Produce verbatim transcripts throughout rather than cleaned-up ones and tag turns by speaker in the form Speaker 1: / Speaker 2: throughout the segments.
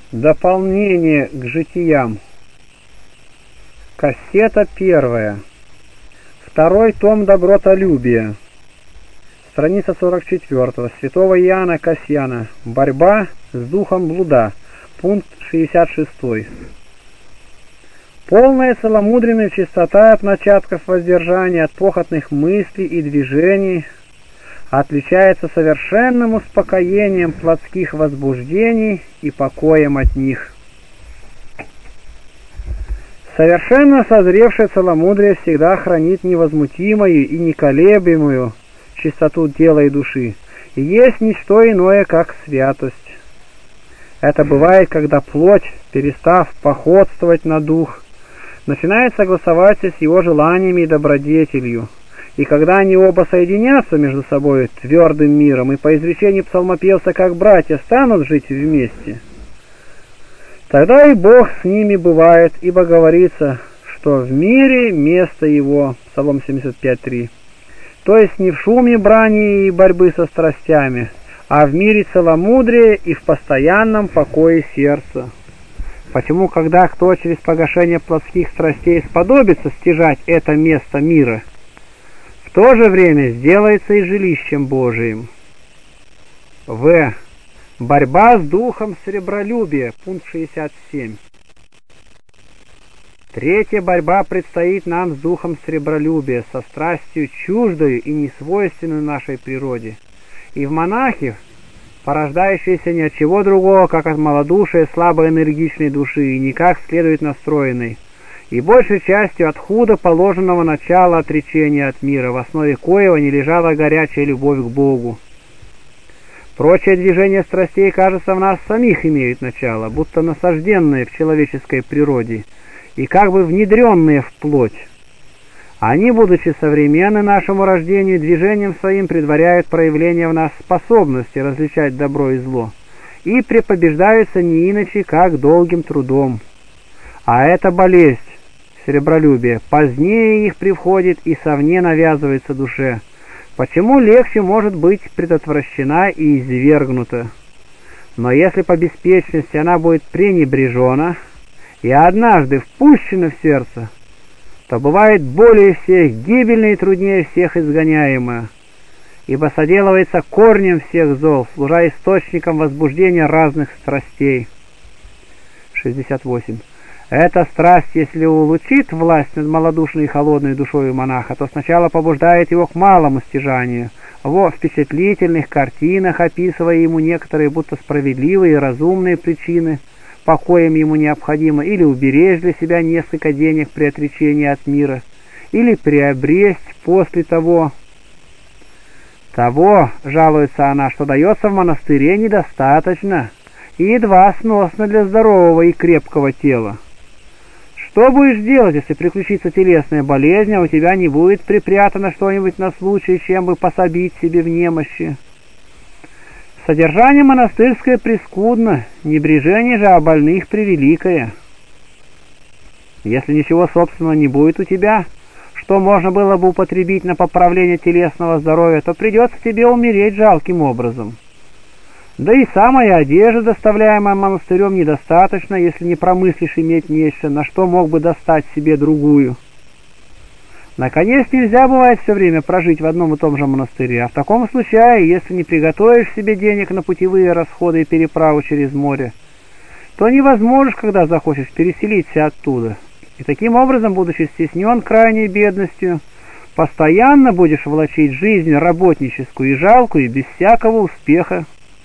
Speaker 1: Дополнение к житиям. Кассета первая. Второй том «Добротолюбие». Страница сорок четыре. Святого Иоанна Касьяна. Борьба с духом блуда. Пункт шестьдесят шесть. Полная целомудренная чистота от начатков воздержания, от похотных мыслей и движений отличается совершенным успокоением плотских возбуждений и покоем от них. Совершенно созревшее целомудрие всегда хранит невозмутимую и неколебимую чистоту тела и души, и есть ничто иное, как святость. Это бывает, когда плоть, перестав походствовать на дух, начинает согласоваться с его желаниями и добродетелью, и когда они оба соединятся между собой твердым миром, и по изречению псалмопевца, как братья, станут жить вместе, тогда и Бог с ними бывает, ибо говорится, что в мире место его, Псалом семьдесят пять три, то есть не в шуме брани и борьбы со страстями, а в мире целомудрия и в постоянном покое сердца. Почему, когда кто через погашение плотских страстей сподобится стяжать это место мира, в то же время сделается и жилищем Божиим? В. Борьба с духом сребролюбия. Пункт шестьдесят семь. Третья борьба предстоит нам с духом сребролюбия, со страстью чуждою и несвойственной нашей природе. И в монахе, порождающейся ни от чего другого, как от малодушия слабой энергичной души, и никак следует настроенной, и большей частью от худо положенного начала отречения от мира, в основе коего не лежала горячая любовь к Богу. Прочее движение страстей, кажется, в нас самих имеют начало, будто насажденные в человеческой природе, и как бы внедренные в плоть. Они, будучи современны нашему рождению, движением своим предваряют проявление в нас способности различать добро и зло, и препобеждаются не иначе, как долгим трудом. А эта болезнь, сребролюбие, позднее их привходит и совне навязывается душе, почему легче может быть предотвращена и извергнута. Но если по беспечности она будет пренебрежена и однажды впущена в сердце, то бывает более всех гибельнее и труднее всех изгоняемая, ибо соделывается корнем всех зол, служа источником возбуждения разных страстей. шестьдесят восемь. Эта страсть, если улучит власть над малодушной и холодной душой монаха, то сначала побуждает его к малому стяжанию, во впечатлительных картинах описывая ему некоторые будто справедливые и разумные причины, по коим ему необходимо или уберечь для себя несколько денег при отречении от мира, или приобресть после того. Того, жалуется она, что дается в монастыре, недостаточно и едва сносно для здорового и крепкого тела. Что будешь делать, если приключится телесная болезнь, а у тебя не будет припрятано что-нибудь на случай, чем бы пособить себе в немощи? Содержание монастырское прескудно, небрежение же о больных превеликое. Если ничего собственного не будет у тебя, что можно было бы употребить на поправление телесного здоровья, то придется тебе умереть жалким образом. Да и самая одежда, доставляемая монастырем, недостаточно, если не промыслишь иметь нечто, на что мог бы достать себе другую. Наконец, нельзя бывает все время прожить в одном и том же монастыре, а в таком случае, если не приготовишь себе денег на путевые расходы и переправу через море, то не возможешь, когда захочешь, переселиться оттуда. И таким образом, будучи стеснен крайней бедностью, постоянно будешь влачить жизнь работническую и жалкую, без всякого успеха.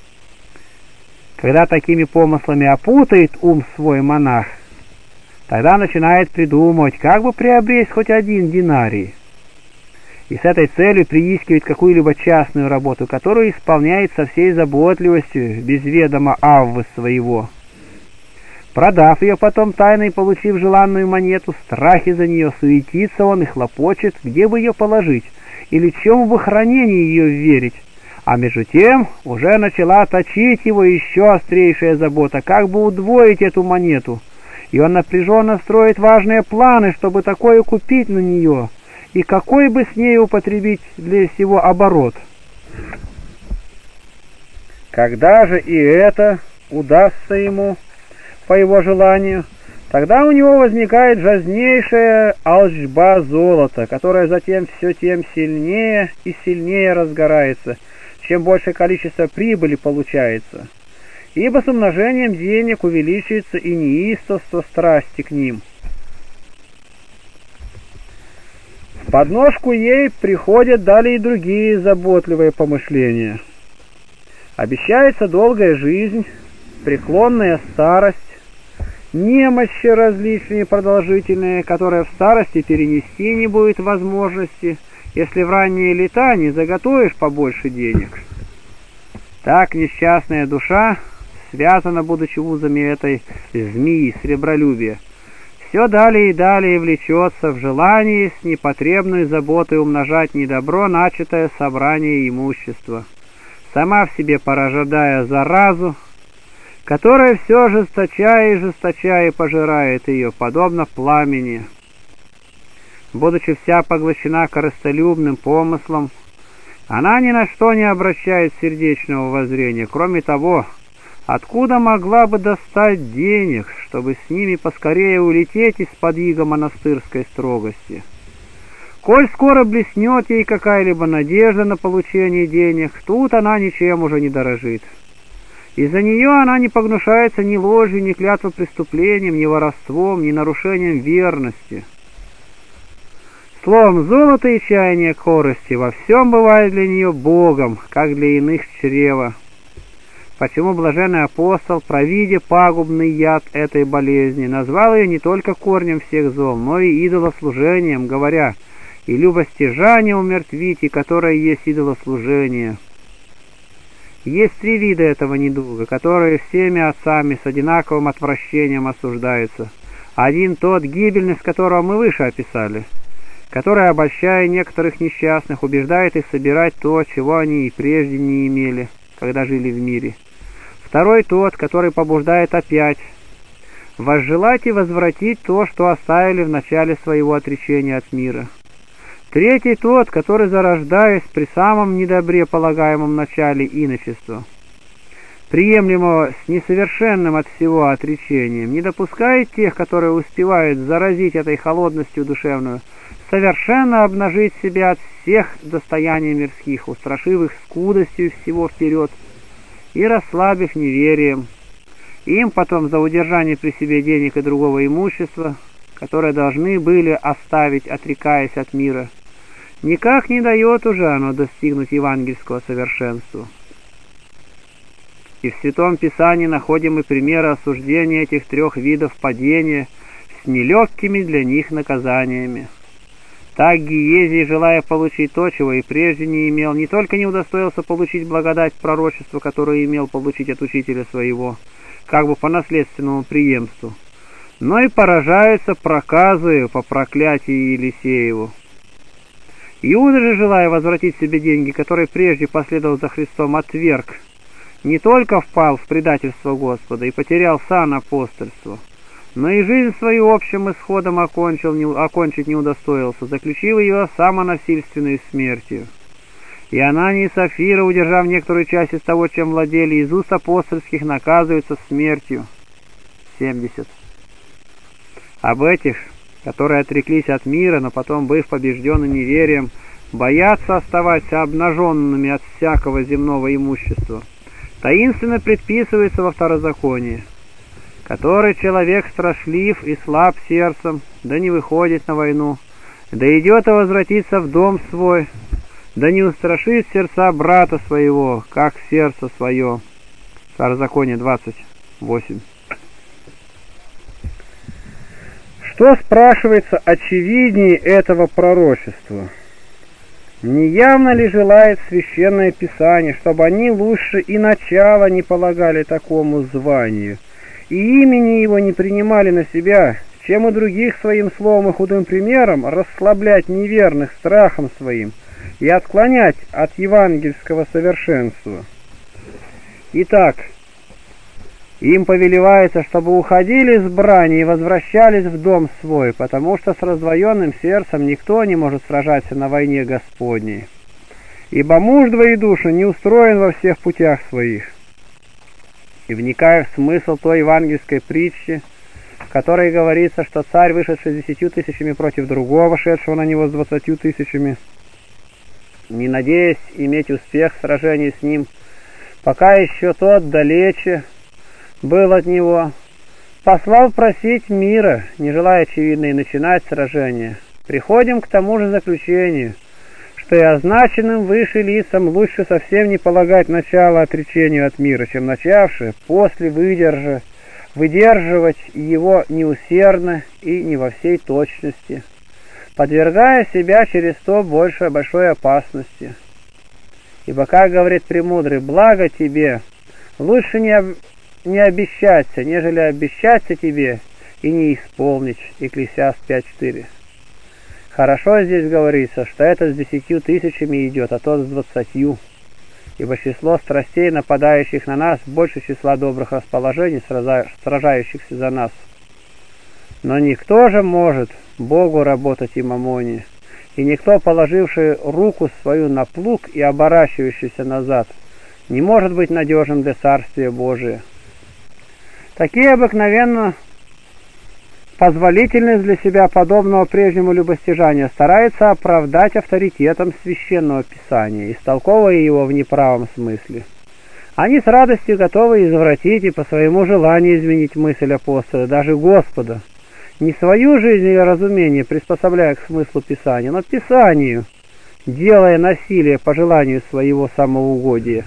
Speaker 1: Когда такими помыслами опутает ум свой монах, тогда начинает придумывать, как бы приобрести хоть один динарий, и с этой целью приискивает какую-либо частную работу, которую исполняет со всей заботливостью, без ведома аввы своего. Продав ее потом тайно и получив желанную монету, в страхе за нее суетится он и хлопочет, где бы ее положить, или чему бы хранение ее верить. А между тем уже начала точить его еще острейшая забота, как бы удвоить эту монету, и он напряженно строит важные планы, чтобы такое купить на нее, и какой бы с ней употребить для всего оборот. Когда же и это удастся ему, по его желанию, тогда у него возникает жаднейшая алчба золота, которая затем все тем сильнее и сильнее разгорается, чем большее количество прибыли получается. Ибо с умножением денег увеличивается и неистовство страсти к ним. В подножку ей приходят далее и другие заботливые помышления. Обещается долгая жизнь, преклонная старость, немощи различные продолжительные, которые в старости перенести не будет возможности, если в ранние лета не заготовишь побольше денег. Так несчастная душа связана, будучи узами этой змеи сребролюбия, все далее и далее влечется в желании с непотребной заботой умножать недобро начатое собрание имущества, сама в себе порождая заразу, которая все жесточая и жесточая пожирает ее, подобно пламени. Будучи вся поглощена корыстолюбным помыслом, она ни на что не обращает сердечного воззрения, кроме того, откуда могла бы достать денег, чтобы с ними поскорее улететь из-под ига монастырской строгости. Коль скоро блеснет ей какая-либо надежда на получение денег, тут она ничем уже не дорожит. Из-за нее она не погнушается ни ложью, ни клятвопреступлением, ни воровством, ни нарушением верности. Словом, золото и чаяние корысти во всем бывает для нее Богом, как для иных чрева. Почему блаженный апостол, провидя пагубный яд этой болезни, назвал ее не только корнем всех зол, но и идолослужением, говоря: «И любостяжание умертвите, которое есть идолослужение». Есть три вида этого недуга, которые всеми отцами с одинаковым отвращением осуждаются. Один тот, гибельность которого мы выше описали, который, обольщая некоторых несчастных, убеждает их собирать то, чего они и прежде не имели, когда жили в мире. Второй тот, который побуждает опять возжелать и возвратить то, что оставили в начале своего отречения от мира. Третий тот, который, зарождаясь при самом недобре полагаемом начале иночества, приемлемого с несовершенным от всего отречением, не допускает тех, которые успевают заразить этой холодностью душевную, совершенно обнажить себя от всех достояний мирских, устрашив их скудостью всего вперед и расслабив неверием. Им потом за удержание при себе денег и другого имущества, которые должны были оставить, отрекаясь от мира, никак не дает уже оно достигнуть евангельского совершенства. И в Святом Писании находим и примеры осуждения этих трех видов падения с нелегкими для них наказаниями. Так Гиезий, желая получить то, чего и прежде не имел, не только не удостоился получить благодать пророчества, которое имел получить от учителя своего, как бы по наследственному преемству, но и поражается проказою по проклятии Елисееву. Иуда же, желая возвратить себе деньги, которые прежде последовал за Христом, отверг, не только впал в предательство Господа и потерял сан апостольства, но и жизнь свою общим исходом окончил, не, окончить не удостоился, заключив ее самонасильственной смертью. И Анания и Сафира, удержав некоторую часть из того, чем владели, из уст апостольских наказываются смертью. семьдесят. Об этих, которые отреклись от мира, но потом, быв побеждены неверием, боятся оставаться обнаженными от всякого земного имущества, таинственно предписывается во второзаконии: который человек страшлив и слаб сердцем, да не выходит на войну, да идет и возвратится в дом свой, да не устрашит сердца брата своего, как сердце свое. Второзаконие двадцать восемь. Что, спрашивается, очевиднее этого пророчества? Не явно ли желает Священное Писание, чтобы они лучше и начала не полагали такому званию, и имени его не принимали на себя, чем у других своим словом и худым примером расслаблять неверных страхом своим и отклонять от евангельского совершенства? Итак, им повелевается, чтобы уходили с брани и возвращались в дом свой, потому что с раздвоенным сердцем никто не может сражаться на войне Господней, ибо муж двоедушен не устроен во всех путях своих. и вникая в смысл той евангельской притчи, в которой говорится, что царь, вышедший с десятью тысячами против другого, шедшего на него с двадцатью тысячами, не надеясь иметь успех в сражении с ним, пока еще тот далече был от него, послал просить мира, не желая, очевидно, и начинать сражение. Приходим к тому же заключению, что и означенным выше лицам лучше совсем не полагать начало отречению от мира, чем начавшие после выдержа, выдерживать его неусердно и не во всей точности, подвергая себя через то больше большой опасности. Ибо, как говорит премудрый, благо тебе, лучше не, об... не обещаться, нежели обещаться тебе и не исполнить. Экклесиаст пять четыре. Хорошо здесь говорится, что это с десятью тысячами идет, а тот с двадцатью. Ибо число страстей, нападающих на нас, больше числа добрых расположений, сражающихся за нас. Но никто же может Богу работать и мамоне, и никто, положивший руку свою на плуг и оборачивающийся назад, не может быть надежным для Царствия Божия. Такие обыкновенно позволительность для себя подобного прежнему любостяжания старается оправдать авторитетом Священного Писания, истолковывая его в неправом смысле. Они с радостью готовы извратить и по своему желанию изменить мысль апостола, даже Господа, не свою жизнь или разумение приспособляя к смыслу Писания, но Писанию, делая насилие по желанию своего самоугодия.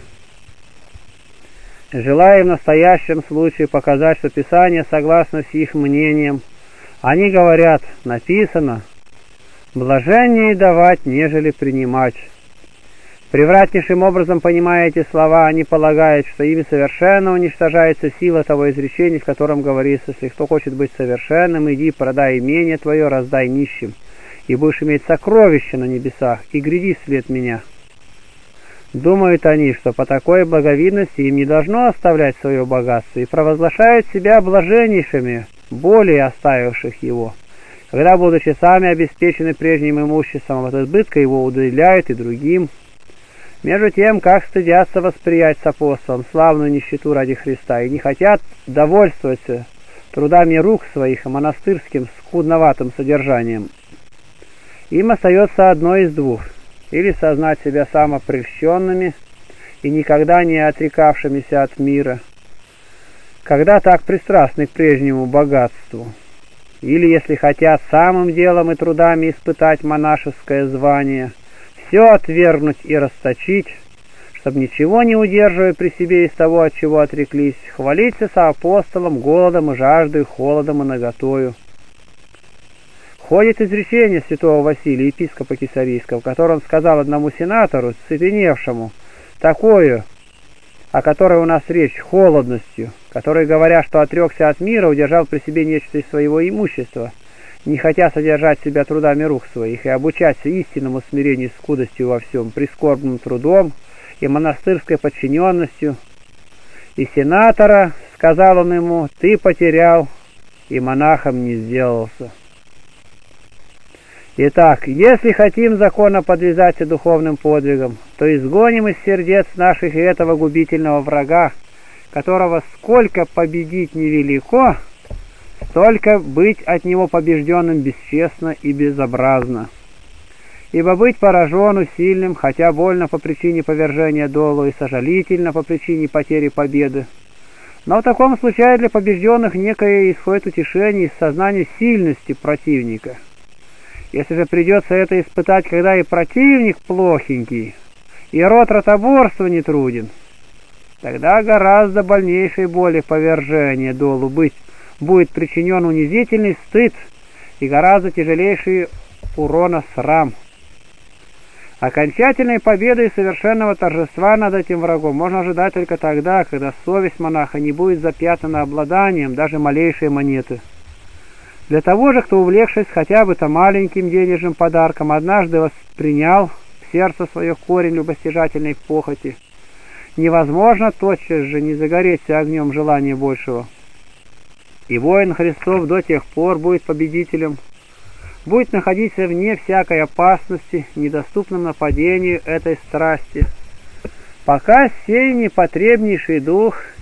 Speaker 1: Желая в настоящем случае показать, что Писание согласно с их мнением, они говорят, написано, блаженнее давать, нежели принимать. Превратнейшим образом, понимая эти слова, они полагают, что ими совершенно уничтожается сила того изречения, в котором говорится, если кто хочет быть совершенным, иди, продай имение твое, раздай нищим, и будешь иметь сокровища на небесах, и гряди вслед меня. Думают они, что по такой благовидности им не должно оставлять свое богатство, и провозглашают себя блаженнейшими, более оставивших его, когда, будучи сами обеспечены прежним имуществом, от избытка его уделяют и другим. Между тем, как стыдятся восприять с апостолом славную нищету ради Христа и не хотят довольствоваться трудами рук своих и монастырским скудноватым содержанием, им остается одно из двух: или сознать себя самопрельщенными и никогда не отрекавшимися от мира, когда так пристрастны к прежнему богатству, или, если хотят самым делом и трудами испытать монашеское звание, все отвергнуть и расточить, чтобы ничего не удерживая при себе из того, от чего отреклись, хвалиться со апостолом голодом и жаждой, холодом и наготою. Ходит изречение святого Василия, епископа Кесарийского, в котором сказал одному сенатору, цепеневшему, такое, о которой у нас речь, холодностью, который, говоря, что отрекся от мира, удержал при себе нечто из своего имущества, не хотя содержать себя трудами рук своих и обучаться истинному смирению с скудостью во всем, прискорбным трудом и монастырской подчиненностью. И сенатора, сказал он ему, ты потерял и монахом не сделался. Итак, если хотим законно подвязаться духовным подвигом, то изгоним из сердец наших и этого губительного врага, которого сколько победить невелико, столько быть от него побежденным бесчестно и безобразно. Ибо быть поражен сильным, хотя больно по причине повержения долу и сожалительно по причине потери победы, но в таком случае для побежденных некое исходит утешение из сознания сильности противника. Если же придется это испытать, когда и противник плохенький, и род ротоборства не труден, тогда гораздо больнейшей боли повержения долу быть будет причинен унизительный стыд и гораздо тяжелейший урона срам. Окончательной победы и совершенного торжества над этим врагом можно ожидать только тогда, когда совесть монаха не будет запятнана обладанием даже малейшей монеты. Для того же, кто, увлекшись хотя бы то маленьким денежным подарком, однажды воспринял в сердце свое корень любостяжательной похоти, невозможно тотчас же не загореться огнем желания большего. И воин Христов до тех пор будет победителем, будет находиться вне всякой опасности, недоступным нападению этой страсти, пока сей непотребнейший дух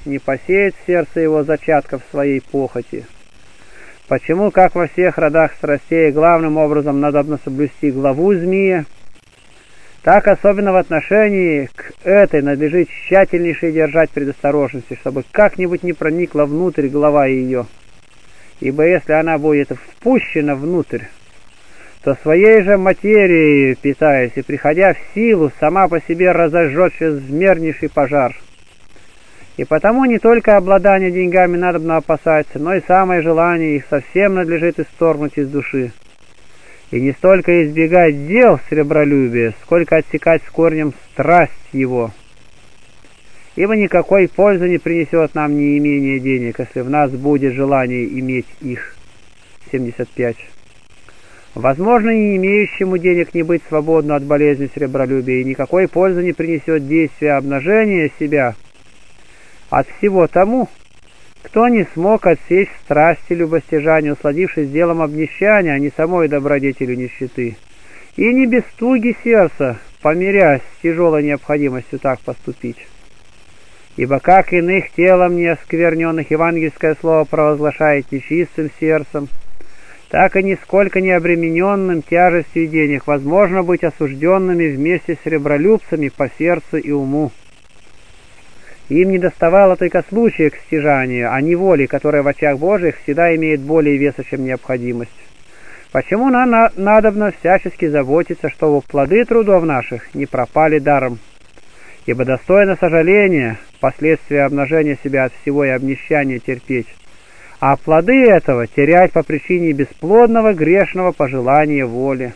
Speaker 1: не посеет в сердце его зачатков своей похоти. Почему, как во всех родах страстей, главным образом надобно соблюсти главу змея, так особенно в отношении к этой надлежит тщательнейше держать предосторожности, чтобы как-нибудь не проникла внутрь глава ее. Ибо если она будет впущена внутрь, то своей же материей питаясь и приходя в силу, сама по себе разожжет чрезмернейший пожар. И потому не только обладание деньгами надобно опасаться, но и самое желание их совсем надлежит исторгнуть из души. И не столько избегать дел сребролюбия, сколько отсекать с корнем страсть его. Ибо никакой пользы не принесет нам ни имение денег, если в нас будет желание иметь их. семьдесят пять. Возможно, не имеющему денег не быть свободным от болезни сребролюбия, и никакой пользы не принесет действие обнажения себя от всего тому, кто не смог отсечь страсти любостяжания, усладившись делом обнищания, а не самой добродетелью нищеты, и не без туги сердца, помирясь с тяжелой необходимостью так поступить. Ибо как иных телом не оскверненных евангельское слово провозглашает нечистым сердцем, так и нисколько не обремененным тяжестью денег возможно быть осужденными вместе с сребролюбцами по сердцу и уму. Им не доставало только случая к стяжанию, а не воли, которая в очах Божьих всегда имеет более веса, чем необходимость. Почему нам на надобно всячески заботиться, чтобы плоды трудов наших не пропали даром? Ибо достойно сожаления последствия обнажения себя от всего и обнищания терпеть, а плоды этого терять по причине бесплодного грешного пожелания воли.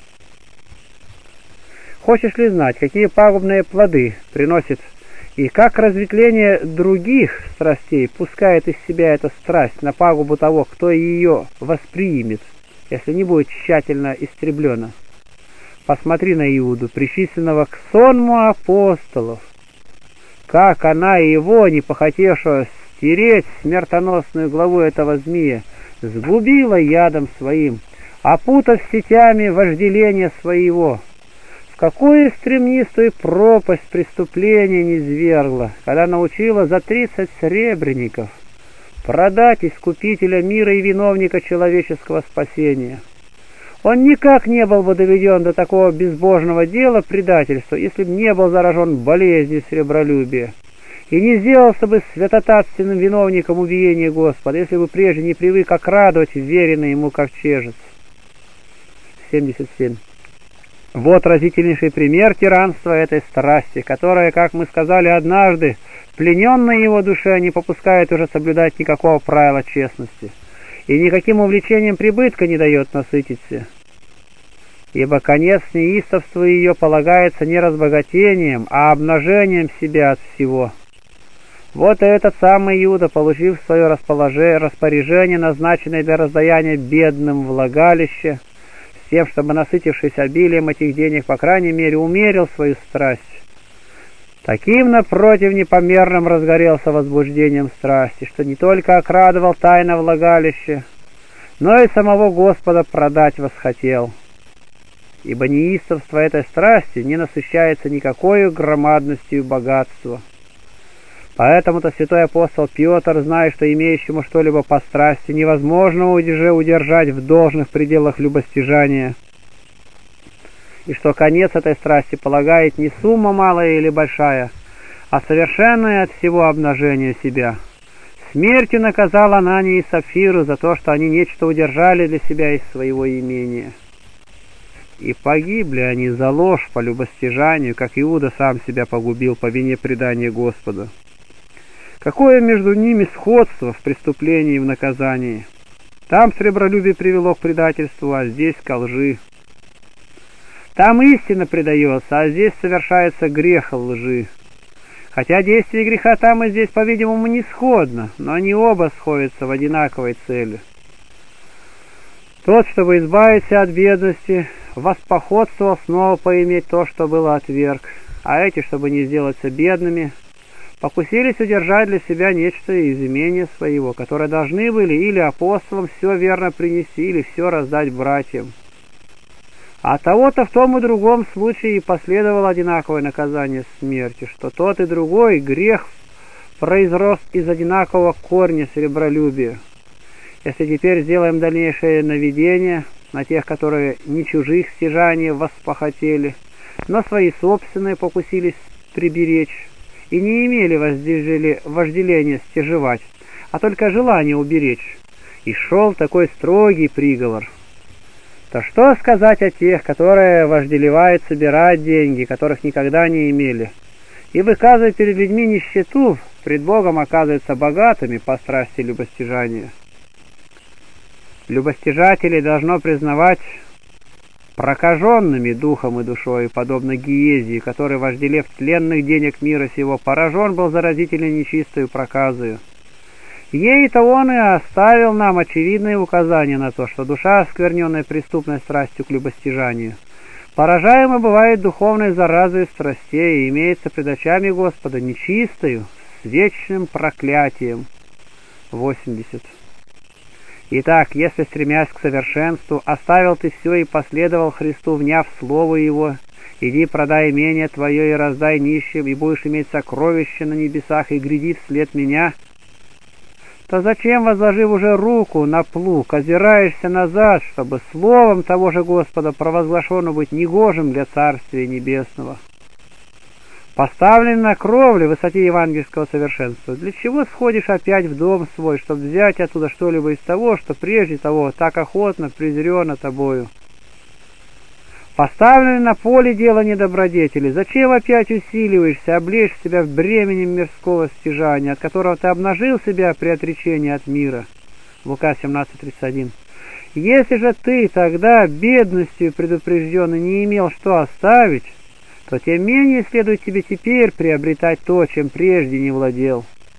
Speaker 1: Хочешь ли знать, какие пагубные плоды приносит и как разветвление других страстей пускает из себя эта страсть на пагубу того, кто ее воспримет, если не будет тщательно истреблена? Посмотри на Иуду, причисленного к сонму апостолов, как она и его, не похотевшего стереть смертоносную главу этого змея, сгубила ядом своим, опутав сетями вожделения своего. В какую стремнистую пропасть преступления низвергла, когда научила за тридцать сребреников продать искупителя мира и виновника человеческого спасения. Он никак не был бы доведен до такого безбожного дела предательства, если бы не был заражен болезнью сребролюбия, и не сделался бы святотатственным виновником убиения Господа, если бы прежде не привык окрадывать веренный ему ковчежец. семьдесят семь. Вот разительнейший пример тиранства этой страсти, которая, как мы сказали однажды, плененной его душе не попускает уже соблюдать никакого правила честности, и никаким увлечением прибытка не дает насытиться. Ибо конец неистовству ее полагается не разбогатением, а обнажением себя от всего. Вот и этот самый Иуда, получив в свое распоряжение, назначенное для раздаяния бедным влагалище, с тем, чтобы, насытившись обилием этих денег, по крайней мере, умерил свою страсть, таким, напротив, непомерным разгорелся возбуждением страсти, что не только окрадывал тайно влагалище, но и самого Господа продать восхотел. Ибо неистовство этой страсти не насыщается никакой громадностью богатства. Поэтому-то святой апостол Петр, зная, что имеющему что-либо по страсти невозможно уже удержать в должных пределах любостяжания, и что конец этой страсти полагает не сумма малая или большая, а совершенное от всего обнажение себя, смертью наказал Ананию и Сапфиру за то, что они нечто удержали для себя из своего имения. И погибли они за ложь по любостяжанию, как Иуда сам себя погубил по вине предания Господа. Какое между ними сходство в преступлении и в наказании! Там сребролюбие привело к предательству, а здесь ко лжи. Там истина предается, а здесь совершается грех лжи. Хотя действие греха там и здесь, по-видимому, не сходно, но они оба сходятся в одинаковой цели. Тот, чтобы избавиться от бедности, воспоходствовал снова поиметь то, что было отверг, а эти, чтобы не сделаться бедными, покусились удержать для себя нечто из имения своего, которое должны были или апостолам все верно принести, или все раздать братьям. А того-то в том и другом случае и последовало одинаковое наказание смерти, что тот и другой грех произрос из одинакового корня сребролюбия. Если теперь сделаем дальнейшее наведение на тех, которые не чужих стяжаний воспохотели, но свои собственные покусились приберечь и не имели вожделения стяжевать, а только желание уберечь, и шел такой строгий приговор, то что сказать о тех, которые вожделевают собирать деньги, которых никогда не имели, и выказывая перед людьми нищету, пред Богом оказываются богатыми по страсти любостяжания? Любостяжателей должно признавать прокаженными духом и душой, подобно Гиезии, который, вожделев тленных денег мира сего, поражен был заразительно нечистою проказою. Ей-то он и оставил нам очевидные указания на то, что душа, оскверненная преступной страстью к любостяжанию, поражаема бывает духовной заразой страстей и имеется пред очами Господа нечистою, с вечным проклятием. восемьдесят. Итак, если, стремясь к совершенству, оставил ты все и последовал Христу, вняв слово Его, иди продай имение твое и раздай нищим, и будешь иметь сокровища на небесах, и гряди вслед меня, то зачем, возложив уже руку на плуг, озираешься назад, чтобы словом того же Господа провозглашено быть негожим для Царствия Небесного? Поставлен на кровле в высоте евангельского совершенства, для чего сходишь опять в дом свой, чтобы взять оттуда что-либо из того, что прежде того так охотно презрено тобою? Поставлен на поле дело недобродетели, зачем опять усиливаешься, облечь себя в бременем мирского стяжания, от которого ты обнажил себя при отречении от мира? Лука семнадцать тридцать один. Если же ты тогда бедностью предупрежденный не имел что оставить, то тем менее следует тебе теперь приобретать то, чем прежде не владел.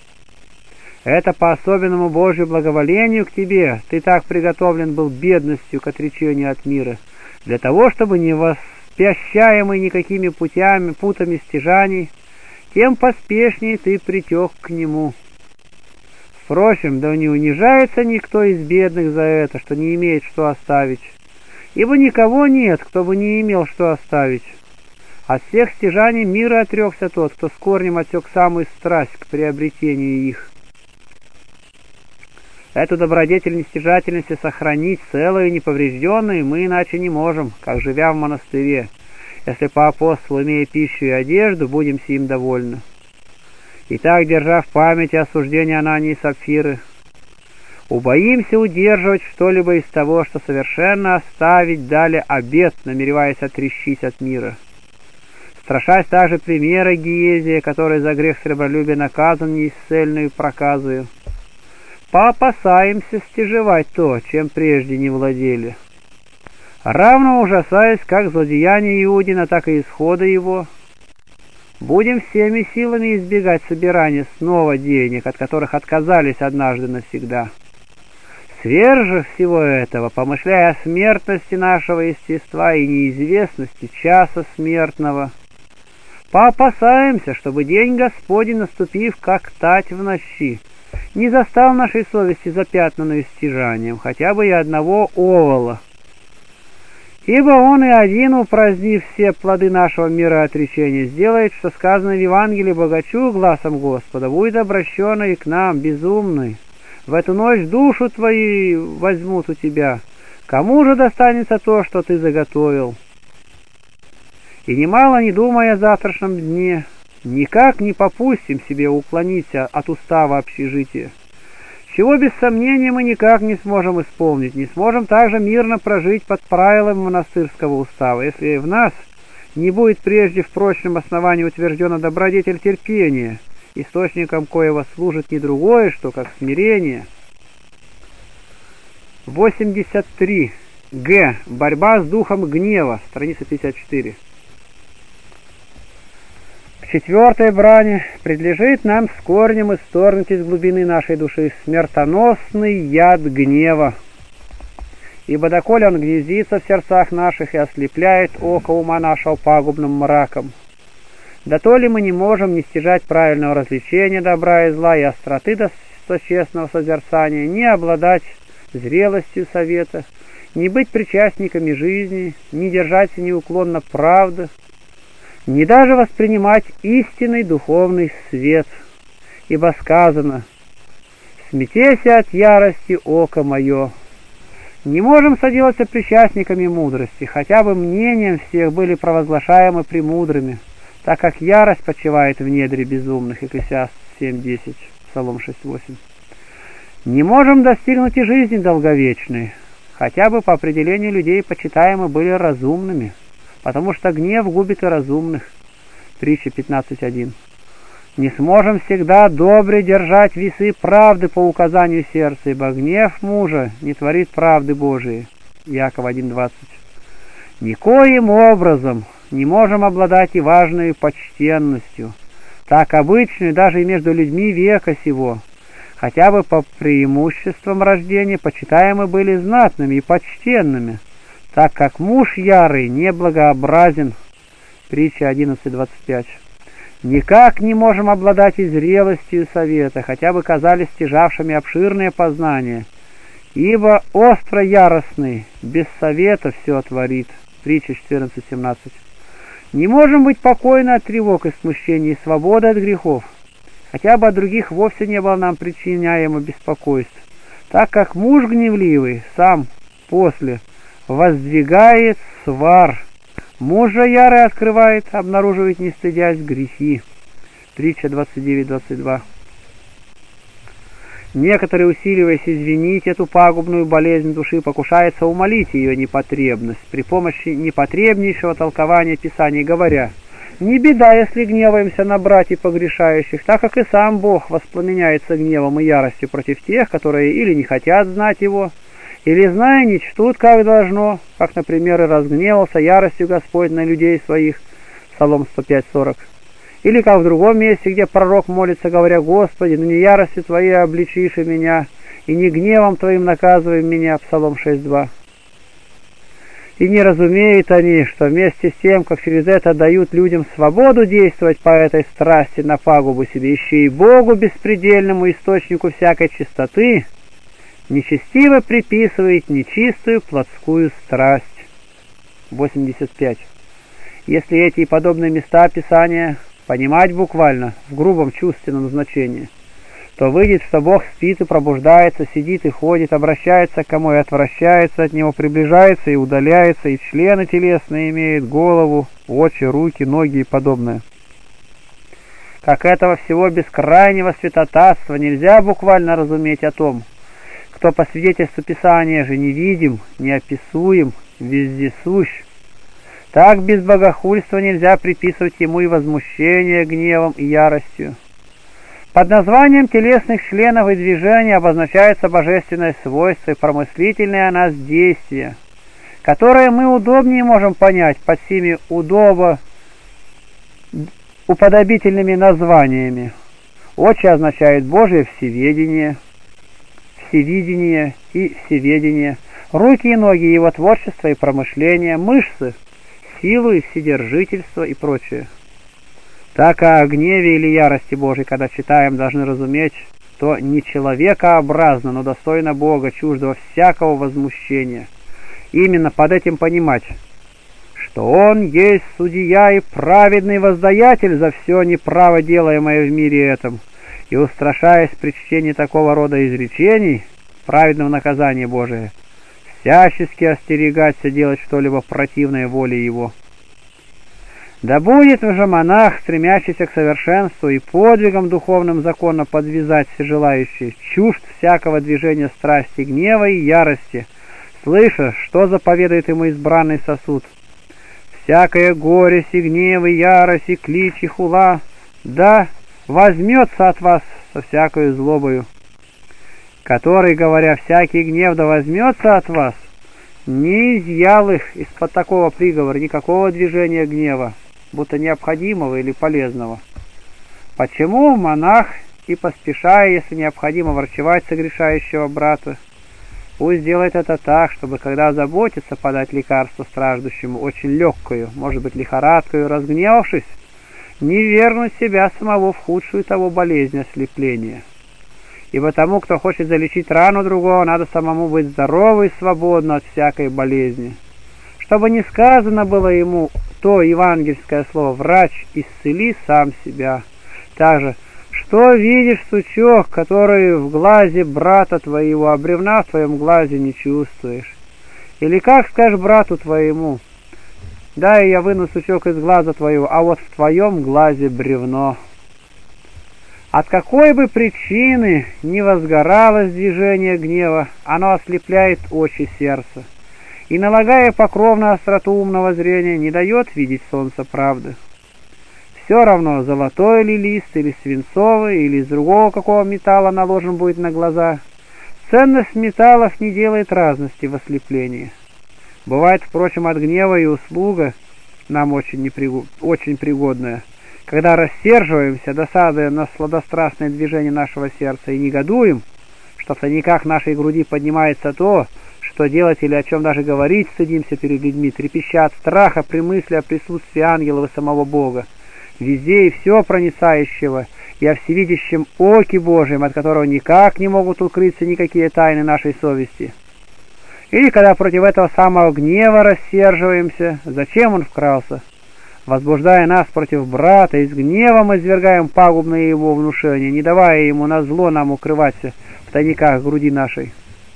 Speaker 1: Это по особенному Божию благоволению к тебе ты так приготовлен был бедностью к отречению от мира, для того, чтобы не воспящаемый никакими путями, путами стяжаний, тем поспешнее ты притек к нему. Впрочем, да не унижается никто из бедных за это, что не имеет что оставить, ибо никого нет, кто бы не имел что оставить. От всех стяжаний мира отрекся тот, кто с корнем отсек самую страсть к приобретению их. Эту добродетель нестяжательности сохранить целую и неповрежденную мы иначе не можем, как живя в монастыре, если по апостолу, имея пищу и одежду, будем сим довольны. Итак, держа в памяти осуждение Анании и Сапфиры, убоимся удерживать что-либо из того, что совершенно оставить дали обет, намереваясь отрещить от мира. Страшась также примера Гиезия, который за грех сребролюбия наказан неисцельную проказою, поопасаемся стяжевать то, чем прежде не владели. Равно ужасаясь как злодеяния Иудина, так и исхода его, будем всеми силами избегать собирания снова денег, от которых отказались однажды навсегда. Сверже всего этого, помышляя о смертности нашего естества и неизвестности часа смертного, поопасаемся, чтобы день Господень, наступив как тать в ночи, не застал нашей совести запятнанную стяжанием, хотя бы и одного овола. Ибо он и один, упразднив все плоды нашего мира отречения, сделает, что сказано в Евангелии богачу глазом Господа, будет обращено и к нам, безумный. В эту ночь душу твою возьмут у тебя. Кому же достанется то, что ты заготовил? И немало не думая о завтрашнем дне, никак не попустим себе уклониться от устава общежития, чего без сомнения мы никак не сможем исполнить, не сможем также мирно прожить под правилами монастырского устава, если в нас не будет прежде в прочном основании утверждена добродетель терпения, источником коего служит не другое, что как смирение. восемьдесят три. Г. Борьба с духом гнева. Страница пятьдесят четыре. К четвертой брани предлежит нам с корнем исторгнуть из глубины нашей души смертоносный яд гнева. Ибо доколе он гнездится в сердцах наших и ослепляет око ума нашего пагубным мраком, да то ли мы не можем не стяжать правильного развлечения добра и зла и остроты до честного созерцания, не обладать зрелостью совета, не быть причастниками жизни, не держаться неуклонно правды, не даже воспринимать истинный духовный свет, ибо сказано: «Смятеся от ярости, око мое». Не можем соделаться причастниками мудрости, хотя бы мнением всех были провозглашаемы премудрыми, так как ярость почивает в недре безумных. Экклесиаст семь десять, Псалом шесть восемь. Не можем достигнуть и жизни долговечной, хотя бы по определению людей почитаемы были разумными, потому что гнев губит и разумных. Притча пятнадцать один. Не сможем всегда добре держать весы правды по указанию сердца, ибо гнев мужа не творит правды Божией. Яков один двадцать. Никоим образом не можем обладать и важной почтенностью, так обычную даже и между людьми века сего, хотя бы по преимуществам рождения почитаемы были знатными и почтенными, так как муж ярый неблагообразен. Притча одиннадцать двадцать пять. Никак не можем обладать и зрелостью совета, хотя бы казались стяжавшими обширные познания, ибо остро яростный без совета все творит. Притча четырнадцать семнадцать. Не можем быть покойны от тревог и смущений и свободы от грехов, хотя бы от других вовсе не было нам причиняемо беспокойств, так как муж гневливый сам после воздвигает свар, муж же ярый открывает, обнаруживает, не стыдясь, грехи. Притча двадцать девять двадцать два. Некоторые, усиливаясь извинить эту пагубную болезнь души, покушаются умолить ее непотребность при помощи непотребнейшего толкования Писаний, говоря: «Не беда, если гневаемся на братьев погрешающих, так как и сам Бог воспламеняется гневом и яростью против тех, которые или не хотят знать Его, или, зная, не чтут, как должно, как, например, и разгневался яростью Господь на людей своих». Псалом сто пять сорок. Или как в другом месте, где пророк молится, говоря: «Господи, но не яростью Твоей обличишь и меня, и не гневом Твоим наказывай меня». Псалом шесть два. И не разумеют они, что вместе с тем, как через это дают людям свободу действовать по этой страсти на пагубу себе, еще и Богу, беспредельному источнику всякой чистоты, нечестиво приписывает нечистую плотскую страсть. восемьдесят пять. Если эти и подобные места Писания понимать буквально, в грубом чувственном значении, то выйдет, что Бог спит и пробуждается, сидит и ходит, обращается к кому и отвращается от него, приближается и удаляется, и члены телесные имеет, голову, очи, руки, ноги и подобное. Как этого всего бескрайнего святотатства нельзя буквально разуметь о том, кто по свидетельству Писания же невидим, неописуем, вездесущ, так без богохульства нельзя приписывать ему и возмущение гневом и яростью. Под названием телесных членов и движений обозначается божественное свойство и промыслительное о нас действие, которое мы удобнее можем понять под сими удобо уподобительными названиями. Очи означает Божие всеведение, всевидение и всеведение, руки и ноги его творчество и промышление, мышцы силу и вседержительство и прочее. Так о гневе или ярости Божией, когда читаем, должны разуметь, то не человекообразно, но достойно Бога, чуждого всякого возмущения. Именно под этим понимать, что Он есть судья и праведный воздаятель за все неправо делаемое в мире этом, и, устрашаясь при чтении такого рода изречений праведного наказания Божия, всячески остерегаться делать что-либо противное воле Его. Да будет же монах, стремящийся к совершенству и подвигам духовным законно подвязать все желающие, чужд всякого движения страсти, гнева и ярости, слыша, что заповедует ему избранный сосуд. Всякое горе, и гнев, и ярость, и клич, и хула, да возьмется от вас со всякою злобою, который, говоря, всякий гнев да возьмется от вас, не изъял их из-под такого приговора никакого движения гнева, будто необходимого или полезного. Почему монах, и поспешая, если необходимо, врачевать согрешающего брата, пусть делает это так, чтобы, когда заботится подать лекарство страждущему, очень легкую, может быть, лихорадкою, разгневавшись, не вернуть себя самого в худшую того болезнь ослепления. Ибо тому, кто хочет залечить рану другого, надо самому быть здоровым и свободным от всякой болезни. Чтобы не сказано было ему то евангельское слово: «Врач, исцели сам себя». Также, Что видишь, сучок, который в глазе брата твоего, а бревна в твоем глазе не чувствуешь? Или как скажешь брату твоему: дай я выну сучок из глаза твоего, а вот в твоем глазе бревно? От какой бы причины ни возгоралось движение гнева, оно ослепляет очи сердца и, налагая покров на остроту умного зрения, не дает видеть солнце правды. Все равно, золотой ли лист, или свинцовый, или из другого какого металла наложен будет на глаза, ценность металлов не делает разности в ослеплении. Бывает, впрочем, от гнева и услуга нам очень, непригод... очень пригодная, когда рассерживаемся, досадуя на сладострастное движение нашего сердца и негодуем, что в тайниках нашей груди поднимается то, что делать или о чем даже говорить стыдимся перед людьми, трепеща от страха при мысли о присутствии ангелов и самого Бога, везде и все проницающего, и о всевидящем оке Божьем, от которого никак не могут укрыться никакие тайны нашей совести. Или когда против этого самого гнева рассерживаемся, зачем он вкрался? Возбуждая нас против брата, и с гневом извергаем пагубные его внушения, не давая ему на зло нам укрываться в тайниках груди нашей.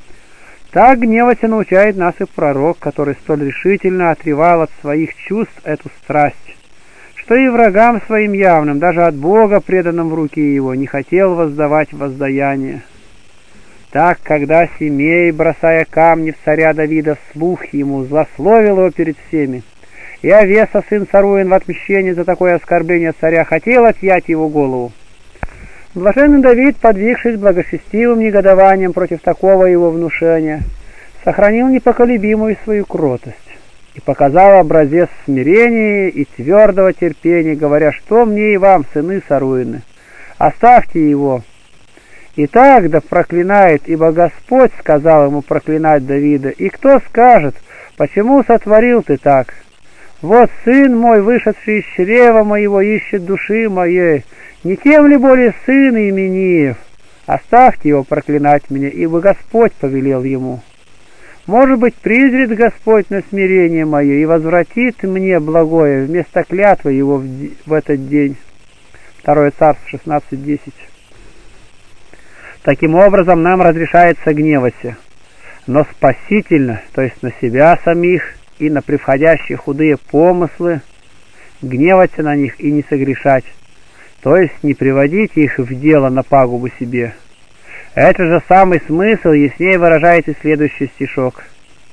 Speaker 1: Так гневаться научает нас и пророк, который столь решительно отревал от своих чувств эту страсть, что и врагам своим явным, даже от Бога, преданным в руки его, не хотел воздавать воздаяние. Так, когда Симей, бросая камни в царя Давида, вслух ему злословил его перед всеми, и Авеса, сын Царуин, в отмщение за такое оскорбление царя, хотел отъять его голову, блаженный Давид, подвигшись благочестивым негодованием против такого его внушения, сохранил непоколебимую свою кротость и показал образец смирения и твердого терпения, говоря: что мне и вам, сыны Царуины, оставьте его. Итак, да проклинает, ибо Господь сказал ему проклинать Давида. И кто скажет: почему сотворил ты так? Вот сын мой, вышедший из чрева моего, ищет души моей. Не тем ли более сын Имениев? Оставьте его проклинать меня, ибо Господь повелел ему. Может быть, презрит Господь на смирение мое и возвратит мне благое вместо клятвы его в, в этот день. Второе Царство шестнадцать десять. Таким образом, нам разрешается гневаться, но спасительно, то есть на себя самих и на превходящие худые помыслы, гневаться на них и не согрешать, то есть не приводить их в дело на пагубу себе. Это же самый смысл яснее выражается следующий стишок.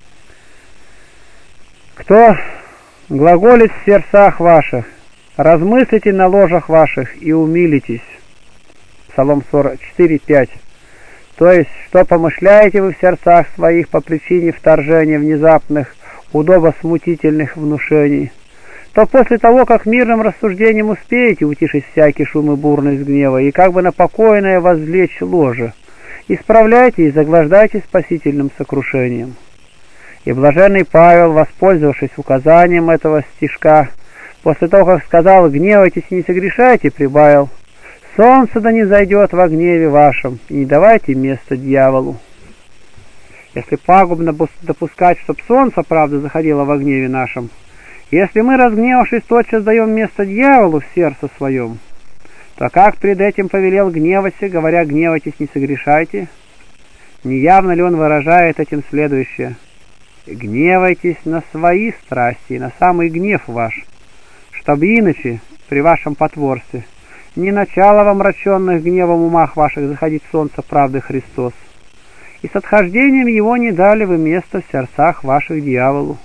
Speaker 1: «Кто глаголит в сердцах ваших, размыслите на ложах ваших и умилитесь». Псалом сорок четыре пять. То есть, что помышляете вы в сердцах своих по причине вторжения внезапных, удобосмутительных внушений, то после того, как мирным рассуждением успеете утишить всякий шум и бурность гнева и как бы на покойное возлечь ложе, исправляйте и заглаждайте спасительным сокрушением. И блаженный Павел, воспользовавшись указанием этого стишка, после того, как сказал: «Гневайтесь и не согрешайте», прибавил: «Солнце да не зайдет во гневе вашем, и не давайте место дьяволу». Если пагубно допускать, чтоб солнце, правда, заходило во гневе нашем, если мы, разгневавшись, тотчас даем место дьяволу в сердце своем, то как пред этим повелел гневаться, говоря: «Гневайтесь, не согрешайте»? Не явно ли он выражает этим следующее: «Гневайтесь на свои страсти и на самый гнев ваш, чтобы иначе при вашем потворстве не начало в омраченных гневом умах ваших заходить солнце правды Христос, и с отхождением его не дали вы место в сердцах ваших дьяволу».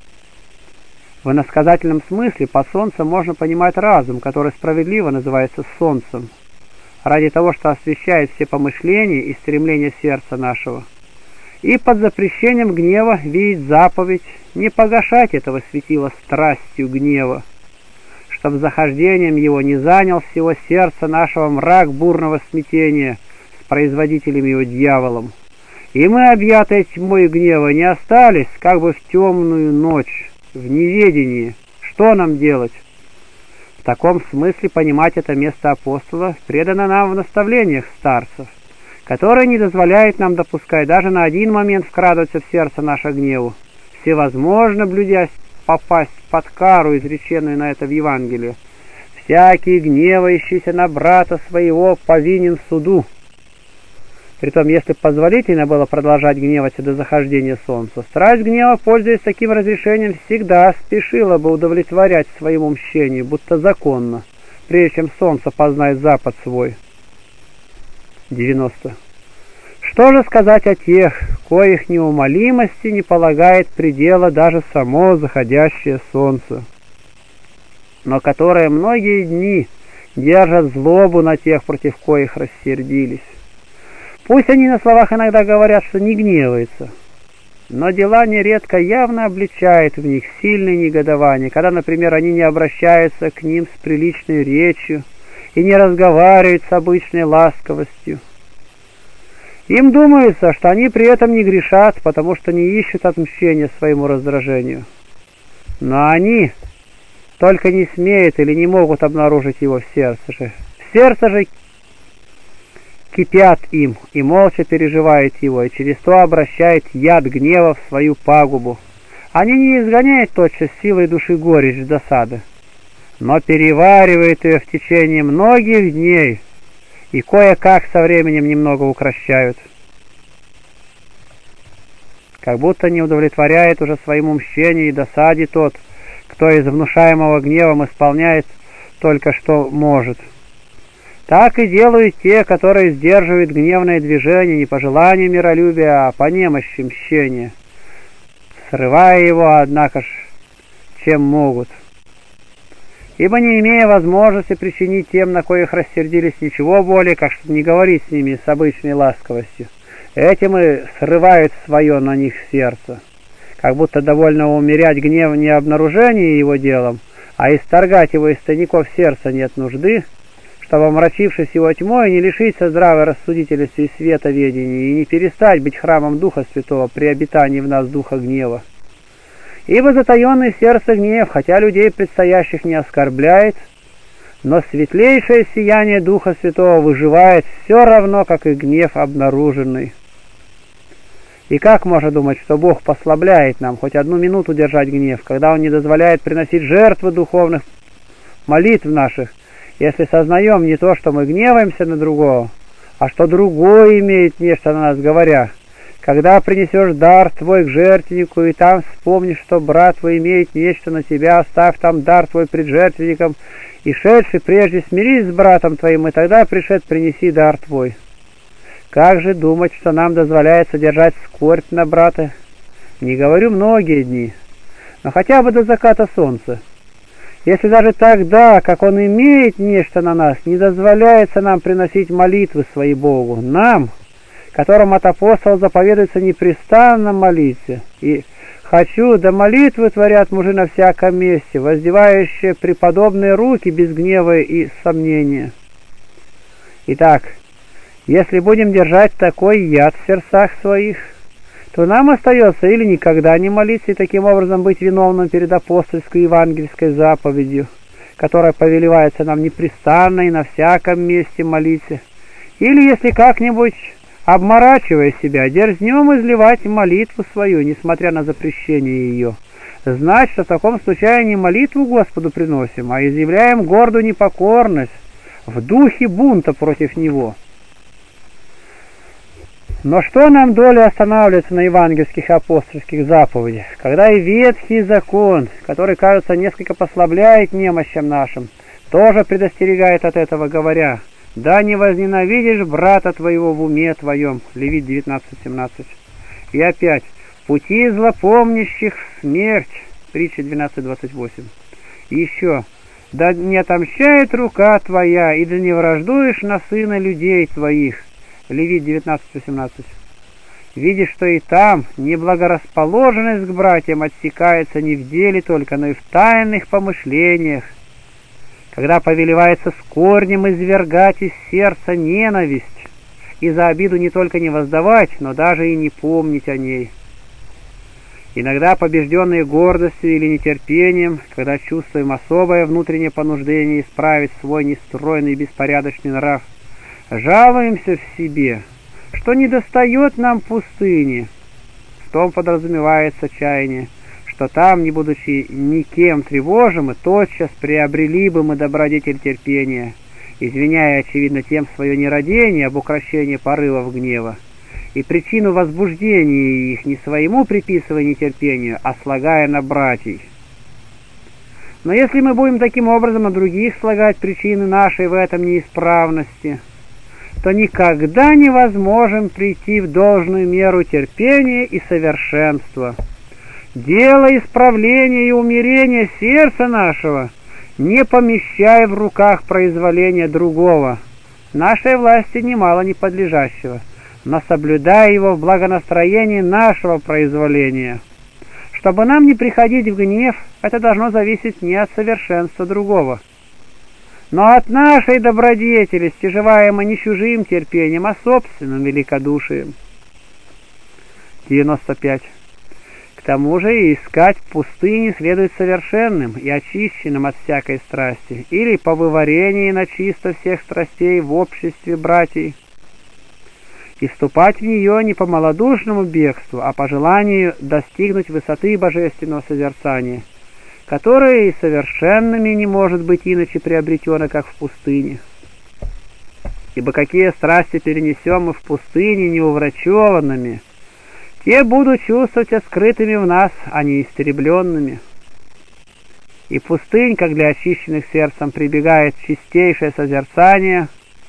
Speaker 1: В иносказательном смысле под солнцем можно понимать разум, который справедливо называется солнцем, ради того, что освещает все помышления и стремления сердца нашего, и под запрещением гнева видеть заповедь не погашать этого светила страстью гнева, чтобы захождением его не занял всего сердца нашего мрак бурного смятения с производителем его дьяволом, и мы, объятые тьмой гнева, не остались как бы в темную ночь, в неведении, что нам делать. В таком смысле понимать это место апостола предано нам в наставлениях старцев, которые не дозволяют нам допускать даже на один момент вкрадываться в сердце наше гневу, всевозможно блюдясь попасть под кару, изреченную на это в Евангелии. всякий, гневающийся на брата своего, повинен суду. Притом, если позволительно было продолжать гневаться до захождения солнца, страсть гнева, пользуясь таким разрешением, всегда спешила бы удовлетворять своему мщению, будто законно, прежде чем солнце познает запад свой. девяносто. Что же сказать о тех, коих неумолимости не полагает предела даже само заходящее солнце, но которые многие дни держат злобу на тех, против коих рассердились? Пусть они на словах иногда говорят, что не гневаются, но дела нередко явно обличают в них сильное негодование, когда, например, они не обращаются к ним с приличной речью и не разговаривают с обычной ласковостью. Им думается, что они при этом не грешат, потому что не ищут отмщения своему раздражению. Но они только не смеют или не могут обнаружить его в сердце же. В сердце же кипят им и молча переживают его, и через то обращают яд гнева в свою пагубу. Они не изгоняют тотчас силой души горечь досады, но переваривают ее в течение многих дней и кое-как со временем немного укрощают. Как будто не удовлетворяет уже своему мщению и досаде тот, кто из внушаемого гневом исполняет только что может. Так и делают те, которые сдерживают гневное движение не по желанию миролюбия, а по немощи мщения, срывая его, однако ж, чем могут. Ибо не имея возможности причинить тем, на коих рассердились, ничего более, как что не говорить с ними с обычной ласковостью, этим и срывают свое на них сердце, как будто довольно умерять гнев не обнаружение его делом, а исторгать его из тайников сердца нет нужды, чтобы, омрачившись его тьмой, не лишиться здравой рассудительности и световедения, и не перестать быть храмом Духа Святого при обитании в нас Духа гнева. Ибо затаенный в сердце гнев, хотя людей предстоящих не оскорбляет, но светлейшее сияние Духа Святого выживает все равно, как и гнев обнаруженный. И как можно думать, что Бог послабляет нам хоть одну минуту держать гнев, когда Он не дозволяет приносить жертвы духовных молитв наших, если сознаем не то, что мы гневаемся на другого, а что другой имеет нечто на нас говоря? Когда принесешь дар твой к жертвеннику, и там вспомнишь, что брат твой имеет нечто на тебя, оставь там дар твой пред жертвенником, и шедший прежде смирись с братом твоим, и тогда пришед принеси дар твой. Как же думать, что нам дозволяется держать скорбь на брата? Не говорю многие дни, но хотя бы до заката солнца. Если даже тогда, как он имеет нечто на нас, не дозволяется нам приносить молитвы свои Богу, нам, которым от апостола заповедуется непрестанно молиться, и «хочу, да молитвы творят мужи на всяком месте, воздевающие преподобные руки без гнева и сомнения». Итак, если будем держать такой яд в сердцах своих, то нам остается или никогда не молиться и таким образом быть виновным перед апостольской и евангельской заповедью, которая повелевается нам непрестанно и на всяком месте молиться, или если как-нибудь, обморачивая себя, дерзнем изливать молитву свою, несмотря на запрещение ее, знать, что в таком случае не молитву Господу приносим, а изъявляем гордую непокорность в духе бунта против Него. Но что нам доля останавливается на евангельских и апостольских заповедях, когда и ветхий закон, который, кажется, несколько послабляет немощам нашим, тоже предостерегает от этого, говоря: «Да не возненавидишь брата твоего в уме твоем» Левит девятнадцать семнадцать. И опять: «Пути злопомнящих смерть» Притча двенадцать двадцать восемь. И еще: «Да не отомщает рука твоя, и да не враждуешь на сына людей твоих» Левит девятнадцать восемнадцать. Видишь, что и там неблагорасположенность к братьям отсекается не в деле только, но и в тайных помышлениях, когда повелевается с корнем извергать из сердца ненависть, и за обиду не только не воздавать, но даже и не помнить о ней. Иногда, побежденные гордостью или нетерпением, когда чувствуем особое внутреннее понуждение исправить свой нестройный и беспорядочный нрав, жалуемся в себе, что недостает нам пустыни. В том подразумевается чаяние, что что там, не будучи никем тревожимы, тотчас приобрели бы мы добродетель терпения, извиняя, очевидно, тем свое нерадение об укрощении порывов гнева, и причину возбуждения их не своему приписывая нетерпению, а слагая на братьев. Но если мы будем таким образом на других слагать причины нашей в этом неисправности, то никогда невозможно прийти в должную меру терпения и совершенства. Дело исправления и умирения сердца нашего не помещай в руках произволения другого, нашей власти немало не подлежащего, но соблюдай его в благонастроении нашего произволения. Чтобы нам не приходить в гнев, это должно зависеть не от совершенства другого, но от нашей добродетели, стяжеваемой не чужим терпением, а собственным великодушием. девяносто пять. К тому же и искать в пустыне следует совершенным и очищенным от всякой страсти, или по выварении на чисто всех страстей в обществе братьев, и вступать в нее не по малодушному бегству, а по желанию достигнуть высоты божественного созерцания, которое и совершенными не может быть иначе приобретено, как в пустыне. Ибо какие страсти перенесем мы в пустыне неуврачеванными, те будут чувствовать скрытыми в нас, а не истребленными. И пустынь, как для очищенных сердцем, прибегает чистейшее созерцание,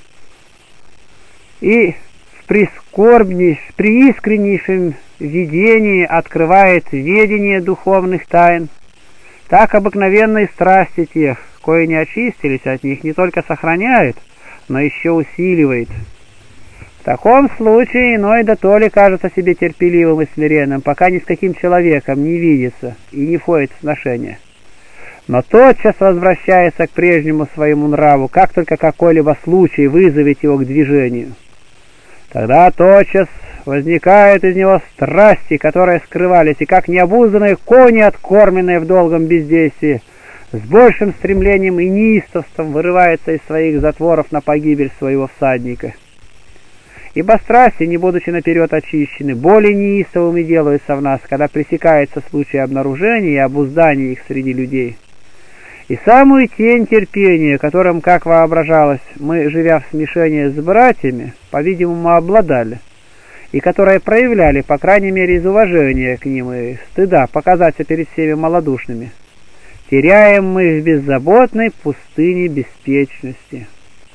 Speaker 1: и в прискорбнейшем, при искреннейшем видении открывает ведение духовных тайн, так обыкновенные страсти тех, кои не очистились от них, не только сохраняет, но еще усиливает. В таком случае иной да то ли кажется себе терпеливым и смиренным, пока ни с каким человеком не видится и не входит в сношение. Но тотчас возвращается к прежнему своему нраву, как только какой-либо случай вызовет его к движению. Тогда тотчас возникают из него страсти, которые скрывались, и как необузданные кони, откормленные в долгом бездействии, с большим стремлением и неистовством вырывается из своих затворов на погибель своего всадника. Ибо страсти, не будучи наперед очищены, более неистовыми делаются в нас, когда пресекается случай обнаружения и обуздания их среди людей. И самую тень терпения, которым, как воображалось, мы, живя в смешении с братьями, по-видимому, обладали, и которые проявляли, по крайней мере, из уважения к ним и стыда показаться перед всеми малодушными, теряем мы в беззаботной пустыне беспечности.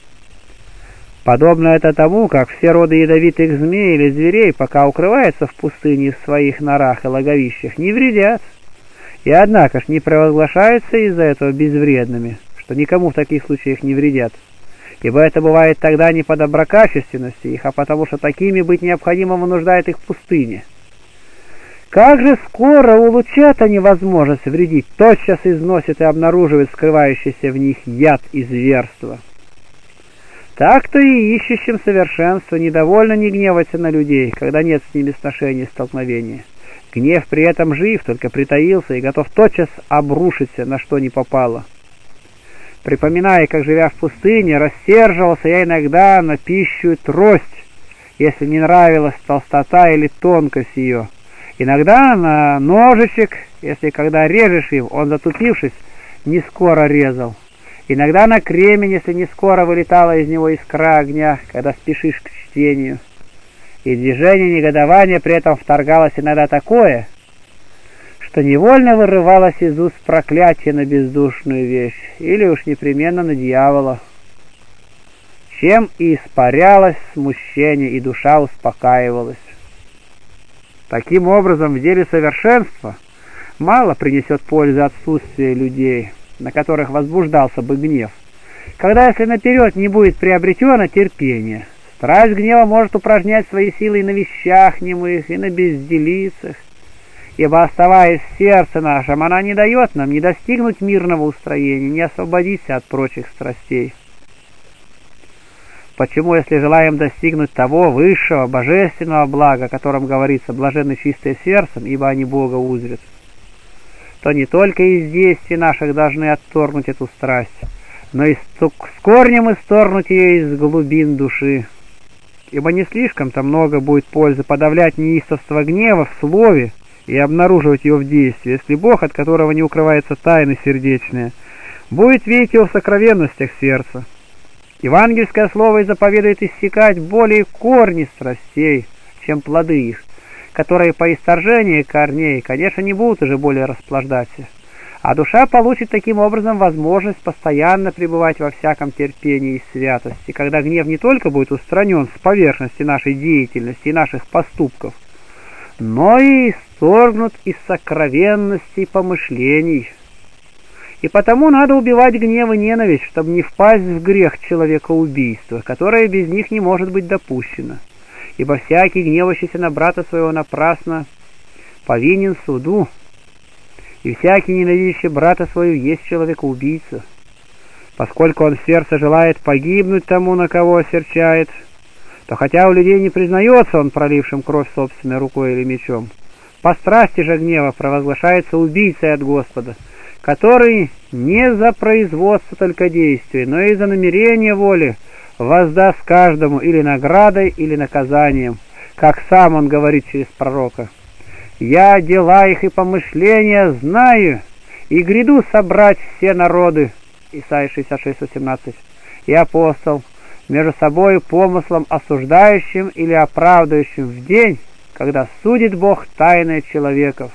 Speaker 1: Подобно это тому, как все роды ядовитых змей или зверей, пока укрываются в пустыне в своих норах и логовищах, не вредят, и однако ж не провозглашаются из-за этого безвредными, что никому в таких случаях не вредят, ибо это бывает тогда не по доброкачественности их, а потому что такими быть необходимо вынуждает их в пустыне. Как же скоро улучшат они возможность вредить, тотчас износят и обнаруживают скрывающийся в них яд и зверство. Так-то и ищущим совершенства недовольно не гневаться на людей, когда нет с ними сношения и столкновения. Гнев при этом жив, только притаился и готов тотчас обрушиться, на что ни попало. Припоминая, как, живя в пустыне, рассерживался я иногда на пищу и трость, если не нравилась толстота или тонкость ее. Иногда на ножичек, если когда режешь им, он, затупившись, не скоро резал. Иногда на кремень, если не скоро вылетала из него искра огня, когда спешишь к чтению. И движение негодования при этом вторгалось иногда такое, что невольно вырывалось из уст проклятие на бездушную вещь, или уж непременно на дьявола, чем и испарялось смущение, и душа успокаивалась. Таким образом, в деле совершенства мало принесет пользы отсутствие людей, на которых возбуждался бы гнев, когда, если наперед не будет приобретено терпение, страсть гнева может упражнять свои силы и на вещах немых, и на безделицах, ибо, оставаясь в сердце нашем, она не дает нам ни достигнуть мирного устроения, ни освободиться от прочих страстей. Почему, если желаем достигнуть того высшего, божественного блага, о котором говорится «блаженны чистые сердцем, ибо они Бога узрят», то не только из действий наших должны отторгнуть эту страсть, но и с корнем исторгнуть ее из глубин души. Ибо не слишком-то много будет пользы подавлять неистовство гнева в слове и обнаруживать ее в действии, если Бог, от которого не укрывается тайны сердечные, будет видеть его в сокровенностях сердца. Евангельское слово и заповедует иссекать более корни страстей, чем плоды их, которые по исторжении корней, конечно, не будут уже более расплаждаться. А душа получит таким образом возможность постоянно пребывать во всяком терпении и святости, когда гнев не только будет устранен с поверхности нашей деятельности и наших поступков, но и исторгнут из сокровенностей помышлений. И потому надо убивать гнев и ненависть, чтобы не впасть в грех человекоубийства, которое без них не может быть допущено. Ибо всякий, гневающийся на брата своего напрасно, повинен суду, и всякий, ненавидящий брата своего, есть человекоубийца. Поскольку он в сердце желает погибнуть тому, на кого осерчает, то хотя у людей не признается он пролившим кровь собственной рукой или мечом, по страсти же гнева провозглашается убийцей от Господа, который не за производство только действий, но и за намерение воли воздаст каждому или наградой, или наказанием, как сам он говорит через пророка. «Я дела их и помышления знаю, и гряду собрать все народы». Исайя шестьдесят шесть восемнадцать. И апостол: «Между собой помыслом осуждающим или оправдывающим в день, когда судит Бог тайны человеков».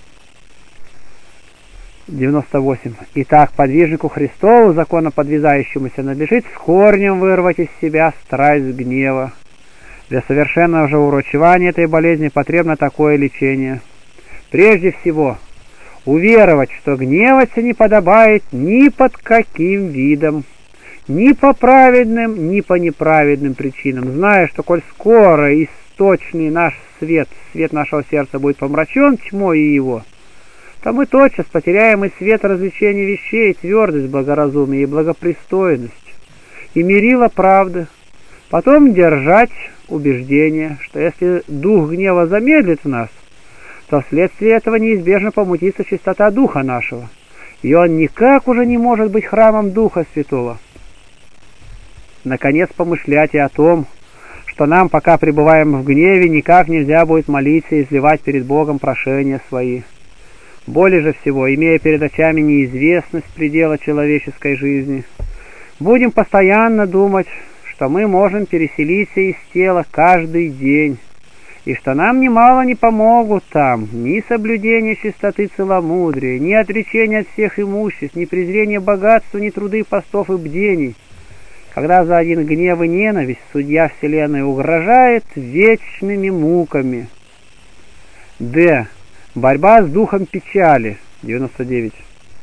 Speaker 1: девяносто восемь. Итак, подвижнику Христову, законно подвязающемуся, надлежит с корнем вырвать из себя страсть гнева. Для совершенного же урочевания этой болезни потребно такое лечение. Прежде всего, уверовать, что гневаться не подобает ни под каким видом, ни по праведным, ни по неправедным причинам, зная, что коль скоро источный наш свет, свет нашего сердца будет помрачен тьмой и его, то мы тотчас потеряем и свет развлечения вещей, и твердость благоразумия, и благопристойность, и мерило правды. Потом держать убеждение, что если дух гнева замедлит в нас, то вследствие этого неизбежно помутится чистота духа нашего, и он никак уже не может быть храмом Духа Святого. Наконец, помышлять и о том, что нам, пока пребываем в гневе, никак нельзя будет молиться и изливать перед Богом прошения свои. Более же всего, имея перед очами неизвестность предела человеческой жизни, будем постоянно думать, что мы можем переселиться из тела каждый день, и что нам немало не помогут там ни соблюдение чистоты целомудрия, ни отречение от всех имуществ, ни презрение богатства, ни труды постов и бдений, когда за один гнев и ненависть судья вселенной угрожает вечными муками. Д. Борьба с духом печали. девяносто девять.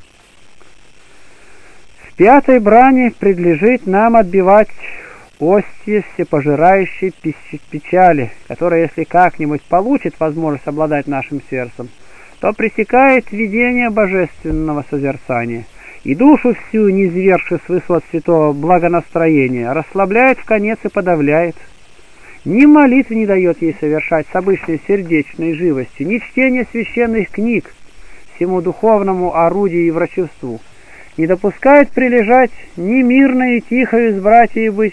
Speaker 1: В пятой брани предлежит нам отбивать ости всепожирающей печали, которая, если как-нибудь получит возможность обладать нашим сердцем, то пресекает видение божественного созерцания, и душу всю, низвергши с высот святого благонастроения, расслабляет в конец и подавляет. Ни молитвы не дает ей совершать с обычной сердечной живостью, ни чтение священных книг, всему духовному орудию и врачевству, не допускает прилежать ни мирно и тихо с братьями быть,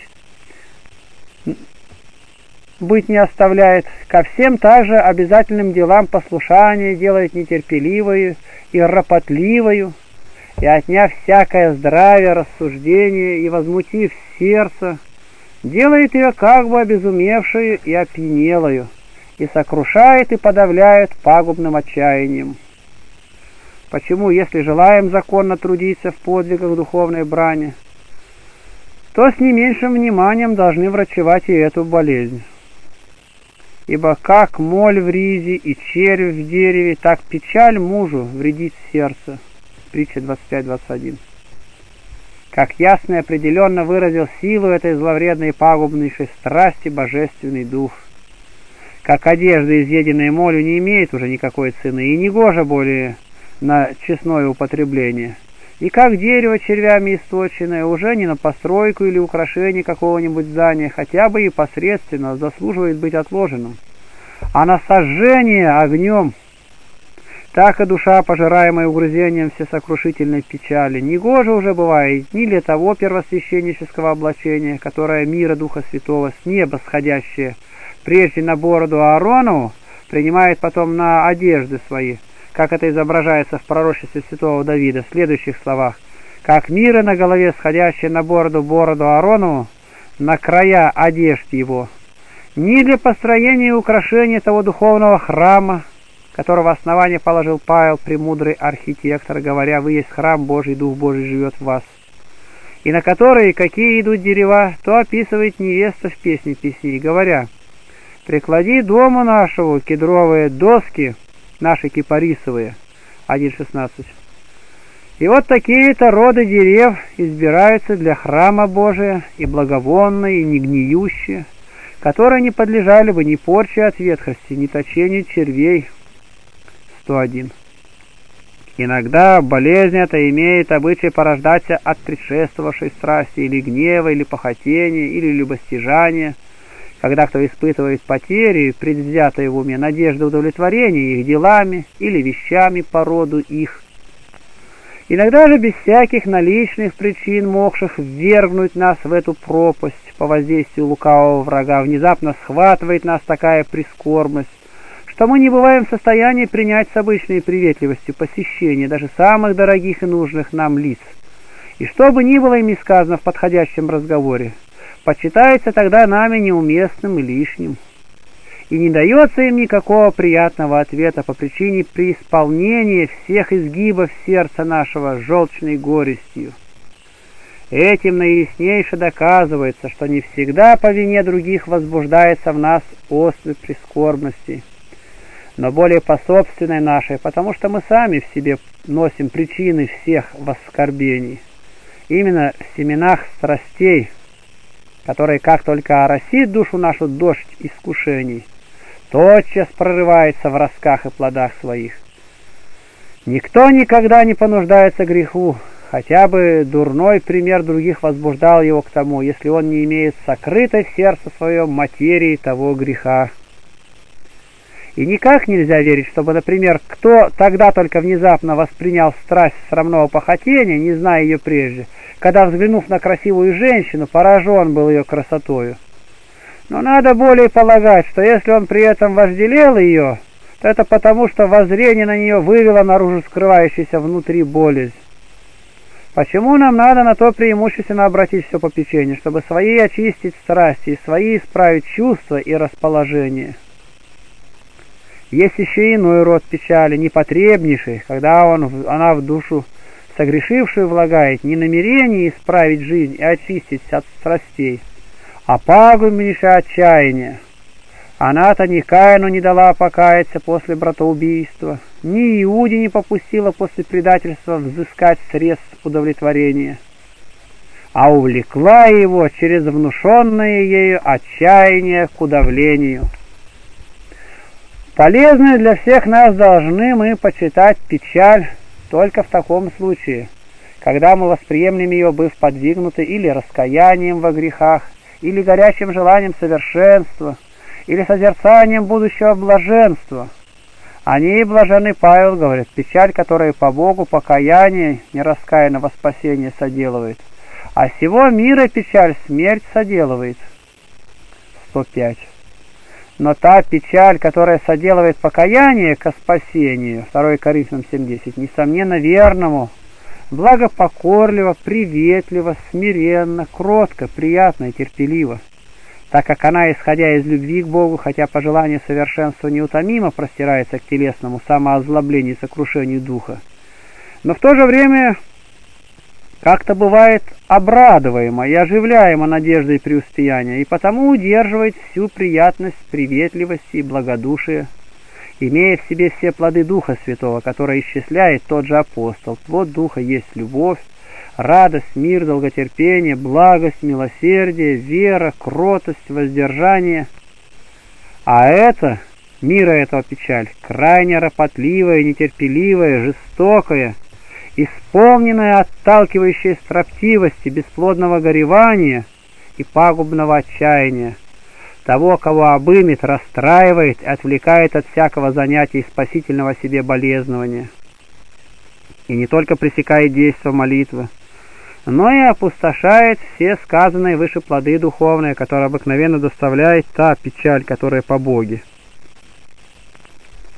Speaker 1: быть не оставляет, ко всем также обязательным делам послушания делает нетерпеливою и ропотливою, и отняв всякое здравие, рассуждение и возмутив сердце, делает ее как бы обезумевшую и опьянелою, и сокрушает и подавляет пагубным отчаянием. Почему, если желаем законно трудиться в подвигах духовной брани, то с не меньшим вниманием должны врачевать и эту болезнь? Ибо как моль в ризе и червь в дереве, так печаль мужу вредит сердце. Притча двадцать пять двадцать один. Как ясно и определенно выразил силу этой зловредной и пагубнейшей страсти божественный дух. Как одежда, изъеденная молью, не имеет уже никакой цены и не гожа более на честное употребление, и как дерево червями источенное уже не на постройку или украшение какого-нибудь здания, хотя бы и посредственно заслуживает быть отложенным, а на сожжение огнем, так и душа, пожираемая угрызением всесокрушительной печали, негоже уже бывает ни для того первосвященнического облачения, которое мира Духа Святого с неба сходящее прежде на бороду Ааронову принимает потом на одежды свои, как это изображается в пророчестве святого Давида, в следующих словах: «Как мира на голове, сходящие на бороду бороду Ааронову, на края одежд его, ни для построения и украшения того духовного храма, которого основание положил Павел, премудрый архитектор, говоря: вы есть храм Божий, Дух Божий живет в вас, и на которые какие идут дерева, то описывает невеста в песне песней, говоря: приклади дому нашего кедровые доски, наши кипарисовые». один шестнадцать. И вот такие-то роды дерев избираются для храма Божия, и благовонные, и не гниющие, которые не подлежали бы ни порче от ветхости, ни точению червей. сто один. Иногда болезнь эта имеет обычай порождаться от предшествовавшей страсти, или гнева, или похотения, или любостяжания, когда кто испытывает потери, предвзятые в уме надежды удовлетворения их делами или вещами по роду их. Иногда же без всяких наличных причин, могших ввергнуть нас в эту пропасть, по воздействию лукавого врага, внезапно схватывает нас такая прискорбность, что мы не бываем в состоянии принять с обычной приветливостью посещение даже самых дорогих и нужных нам лиц. И что бы ни было ими сказано в подходящем разговоре, почитается тогда нами неуместным и лишним, и не дается им никакого приятного ответа по причине преисполнения всех изгибов сердца нашего желчной горестью. Этим наияснейше доказывается, что не всегда по вине других возбуждается в нас острый прискорбности, но более по собственной нашей, потому что мы сами в себе носим причины всех воскорбений. Именно в семенах страстей, которые как только оросит душу нашу дождь искушений, тотчас прорывается в ростках и плодах своих. Никто никогда не понуждается к греху, хотя бы дурной пример других возбуждал его к тому, если он не имеет сокрытой в сердце своем материи того греха. И никак нельзя верить, чтобы, например, кто тогда только внезапно воспринял страсть срамного похотения, не зная ее прежде, когда, взглянув на красивую женщину, поражен был ее красотою. Но надо более полагать, что если он при этом вожделел ее, то это потому, что воззрение на нее вывело наружу скрывающуюся внутри болезнь. Почему нам надо на то преимущественно обратить все попечение, чтобы свои очистить страсти и свои исправить чувства и расположение? Есть еще иной род печали, непотребнейший, когда он, она в душу согрешившую влагает не намерение исправить жизнь и очистить от страстей, а пагубнейшее отчаяние. Она-то ни Каину не дала покаяться после братоубийства, ни Иуде не попустила после предательства взыскать средств удовлетворения, а увлекла его через внушенное ею отчаяние к удавлению. Полезной для всех нас должны мы почитать печаль только в таком случае, когда мы восприемлем ее, быв подвигнуты или раскаянием во грехах, или горячим желанием совершенства, или созерцанием будущего блаженства. Они и блаженны, Павел говорит, печаль, которая по Богу покаяние нераскаянного спасения соделывает, а всего мира печаль смерть соделывает. сто пять. Но та печаль, которая соделывает покаяние ко спасению, второе Коринфянам семь десять, несомненно верному, благопокорливо, приветливо, смиренно, кротко, приятно и терпеливо, так как она, исходя из любви к Богу, хотя по желанию совершенства неутомимо простирается к телесному самоозлоблению и сокрушению духа, но в то же время как-то бывает обрадуемо и оживляемо надеждой преуспеяния, и потому удерживает всю приятность приветливости и благодушия, имея в себе все плоды Духа Святого, которые исчисляет тот же апостол. Плод Духа есть любовь, радость, мир, долготерпение, благость, милосердие, вера, кротость, воздержание. А это, мира этого печаль, крайне ропотливая, нетерпеливая, жестокая, исполненная отталкивающей строптивости, бесплодного горевания и пагубного отчаяния. Того, кого обымет, расстраивает, отвлекает от всякого занятия и спасительного себе болезнования. И не только пресекает действие молитвы, но и опустошает все сказанные выше плоды духовные, которые обыкновенно доставляет та печаль, которая по Боге.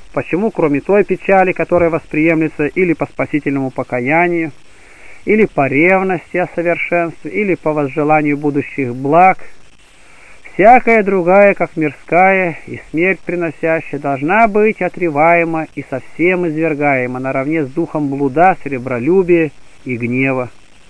Speaker 1: почему кроме той печали, которая восприемлется или по спасительному покаянию, или по ревности о совершенстве, или по возжеланию будущих благ, всякая другая, как мирская и смерть приносящая, должна быть отреваема и совсем извергаема наравне с духом блуда, сребролюбия и гнева.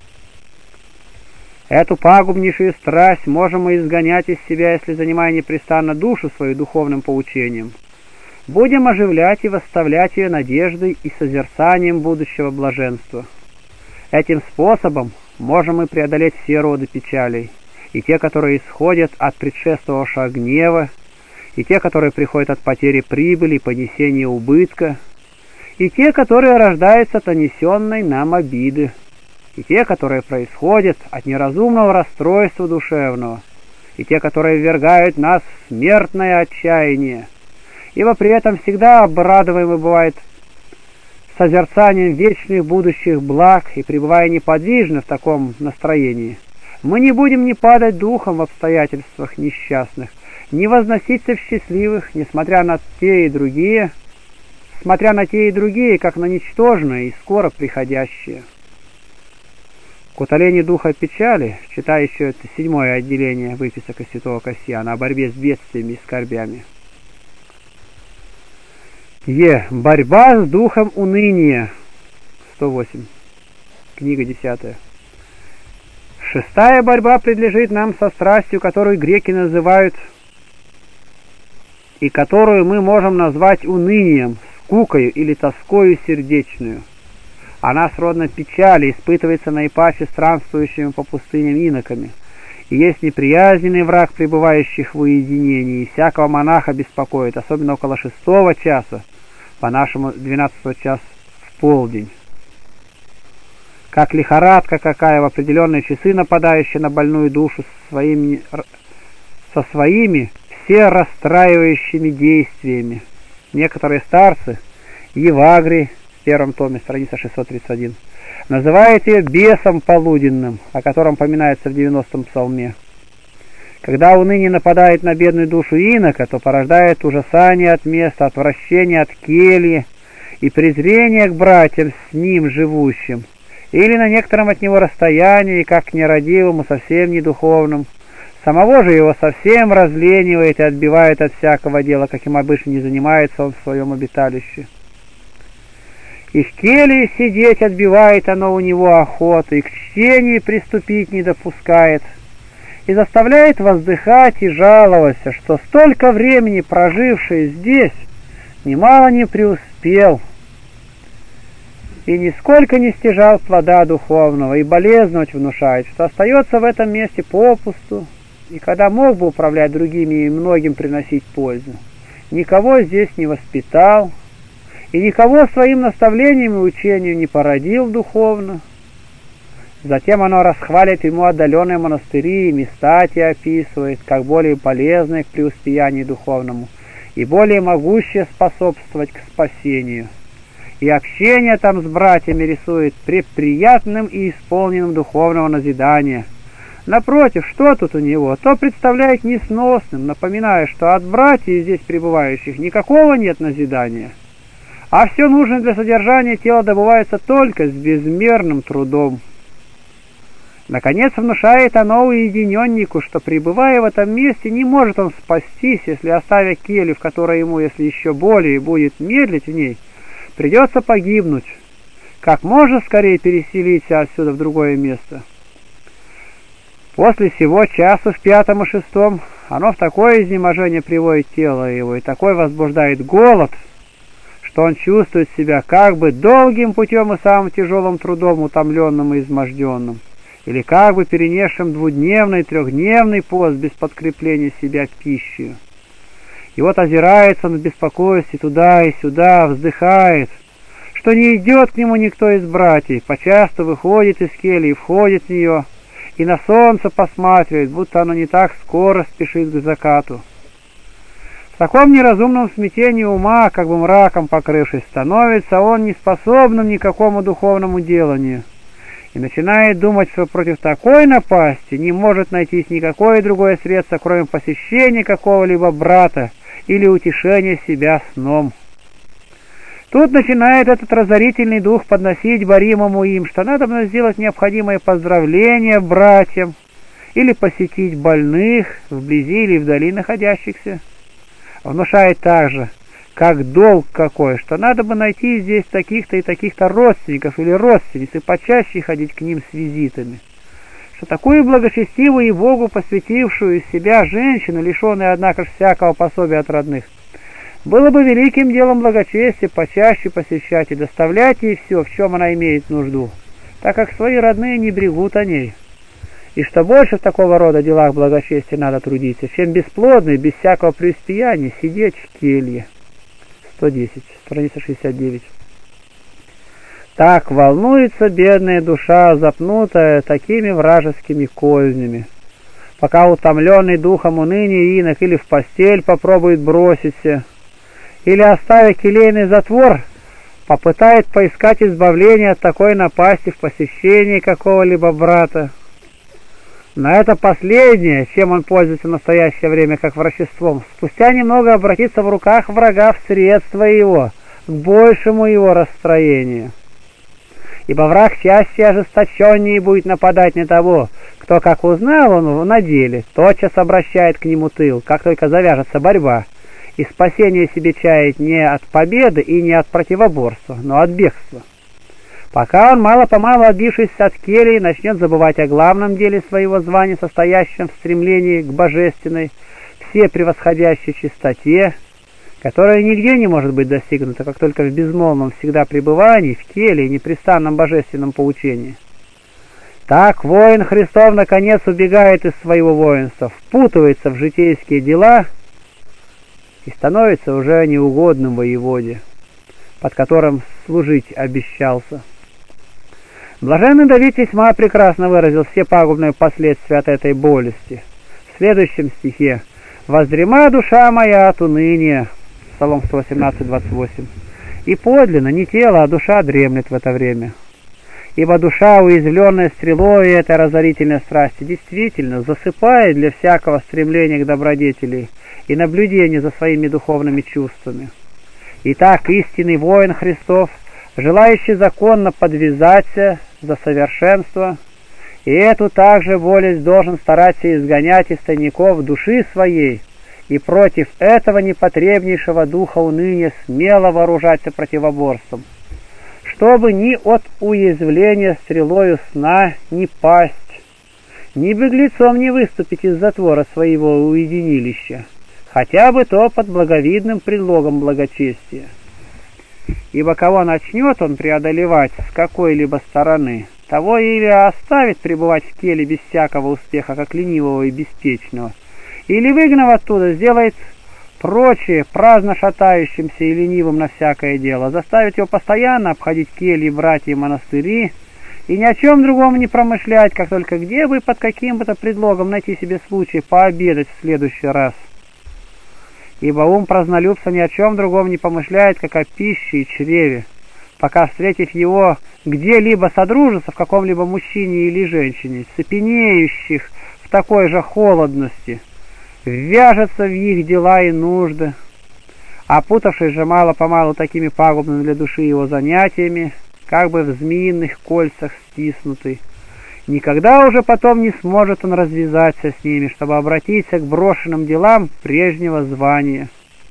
Speaker 1: Эту пагубнейшую страсть можем мы изгонять из себя, если, занимая непрестанно душу свою духовным поучением, будем оживлять и восставлять ее надеждой и созерцанием будущего блаженства. Этим способом можем мы преодолеть все роды печалей, и те, которые исходят от предшествовавшего гнева, и те, которые приходят от потери прибыли и понесения убытка, и те, которые рождаются от нанесенной нам обиды, и те, которые происходят от неразумного расстройства душевного, и те, которые ввергают нас в смертное отчаяние, ибо при этом всегда обрадуемый бывает созерцанием вечных будущих благ, и пребывая неподвижно в таком настроении, мы не будем ни падать духом в обстоятельствах несчастных, ни возноситься в счастливых, несмотря на те и другие, смотря на те и другие, как на ничтожные и скоро приходящие. К утолению духа печали, читая еще это седьмое отделение выписок из святого Кассиана о борьбе с бедствиями и скорбями. Е. Борьба с духом уныния. сто восемь. Книга десятая. Шестая борьба предлежит нам со страстью, которую греки называют и которую мы можем назвать унынием, скукою или тоскою сердечную. Она сродна печали, испытывается наипаче странствующими по пустыням иноками, и есть неприязненный враг пребывающих в уединении, и всякого монаха беспокоит, особенно около шестого часа, по-нашему двенадцатого часа в полдень. Как лихорадка какая в определенные часы, нападающая на больную душу со своими, со своими все расстраивающими действиями. Некоторые старцы, Евагрий, в первом томе, страница шестьсот тридцать один, называет ее бесом полуденным, о котором поминается в девяностом псалме. Когда уныние нападает на бедную душу инока, то порождает ужасание от места, отвращение от кельи и презрение к братьям с ним живущим, или на некотором от него расстоянии, как к нерадивому, совсем не духовным. Самого же его совсем разленивает и отбивает от всякого дела, каким обычно не занимается он в своем обиталище. И в келье сидеть отбивает оно у него охоту, и к чтению приступить не допускает, и заставляет воздыхать и жаловаться, что столько времени проживший здесь немало не преуспел, и нисколько не стяжал плода духовного, и болезнуть внушает, что остается в этом месте попусту, и когда мог бы управлять другими и многим приносить пользу, никого здесь не воспитал, и никого своим наставлением и учением не породил духовно. Затем оно расхвалит ему отдаленные монастыри и места те описывает, как более полезные к преуспеянию духовному и более могущие способствовать к спасению. И общение там с братьями рисует преприятным и исполненным духовного назидания. Напротив, что тут у него? То представляет несносным, напоминая, что от братьев здесь пребывающих никакого нет назидания, а все нужное для содержания тела добывается только с безмерным трудом. Наконец внушает оно уединеннику, что, пребывая в этом месте, не может он спастись, если, оставя келью, в которой ему, если еще более будет медлить в ней, придется погибнуть. Как можно скорее переселиться отсюда в другое место. После сего часу в пятом и шестом оно в такое изнеможение приводит тело его и такой возбуждает голод, что он чувствует себя как бы долгим путем и самым тяжелым трудом утомленным и изможденным, или как бы перенесшим двудневный, трехдневный пост без подкрепления себя пищей. И вот озирается он в беспокойстве туда и сюда, вздыхает, что не идет к нему никто из братьев, почасто выходит из кельи и входит в нее, и на солнце посматривает, будто оно не так скоро спешит к закату. В таком неразумном смятении ума, как бы мраком покрывшись, становится он неспособным ни к какому духовному деланию, и начинает думать, что против такой напасти не может найтись никакое другое средство, кроме посещения какого-либо брата или утешения себя сном. Тут начинает этот разорительный дух подносить боримому им, что надо сделать необходимое поздравление братьям или посетить больных вблизи или вдали находящихся. Внушает также, как долг какой, что надо бы найти здесь таких-то и таких-то родственников или родственниц и почаще ходить к ним с визитами. Что такую благочестивую и Богу посвятившую себя женщину, лишенную, однако, всякого пособия от родных, было бы великим делом благочестия почаще посещать и доставлять ей все, в чем она имеет нужду, так как свои родные не брегут о ней. И что больше в такого рода делах благочестия надо трудиться, чем бесплодно и без всякого преуспеяния сидеть в келье. сто десять, страница шестьдесят девять. Так волнуется бедная душа, запнутая такими вражескими кознями, пока утомленный духом уныния инок или в постель попробует броситься, или, оставив келейный затвор, попытает поискать избавление от такой напасти в посещении какого-либо брата. На это последнее, чем он пользуется в настоящее время как врачеством, спустя немного обратится в руках врага в средства его, к большему его расстроению. Ибо враг чаще ожесточеннее будет нападать на того, кто, как узнал он на деле, тотчас обращает к нему тыл, как только завяжется борьба, и спасение себе чает не от победы и не от противоборства, но от бегства. Пока он, мало-помалу отбившись от келии, начнет забывать о главном деле своего звания, состоящем в стремлении к божественной, все превосходящей чистоте, которая нигде не может быть достигнута, как только в безмолвном всегда пребывании, в келии, непрестанном божественном поучении. Так воин Христов наконец убегает из своего воинства, впутывается в житейские дела и становится уже неугодным воеводе, под которым служить обещался. Блаженный Давид весьма прекрасно выразил все пагубные последствия от этой болести. В следующем стихе: «Воздрема душа моя от уныния», Псалом сто восемнадцать, двадцать восемь, «и подлинно не тело, а душа дремлет в это время. Ибо душа, уязвленная стрелой этой разорительной страсти, действительно засыпает для всякого стремления к добродетели и наблюдения за своими духовными чувствами. Итак, истинный воин Христов, желающий законно подвязаться за совершенство, и эту также болезнь должен стараться изгонять из тайников души своей, и против этого непотребнейшего духа уныния смело вооружаться противоборством, чтобы ни от уязвления стрелою сна не пасть, ни беглецом не выступить из затвора своего уединилища, хотя бы то под благовидным предлогом благочестия. Ибо кого начнет он преодолевать с какой-либо стороны, того или оставит пребывать в теле без всякого успеха, как ленивого и беспечного, или, выгнав оттуда, сделает прочее праздно шатающимся и ленивым на всякое дело, заставит его постоянно обходить кельи, братья и монастыри, и ни о чем другом не промышлять, как только где бы под каким бы то предлогом найти себе случай пообедать в следующий раз. Ибо ум празднолюбца ни о чем другом не помышляет, как о пище и чреве, пока, встретив его где-либо содружиться в каком-либо мужчине или женщине, цепенеющих в такой же холодности, ввяжется в их дела и нужды, опутавшись же мало-помалу такими пагубными для души его занятиями, как бы в змеиных кольцах стиснутый, никогда уже потом не сможет он развязаться с ними, чтобы обратиться к брошенным делам прежнего звания.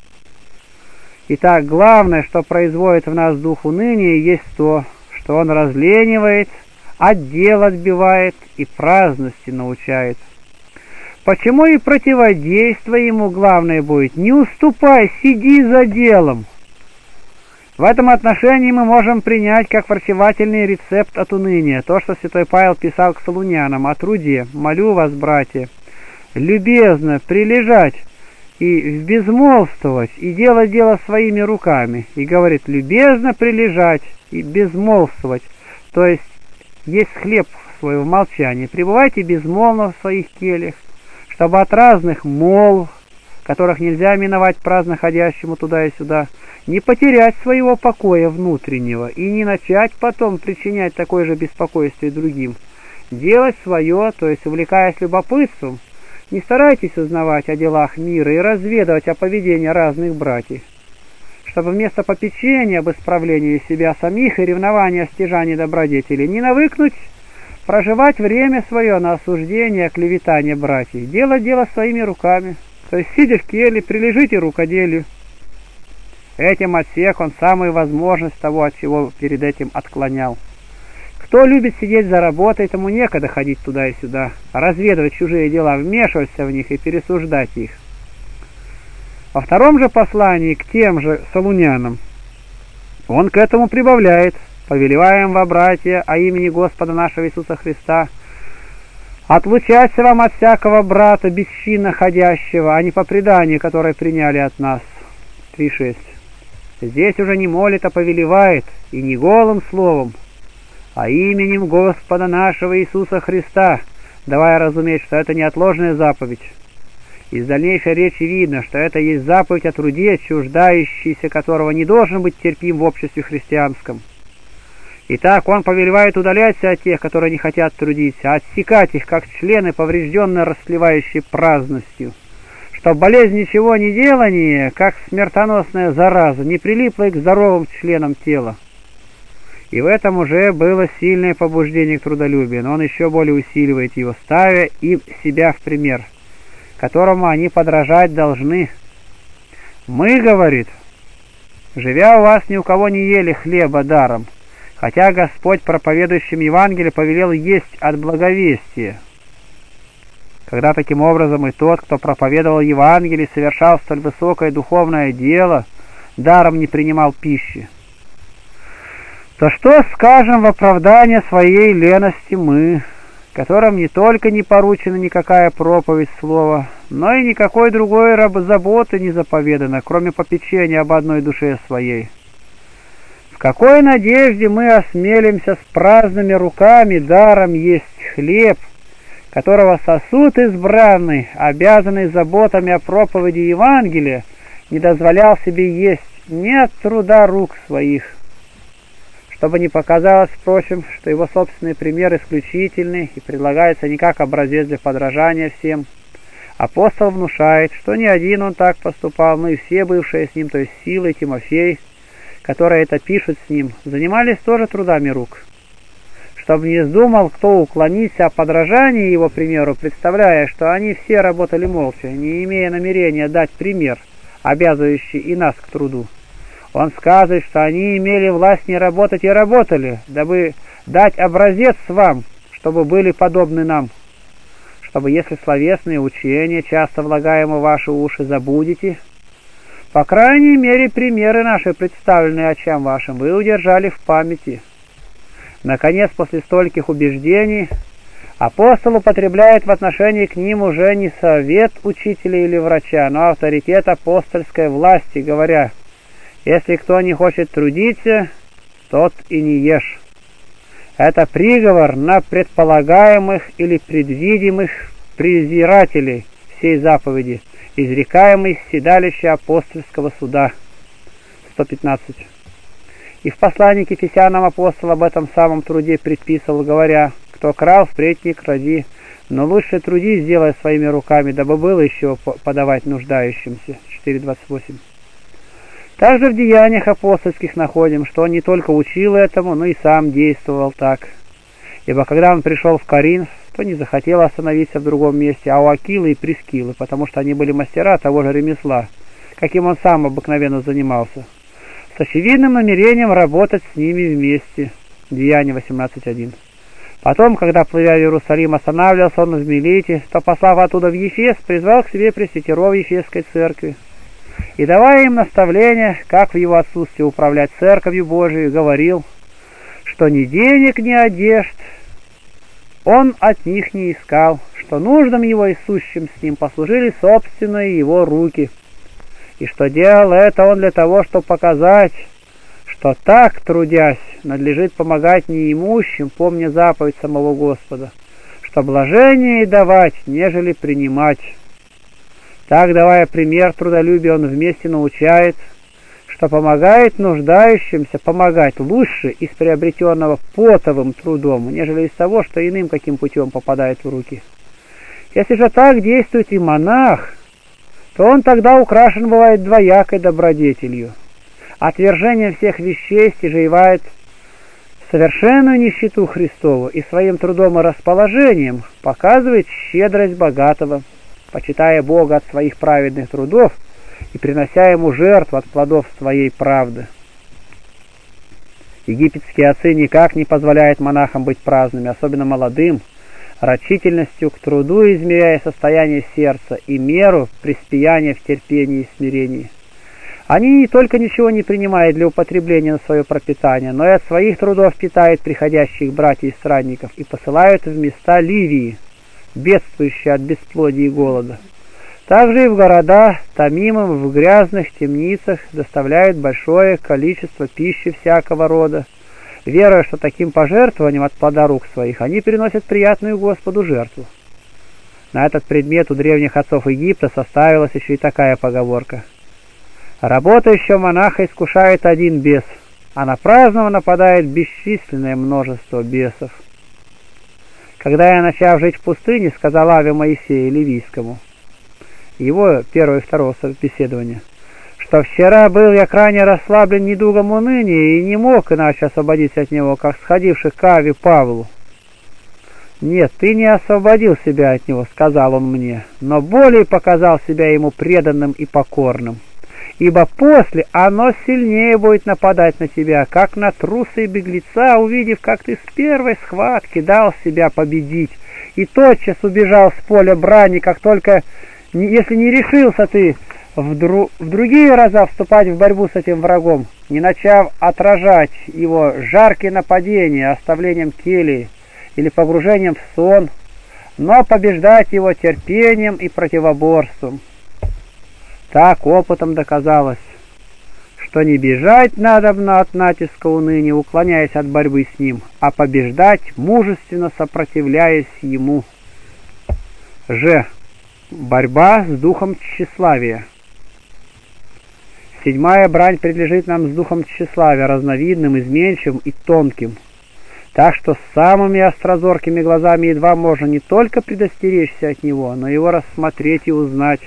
Speaker 1: Итак, главное, что производит в нас дух уныния, есть то, что он разленивает, от дел отбивает и праздности научает. Почему и противодействие ему главное будет: не уступай, сиди за делом. В этом отношении мы можем принять как врачевательный рецепт от уныния то, что святой Павел писал к солунянам о труде: «Молю вас, братья, любезно прилежать и безмолвствовать, и делать дело своими руками». И говорит: любезно прилежать и безмолвствовать, то есть есть хлеб свой в молчании, пребывайте безмолвно в своих кельях, чтобы от разных молв, которых нельзя миновать праздно ходящему туда и сюда, не потерять своего покоя внутреннего и не начать потом причинять такое же беспокойствие другим. Делать свое, то есть увлекаясь любопытством, не старайтесь узнавать о делах мира и разведывать о поведении разных братьев, чтобы вместо попечения об исправлении себя самих и ревнования о стяжании добродетели не навыкнуть проживать время свое на осуждение, оклеветание братьев, делать дело своими руками, то есть, сидя в келье, прилежите рукоделию. Этим отсек он самую возможность того, от чего перед этим отклонял. Кто любит сидеть за работой, тому некогда ходить туда и сюда, разведывать чужие дела, вмешиваться в них и пересуждать их. Во втором же послании к тем же салунянам он к этому прибавляет: «Повелеваем во братья о имени Господа нашего Иисуса Христа отлучаться вам от всякого брата бесчинно ходящего, а не по преданию, которое приняли от нас». три шесть. Здесь уже не молит, а повелевает, и не голым словом, а именем Господа нашего Иисуса Христа, давая разуметь, что это неотложная заповедь. Из дальнейшей речи видно, что это есть заповедь о труде, чуждающийся которого не должен быть терпим в обществе христианском. Итак, он повелевает удаляться от тех, которые не хотят трудиться, отсекать их, как члены, поврежденные расслевающей праздностью, чтоб болезнь ничего не делания, как смертоносная зараза, не прилипла и к здоровым членам тела. И в этом уже было сильное побуждение к трудолюбию, но он еще более усиливает его, ставя им себя в пример, которому они подражать должны. «Мы, — говорит, — живя у вас, ни у кого не ели хлеба даром, хотя Господь проповедующим Евангелие повелел есть от благовестия». Когда таким образом и тот, кто проповедовал Евангелие, совершал столь высокое духовное дело, даром не принимал пищи, то что скажем в оправдание своей лености мы, которым не только не поручена никакая проповедь слова, но и никакой другой заботы не заповедано, кроме попечения об одной душе своей? В какой надежде мы осмелимся с праздными руками даром есть хлеб, которого сосуд избранный, обязанный заботами о проповеди Евангелия, не дозволял себе есть ни от труда рук своих? Чтобы не показалось, впрочем, что его собственный пример исключительный и предлагается не как образец для подражания всем, апостол внушает, что не один он так поступал, но и все бывшие с ним, то есть Сила и Тимофей, которые это пишут с ним, занимались тоже трудами рук. Чтобы не вздумал кто уклониться от подражания его примеру, представляя, что они все работали молча, не имея намерения дать пример, обязывающий и нас к труду. Он сказывает, что они имели власть не работать и работали, дабы дать образец вам, чтобы были подобны нам. Чтобы, если словесные учения, часто влагаемые в ваши уши, забудете, по крайней мере, примеры наши, представленные очам вашим, вы удержали в памяти. Наконец, после стольких убеждений, апостол употребляет в отношении к ним уже не совет учителя или врача, но авторитет апостольской власти, говоря: «Если кто не хочет трудиться, тот и не ешь». Это приговор на предполагаемых или предвидимых презирателей всей заповеди, изрекаемый с седалища апостольского суда. сто пятнадцать. И в послании к Ефесянам апостол об этом самом труде предписывал, говоря: «Кто крал, впредь не кради, но лучше трудись, делая своими руками, дабы было еще подавать нуждающимся». четыре двадцать восемь. Также в деяниях апостольских находим, что он не только учил этому, но и сам действовал так. Ибо когда он пришел в Коринф, то не захотел остановиться в другом месте, а у Акилы и Прискилы, потому что они были мастера того же ремесла, каким он сам обыкновенно занимался, с очевидным намерением работать с ними вместе. Деяния восемнадцать один. Потом, когда, плывя в Иерусалим, останавливался он в Милите, то, послав оттуда в Ефес, призвал к себе пресвитеров Ефесской церкви, и, давая им наставления, как в его отсутствии управлять церковью Божией, говорил, что ни денег, ни одежд он от них не искал, что нуждам его и сущим с ним послужили собственные его руки, и что делал это он для того, чтобы показать, что так, трудясь, надлежит помогать неимущим, помня заповедь самого Господа, что блажение и давать, нежели принимать. Так, давая пример трудолюбия, он вместе научает, что помогает нуждающимся помогать лучше из приобретенного потовым трудом, нежели из того, что иным каким путем попадает в руки. Если же так действует и монах, то он тогда украшен бывает двоякой добродетелью. отвержением всех вещей стяжевает совершенную нищету Христову и своим трудом и расположением показывает щедрость богатого, почитая Бога от своих праведных трудов и принося Ему жертву от плодов своей правды. Египетские отцы никак не позволяют монахам быть праздными, особенно молодым, рачительностью к труду измеряя состояние сердца и меру преспияния в терпении и смирении. Они не только ничего не принимают для употребления на свое пропитание, но и от своих трудов питают приходящих братьев и странников и посылают в места Ливии, бедствующие от бесплодия и голода. Также и в города, томимым в грязных темницах, доставляют большое количество пищи всякого рода, веруя, что таким пожертвованием от плода рук своих они приносят приятную Господу жертву. На этот предмет у древних отцов Египта составилась еще и такая поговорка: работающего монаха искушает один бес, а на праздного нападает бесчисленное множество бесов. Когда я, начав жить в пустыне, сказал Аве Моисею Ливийскому, его первое и второе собеседование, что вчера был я крайне расслаблен недугом уныния и не мог иначе освободиться от него, как сходивших к Аве Павлу. «Нет, ты не освободил себя от него, — сказал он мне, — но более показал себя ему преданным и покорным. Ибо после оно сильнее будет нападать на тебя, как на труса и беглеца, увидев, как ты с первой схватки дал себя победить, и тотчас убежал с поля брани, как только, если не решился ты в, дру, в другие раза вступать в борьбу с этим врагом, не начав отражать его жаркие нападения оставлением келии или погружением в сон, но побеждать его терпением и противоборством. Так опытом доказалось, что не бежать надобно от натиска уныния, уклоняясь от борьбы с ним, а побеждать, мужественно сопротивляясь ему. Ж. Борьба с духом тщеславия. Седьмая брань принадлежит нам с духом тщеславия, разновидным, изменчивым и тонким. Так что с самыми острозоркими глазами едва можно не только предостеречься от него, но его рассмотреть и узнать.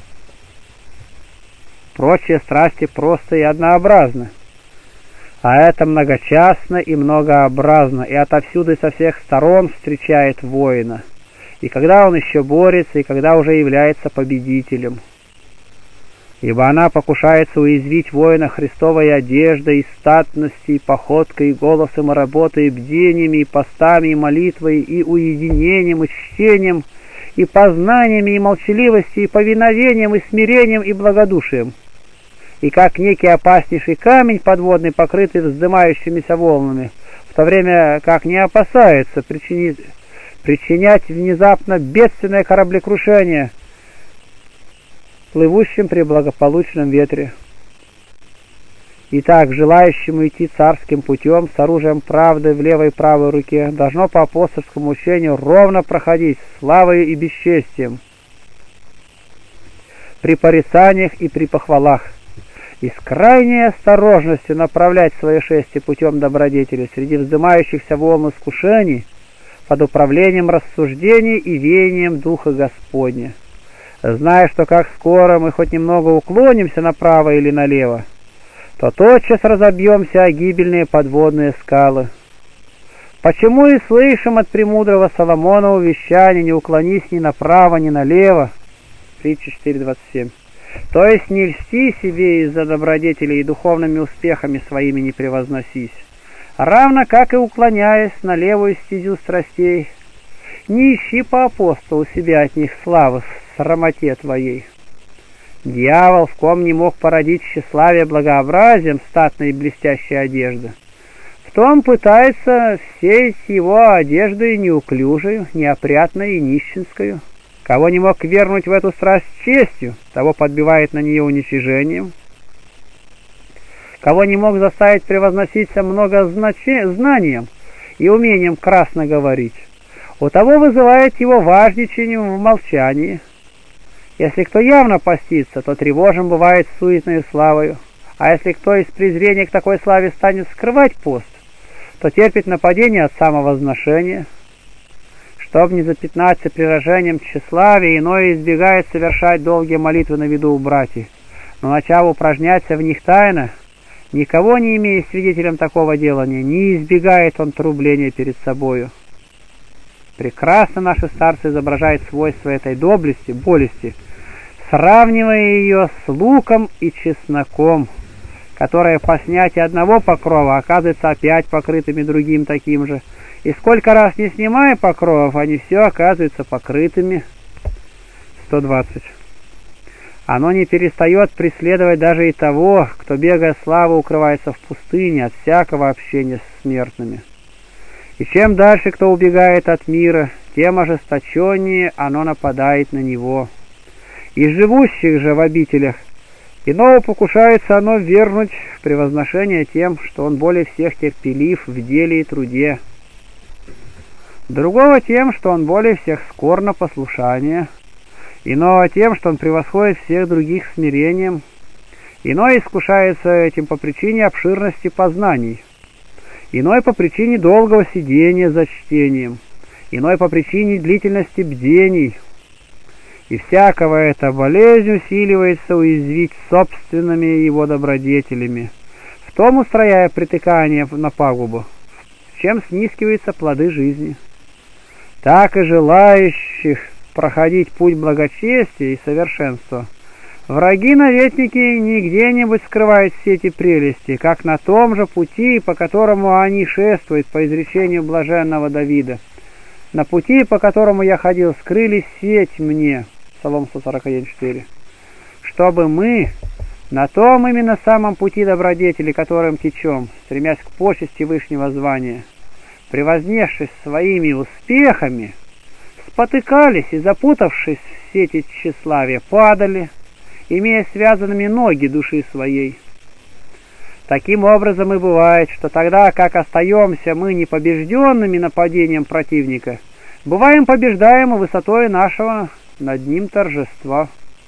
Speaker 1: Прочие страсти просто и однообразны, а это многочастно и многообразно, и отовсюду и со всех сторон встречает воина, и когда он еще борется, и когда уже является победителем. Ибо она покушается уязвить воина Христовой одеждой, и статностью, и походкой, и голосом, и работой, и бдениями, и постами, и молитвой, и уединением, и чтением, и познаниями, и молчаливостью, и повиновением, и смирением, и благодушием. И как некий опаснейший камень подводный, покрытый вздымающимися волнами, в то время как не опасается причинить, причинять внезапно бедственное кораблекрушение плывущим при благополучном ветре. Итак, желающему идти царским путем с оружием правды в левой и правой руке должно по апостольскому учению ровно проходить славой и бесчестием, при порицаниях и при похвалах, и с крайней осторожностью направлять свое шествие путем добродетели среди вздымающихся волн искушений под управлением рассуждений и веянием Духа Господня, зная, что как скоро мы хоть немного уклонимся направо или налево, то тотчас разобьемся о гибельные подводные скалы. Почему и слышим от премудрого Соломона увещания: не уклонись ни направо, ни налево. Притча четыре двадцать семь. То есть не льсти себе из-за добродетелей и духовными успехами своими не превозносись, равно как и уклоняясь на левую стезю страстей, не ищи по апостолу себя от них славы в срамоте твоей. Дьявол, в ком не мог породить тщеславие благообразием статной и блестящей одежды, в том пытается всеять его одеждой неуклюжею, неопрятной и нищенскою. Кого не мог вернуть в эту страсть честью, того подбивает на нее уничижением. Кого не мог заставить превозноситься много знанием и умением красно говорить, у того вызывает его важничанием в молчании. Если кто явно постится, то тревожен бывает суетной славою, а если кто из презрения к такой славе станет скрывать пост, то терпит нападение от самовозношения. Чтоб не запятнаться приражением тщеславия, иное избегает совершать долгие молитвы на виду у братьев, но начав упражняться в них тайно, Никого не имея свидетелем такого делания, не избегает он трубления перед собою. Прекрасно наши старцы изображают свойства этой доблести, болести, сравнивая ее с луком и чесноком, которые по снятии одного покрова оказываются опять покрытыми другим таким же, и сколько раз не снимая покровов, они все оказываются покрытыми. сто двадцать. Оно не перестает преследовать даже и того, кто, бегая славы, укрывается в пустыне от всякого общения с смертными. И чем дальше кто убегает от мира, тем ожесточеннее оно нападает на него. Из живущих же в обителях иного покушается оно вернуть в превозношение тем, что он более всех терпелив в деле и труде. Другого тем, что он более всех скор на послушание. Иного тем, что он превосходит всех других смирением. Иной искушается этим по причине обширности познаний. Иной по причине долгого сидения за чтением. Иной по причине длительности бдений. И всякого эта болезнь усиливается уязвить собственными его добродетелями, в том устрояя притыкание на пагубу, чем снискиваются плоды жизни. Так и желающих проходить путь благочестия и совершенства враги-наветники не где-нибудь скрывают все эти прелести, как на том же пути, по которому они шествуют, по изречению блаженного Давида. На пути, по которому я ходил, скрылись сеть мне, Псалом сто сорок один четыре, чтобы мы на том именно самом пути добродетели, которым течем, стремясь к почести вышнего звания, превознесшись своими успехами, спотыкались и, запутавшись в сети тщеславия, падали, имея связанными ноги души своей. Таким образом и бывает, что тогда, как остаемся мы непобежденными нападением противника, бываем побеждаемы высотой нашего над ним торжества.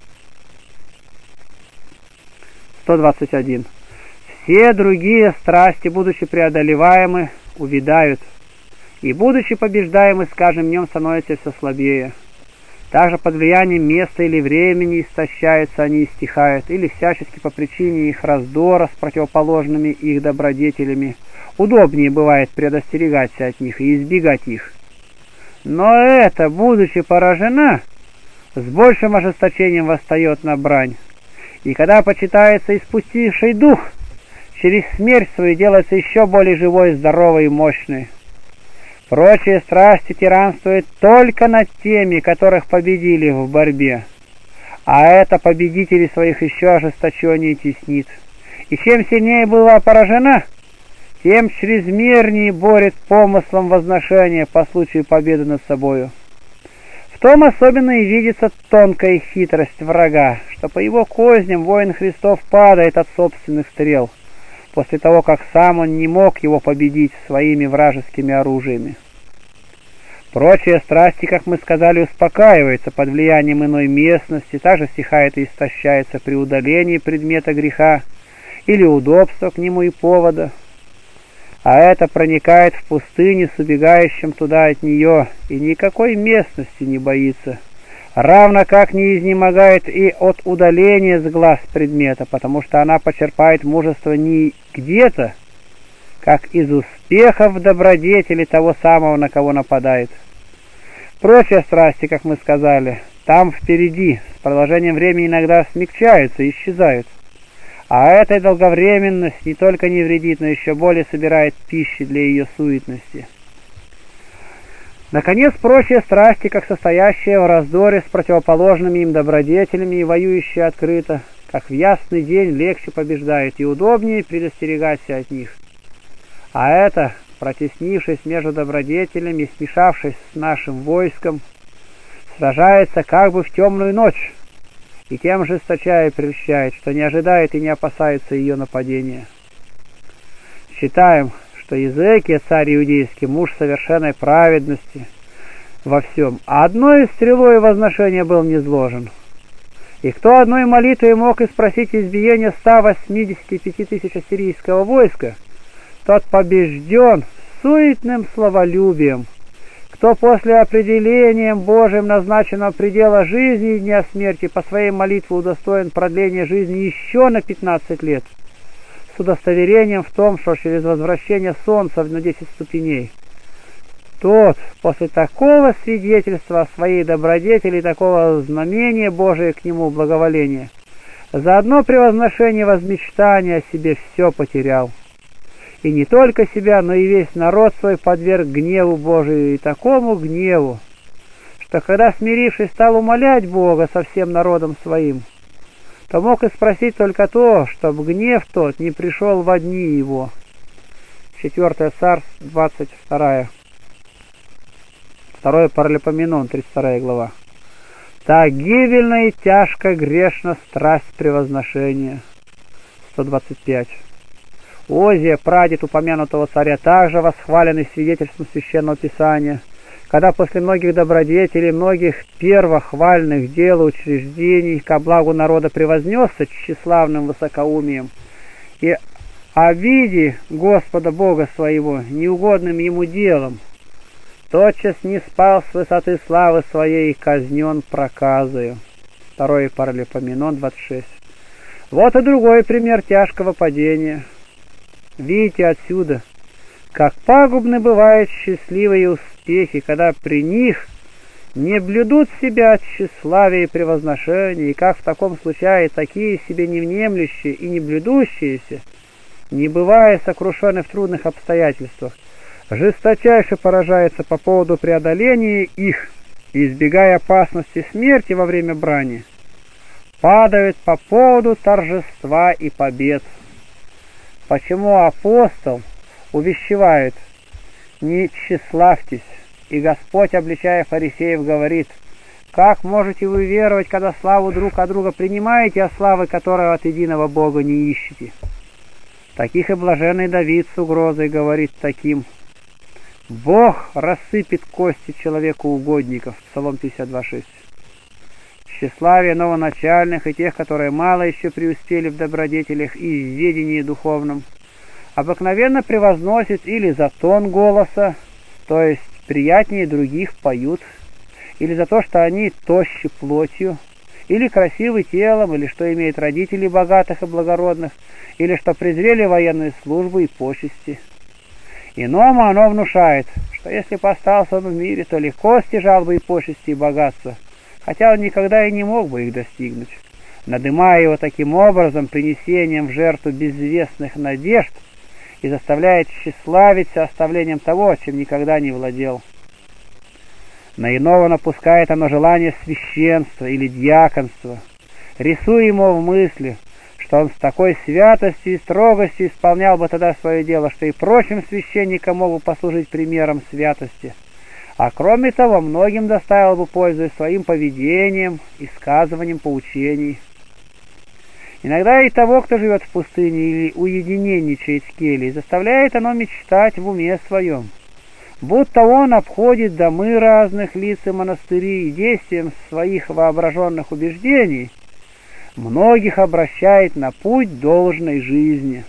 Speaker 1: сто двадцать один. Все другие страсти, будучи преодолеваемы, увядают, и, будучи побеждаемы, с каждым днем становятся все слабее. Также под влиянием места или времени истощаются они и стихают, или всячески по причине их раздора с противоположными их добродетелями удобнее бывает предостерегаться от них и избегать их. Но это, будучи поражена, с большим ожесточением восстает на брань. И когда почитается испустивший дух, через смерть свою делается еще более живой, здоровой и мощной. Прочие страсти тиранствуют только над теми, которых победили в борьбе, а это победителей своих еще ожесточеннее теснит. И чем сильнее была поражена, тем чрезмернее борет помыслом возношения по случаю победы над собою. В том особенно и видится тонкая хитрость врага, что по его козням воин Христов падает от собственных стрел, после того, как сам он не мог его победить своими вражескими оружиями. Прочие страсти, как мы сказали, успокаиваются под влиянием иной местности, также стихает и истощается при удалении предмета греха или удобства к нему и повода, а это проникает в пустыню с убегающим туда от нее и никакой местности не боится, равно как не изнемогает и от удаления с глаз предмета, потому что она почерпает мужество не где-то, как из успехов добродетели того самого, на кого нападает. Прочие страсти, как мы сказали, там впереди, с продолжением времени иногда смягчаются и исчезают, а эта долговременность не только не вредит, но еще более собирает пищи для ее суетности. Наконец, прочие страсти, как состоящие в раздоре с противоположными им добродетелями и воюющие открыто, как в ясный день легче побеждают и удобнее предостерегаться от них. А это, протеснившись между добродетелями и смешавшись с нашим войском, сражается как бы в темную ночь, и тем жесточая прельщает, что не ожидает и не опасается ее нападения. Считаем, что Иезекия, царь иудейский, муж совершенной праведности во всем, а одной стрелой возношения был низложен. И кто одной молитвой мог и спросить избиение ста восьмидесяти пяти тысяч ассирийского войска, тот побежден суетным словолюбием. Кто после определением Божьим назначенного предела жизни и дня смерти по своей молитве удостоен продления жизни еще на пятнадцать лет, с удостоверением в том, что через возвращение солнца на десять ступеней. Тот, после такого свидетельства о своей добродетели, такого знамения Божия к нему благоволения, за одно превозношение возмечтания о себе все потерял. И не только себя, но и весь народ свой подверг гневу Божию, и такому гневу, что когда, смирившись, стал умолять Бога со всем народом своим, то мог и спросить только то, чтобы гнев тот не пришел во дни его. Четвертое Царств, двадцать вторая. Второе Паралипоменон, тридцать вторая глава. Так гибельно и тяжко грешна страсть превозношения. сто двадцать пять. Озия, прадед упомянутого царя, также восхваленный свидетельством Священного Писания, когда после многих добродетелей, многих первохвальных дел и учреждений ко благу народа превознесся тщеславным высокоумием и о виде Господа Бога своего неугодным ему делом, тотчас не спал с высоты славы своей и казнен проказою. Второе Паралипоменон, двадцать шесть. Вот и другой пример тяжкого падения. Видите отсюда, как пагубны бывают счастливые успехи, когда при них не блюдут себя от тщеславия и превозношения, и как в таком случае такие себе невнемлющие и не блюдущиеся, не бывая сокрушены в трудных обстоятельствах, жесточайше поражается по поводу преодоления их, и, избегая опасности смерти во время брани, падают по поводу торжества и побед. Почему апостол увещевает: не тщеславьтесь, и Господь, обличая фарисеев, говорит: как можете вы веровать, когда славу друг от друга принимаете, а славы, которую от единого Бога не ищете? Таких и блаженный Давид с угрозой говорит таким: Бог рассыпет кости человеку угодников. Псалом пятьдесят два шесть. Тщеславие новоначальных и тех, которые мало еще преуспели в добродетелях и в ведении духовном, обыкновенно превозносит или за тон голоса, то есть приятнее других поют, или за то, что они тощи плотью, или красивы телом, или что имеют родителей богатых и благородных, или что презрели военную службу и почести. Иному оно внушает, что если бы остался он в мире, то легко стяжал бы и почести, и богатства, хотя он никогда и не мог бы их достигнуть, надымая его таким образом принесением в жертву безвестных надежд и заставляет тщеславиться оставлением того, чем никогда не владел. На иного напускает оно желание священства или дьяконства, рисуя ему в мысли, что он с такой святостью и строгостью исполнял бы тогда свое дело, что и прочим священникам мог бы послужить примером святости, а кроме того многим доставил бы пользу своим поведением и сказыванием поучений. Иногда и того, кто живет в пустыне или уединенничает в келье, заставляет оно мечтать в уме своем, будто он обходит домы разных лиц и монастырей и действием своих воображенных убеждений многих обращает на путь должной жизни.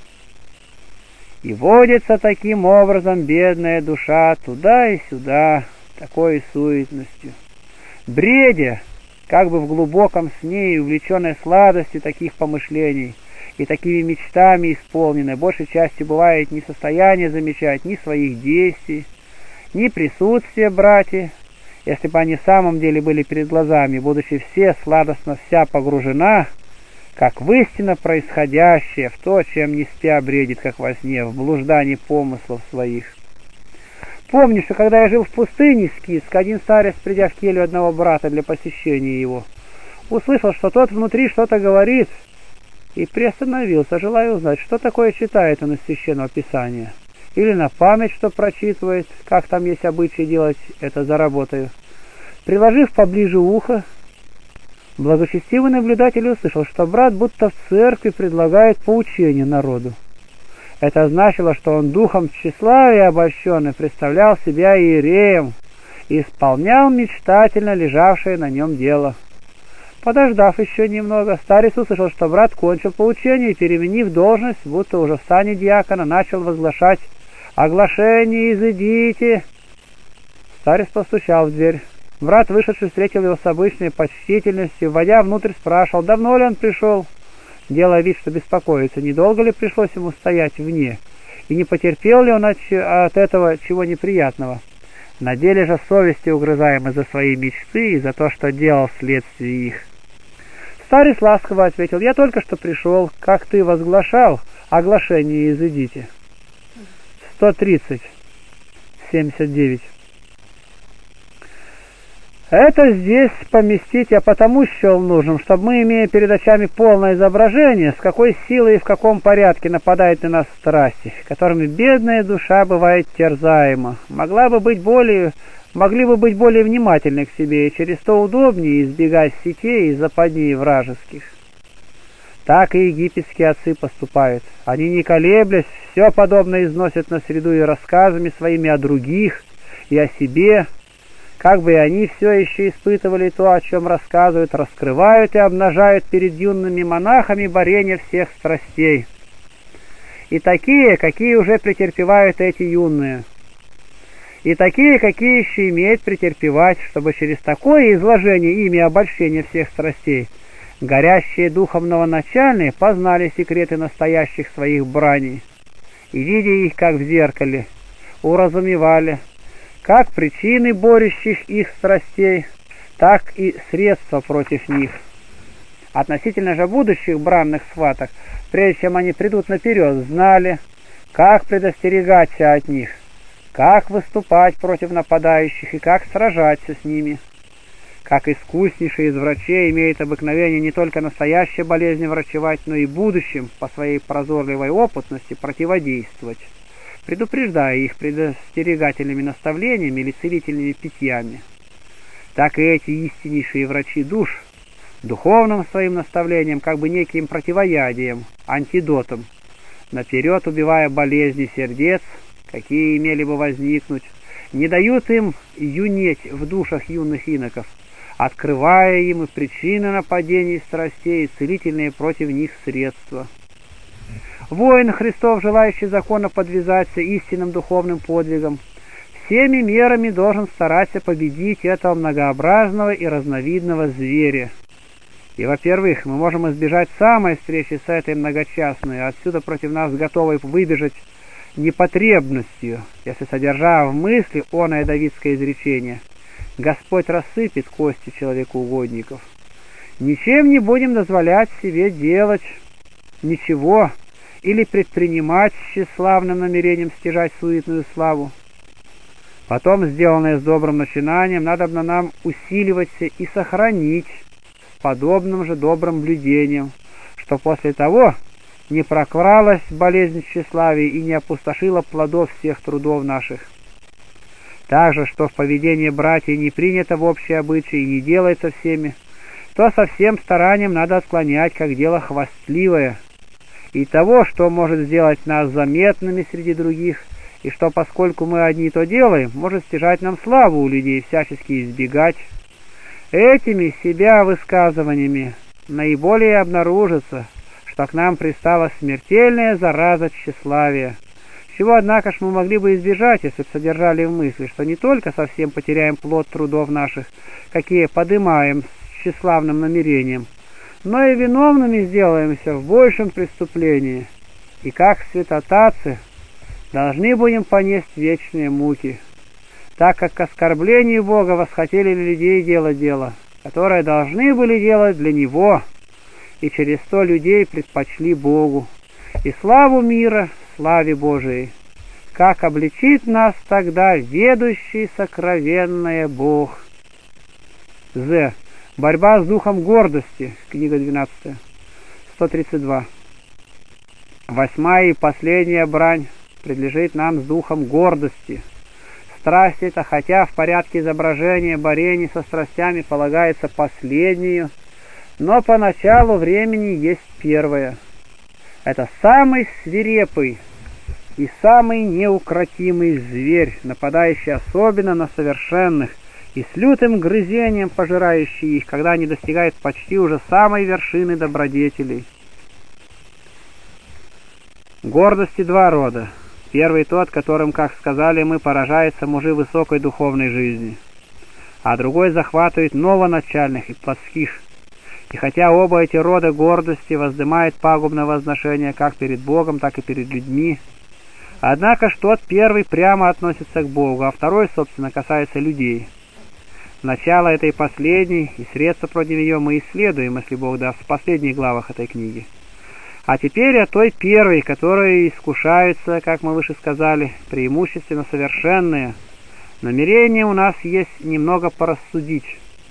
Speaker 1: И водится таким образом бедная душа туда и сюда, такой суетностью, бредя, как бы в глубоком сне и увлеченной сладостью таких помышлений и такими мечтами исполненной, большей частью бывает не в состоянии замечать ни своих действий, ни присутствия братьев, если бы они в самом деле были перед глазами, будучи все сладостно вся погружена, как в истинно происходящее, в то, чем не спя бредит, как во сне, в блуждании помыслов своих. Помню, что когда я жил в пустыне Скитск, один старец, придя в келью одного брата для посещения его, услышал, что тот внутри что-то говорит, и приостановился, желая узнать, что такое читает он из Священного Писания. Или на память что прочитывает, как там есть обычай делать это за работою. Приложив поближе ухо, благочестивый наблюдатель услышал, что брат будто в церкви предлагает поучение народу. Это значило, что он духом тщеславия обольщенный представлял себя иереем и исполнял мечтательно лежавшее на нем дело. Подождав еще немного, старец услышал, что брат кончил поучение и, переменив должность, будто уже в сане диакона, начал возглашать: «Оглашение, изыдите!» Старец постучал в дверь. Брат, вышедший, встретил его с обычной почтительностью, вводя внутрь, спрашивал, давно ли он пришел, делая вид, что беспокоится, недолго ли пришлось ему стоять вне, и не потерпел ли он от, от этого чего неприятного. На деле же совести угрызаемы за свои мечты и за то, что делал вследствие их. Старец ласково ответил: «Я только что пришел, как ты возглашал, оглашение изыдите». сто тридцать, семьдесят девять. Это здесь поместить я потому счел нужным, чтобы мы, имея перед очами полное изображение, с какой силой и в каком порядке нападают на нас страсти, которыми бедная душа бывает терзаема, могла бы быть более, могли бы быть более внимательны к себе и через то удобнее избегать сетей и западней вражеских. Так и египетские отцы поступают. Они, не колеблясь, все подобное износят на среду и рассказами своими о других и о себе, как бы и они все еще испытывали то, о чем рассказывают, раскрывают и обнажают перед юными монахами борение всех страстей. И такие, какие уже претерпевают эти юные. И такие, какие еще имеют претерпевать, чтобы через такое изложение ими обольщения всех страстей горящие духом новоначальные познали секреты настоящих своих браней, и, видя их как в зеркале, уразумевали, как причины борющих их страстей, так и средства против них. Относительно же будущих бранных схваток, прежде чем они придут наперед, знали, как предостерегаться от них, как выступать против нападающих и как сражаться с ними. Как искуснейший из врачей имеет обыкновение не только настоящей болезни врачевать, но и будущим по своей прозорливой опытности противодействовать, предупреждая их предостерегательными наставлениями или целительными питьями. Так и эти истиннейшие врачи душ, духовным своим наставлением, как бы неким противоядием, антидотом, наперед убивая болезни сердец, какие имели бы возникнуть, не дают им юнеть в душах юных иноков, открывая им и причины нападений страстей и целительные против них средства. Воин Христов, желающий закона подвязаться истинным духовным подвигом, всеми мерами должен стараться победить этого многообразного и разновидного зверя. И, во-первых, мы можем избежать самой встречи с этой многочастной, отсюда против нас готовой выбежать непотребностью, если, содержа в мысли оное давидское изречение: «Господь рассыпет кости человекоугодников». Ничем не будем дозволять себе делать ничего или предпринимать с тщеславным намерением стяжать суетную славу. Потом, сделанное с добрым начинанием, надобно нам усиливаться и сохранить с подобным же добрым блюдением, что после того не прокралась болезнь тщеславия и не опустошила плодов всех трудов наших. Также, что в поведении братьев не принято в общие обычаи и не делается всеми, то со всем старанием надо отклонять как дело хвастливое, и того, что может сделать нас заметными среди других, и что, поскольку мы одни то делаем, может стяжать нам славу у людей, всячески избегать. Этими себя высказываниями наиболее обнаружится, что к нам пристала смертельная зараза тщеславия, чего, однако ж, мы могли бы избежать, если бы содержали в мысли, что не только совсем потеряем плод трудов наших, какие подымаем с тщеславным намерением, но и виновными сделаемся в большем преступлении, и как святотатцы должны будем понесть вечные муки, так как к оскорблению Бога восхотели людей делать дело, которое должны были делать для Него, и через то людей предпочли Богу, и славу мира славе Божией, как обличит нас тогда ведущий сокровенное Бог. З. Борьба с духом гордости. Книга двенадцатая. сто тридцать два. Восьмая и последняя брань принадлежит нам с духом гордости. Страсть эта, хотя в порядке изображения борения со страстями полагается последнюю, но по началу времени есть первая. Это самый свирепый и самый неукротимый зверь, нападающий особенно на совершенных и с лютым грызением пожирающий их, когда они достигают почти уже самой вершины добродетелей. Гордости два рода. Первый тот, которым, как сказали мы, поражаются мужи высокой духовной жизни, а другой захватывает новоначальных и плотских, И хотя оба эти рода гордости воздымают пагубное возношение как перед Богом, так и перед людьми, однако ж тот первый прямо относится к Богу, а второй, собственно, касается людей. Начало этой последней и средства против нее мы исследуем, если Бог даст, в последних главах этой книги. А теперь о той первой, которой искушаются, как мы выше сказали, преимущественно совершенные. Намерение у нас есть немного порассудить.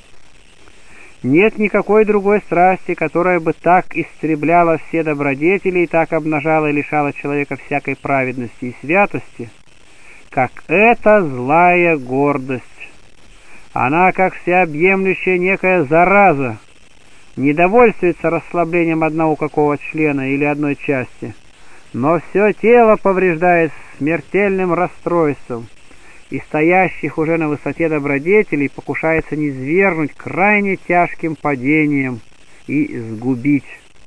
Speaker 1: Нет никакой другой страсти, которая бы так истребляла все добродетели и так обнажала и лишала человека всякой праведности и святости, как эта злая гордость. Она, как всеобъемлющая некая зараза, не довольствуется расслаблением одного какого члена или одной части, но все тело повреждает смертельным расстройством, и стоящих уже на высоте добродетелей покушается низвергнуть крайне тяжким падением и сгубить.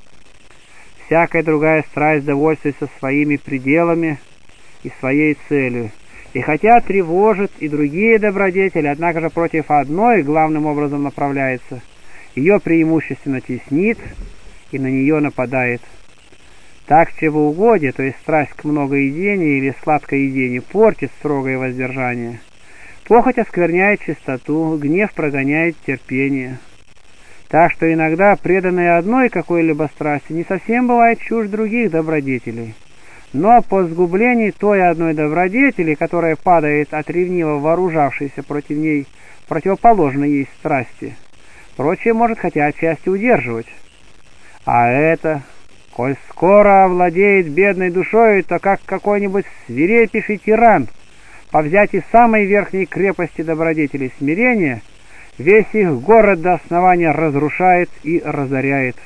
Speaker 1: Всякая другая страсть довольствуется своими пределами и своей целью, и хотя тревожит и другие добродетели, однако же против одной главным образом направляется, ее преимущественно теснит и на нее нападает. Так чревоугодие, то есть страсть к многоедению или сладкоедению, портит строгое воздержание. Похоть оскверняет чистоту, гнев прогоняет терпение. Так что иногда преданные одной какой-либо страсти не совсем бывает чужд других добродетелей. Но по сгублении той одной добродетели, которая падает от ревниво вооружавшейся против ней противоположной ей страсти, прочее может хотя отчасти удерживать. А это... Коль скоро овладеет бедной душой, то как какой-нибудь свирепейший тиран, по взятии самой верхней крепости добродетелей смирения, весь их город до основания разрушает и разоряет.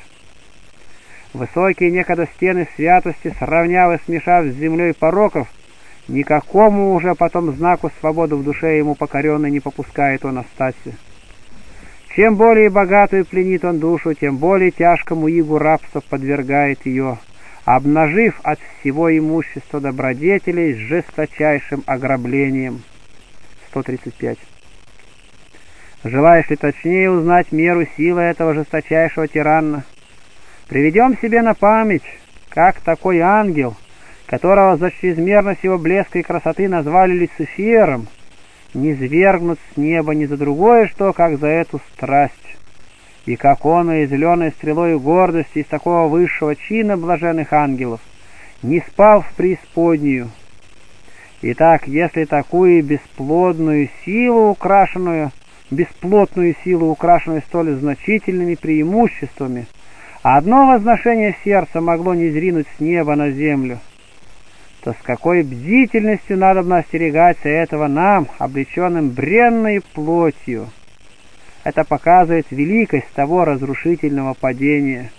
Speaker 1: Высокие некогда стены святости, сравняв и смешав с землей пороков, никакому уже потом знаку свободы в душе ему покоренной не попускает он остаться. Чем более богатую пленит он душу, тем более тяжкому игу рабства подвергает ее, обнажив от всего имущества добродетелей с жесточайшим ограблением. сто тридцать пять. Желаешь ли точнее узнать меру силы этого жесточайшего тирана? Приведем себе на память, как такой ангел, которого за чрезмерность его блеска и красоты назвали Люцифером, низвергнут с неба не за другое что, как за эту страсть, и как он, уязвленный стрелою гордости из такого высшего чина блаженных ангелов, не спал в преисподнюю. Итак, если такую бесплодную силу, украшенную, бесплотную силу, украшенную столь значительными преимуществами, одно возношение сердца могло низринуть с неба на землю, то с какой бдительностью надобно остерегаться этого нам, облеченным бренной плотью. Это показывает великость того разрушительного падения.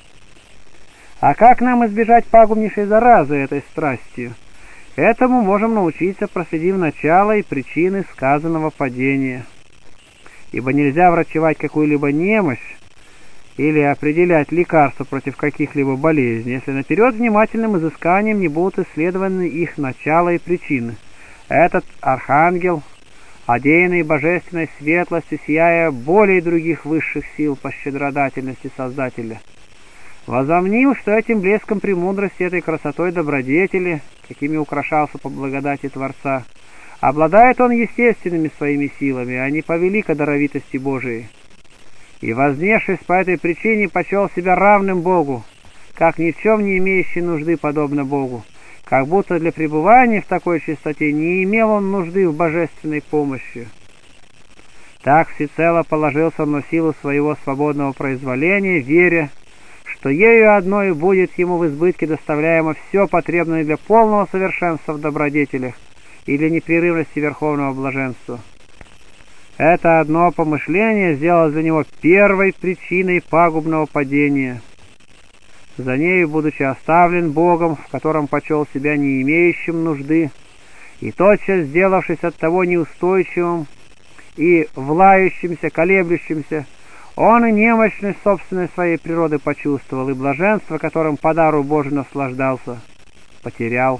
Speaker 1: А как нам избежать пагубнейшей заразы этой страстью? Этому можем научиться, проследив начало и причины сказанного падения. Ибо нельзя врачевать какую-либо немощь или определять лекарства против каких-либо болезней, если наперед внимательным изысканием не будут исследованы их начало и причины. Этот архангел, одеянный божественной светлостью, сияя более других высших сил по щедродательности Создателя, возомнил, что этим блеском премудрости, этой красотой добродетели, какими украшался по благодати Творца, обладает он естественными своими силами, а не по великой даровитости Божией. И, вознесшись по этой причине, почел себя равным Богу, как ни в чем не имеющий нужды подобно Богу, как будто для пребывания в такой чистоте не имел он нужды в божественной помощи. Так всецело положился он на силу своего свободного произволения, веря, что ею одной будет ему в избытке доставляемо все потребное для полного совершенства в добродетелях и для непрерывности верховного блаженства. Это одно помышление сделало для него первой причиной пагубного падения. За нею, будучи оставлен Богом, в котором почел себя не имеющим нужды, и тотчас сделавшись от того неустойчивым и влающимся, колеблющимся, он и немощность собственной своей природы почувствовал, и блаженство, которым по дару Божию наслаждался, потерял.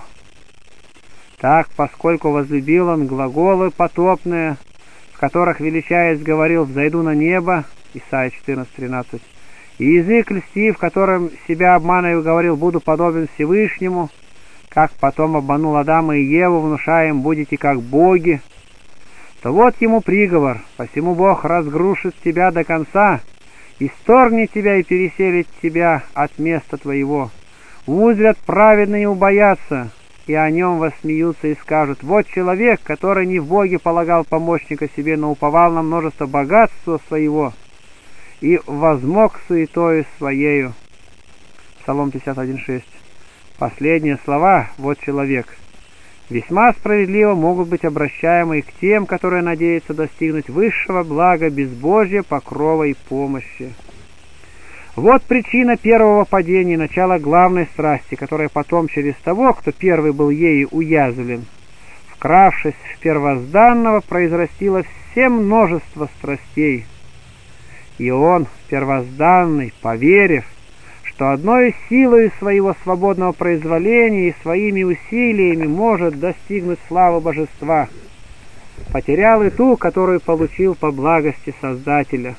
Speaker 1: Так, поскольку возлюбил он глаголы потопные, в которых, величаясь, говорил: «Взойду на небо» Исайя четырнадцать тринадцать, И язык льстив, которым себя обманывая, говорил: буду подобен Всевышнему, как потом обманул Адама и Еву, внушая им: будете как боги, то вот ему приговор: посему Бог разгрушит тебя до конца, исторгнет тебя и переселит тебя от места твоего. Узрят праведные убоятся, и о нем воссмеются и скажут: вот человек, который не в Боге полагал помощника себе, но уповал на множество богатства своего и возмог суетою своею. Псалом пятьдесят один шесть. Последние слова «вот человек» весьма справедливо могут быть обращаемы и к тем, которые надеются достигнуть высшего блага без Божьего покрова и помощи. Вот причина первого падения, начало главной страсти, которая потом через того, кто первый был ею уязвлен, вкравшись в первозданного, произрастила все множество страстей. И он, первозданный, поверив, что одной силой своего свободного произволения и своими усилиями может достигнуть славы божества, потерял и ту, которую получил по благости Создателя.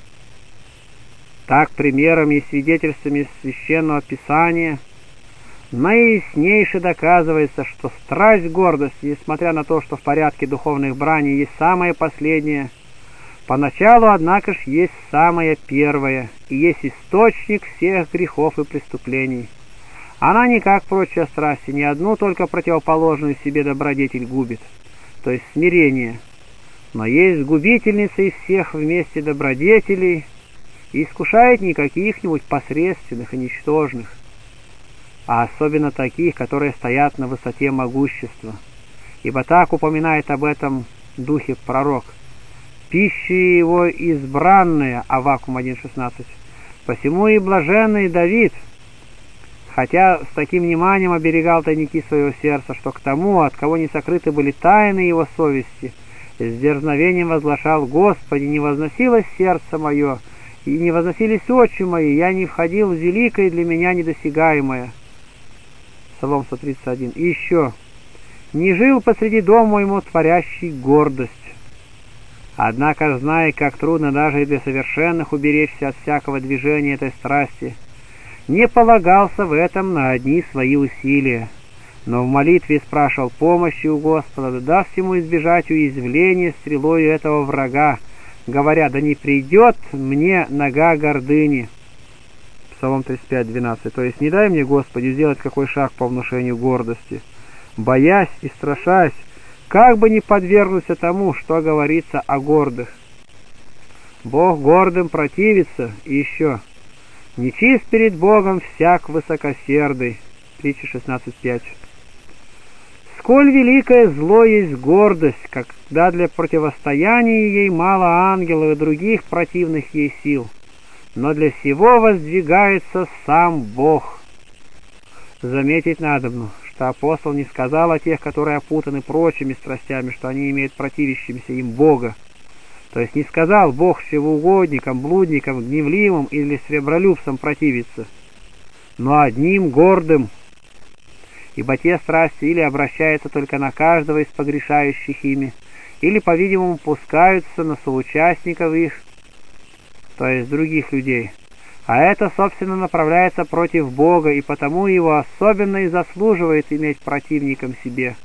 Speaker 1: Так, примерами и свидетельствами Священного Писания наяснейше доказывается, что страсть гордости, несмотря на то, что в порядке духовных браней есть самое последнее, поначалу, однако ж, есть самое первое и есть источник всех грехов и преступлений. Она не как прочие страсти, ни одну только противоположную себе добродетель губит, то есть смирение, но есть губительница из всех вместе добродетелей и искушает не каких-нибудь посредственных и ничтожных, а особенно таких, которые стоят на высоте могущества. Ибо так упоминает об этом в духе пророк: пища его избранная, Аввакум один шестнадцать. Посему и блаженный Давид, хотя с таким вниманием оберегал тайники своего сердца, что к тому, от кого не сокрыты были тайны его совести, с дерзновением возглашал: Господи, не возносилось сердце мое, и не возносились очи мои, я не входил в великое для меня недосягаемое. Псалом сто тридцать один. И еще: не жил посреди дома моему творящий гордость. Однако, зная, как трудно даже и для совершенных уберечься от всякого движения этой страсти, не полагался в этом на одни свои усилия, но в молитве спрашивал помощи у Господа, да даст ему избежать уязвления стрелою этого врага, говоря: да не придет мне нога гордыни. Псалом тридцать пять двенадцать. То есть не дай мне, Господи, сделать какой шаг по внушению гордости, боясь и страшась, как бы не подвергнуться тому, что говорится о гордых. Бог гордым противится. И еще: нечист перед Богом всяк высокосердый. Притча шестнадцать пять. Сколь великое зло есть гордость, когда для противостояния ей мало ангелов и других противных ей сил, но для сего воздвигается сам Бог. Заметить надобно, что апостол не сказал о тех, которые опутаны прочими страстями, что они имеют противящимся им Бога. То есть не сказал: Бог чревоугодникам, блудникам, гневливым или сребролюбцам противится, но одним гордым. Ибо те страсти или обращаются только на каждого из погрешающих ими, или, по-видимому, пускаются на соучастников их, то есть других людей. А это, собственно, направляется против Бога, и потому его особенно и заслуживает иметь противником себе.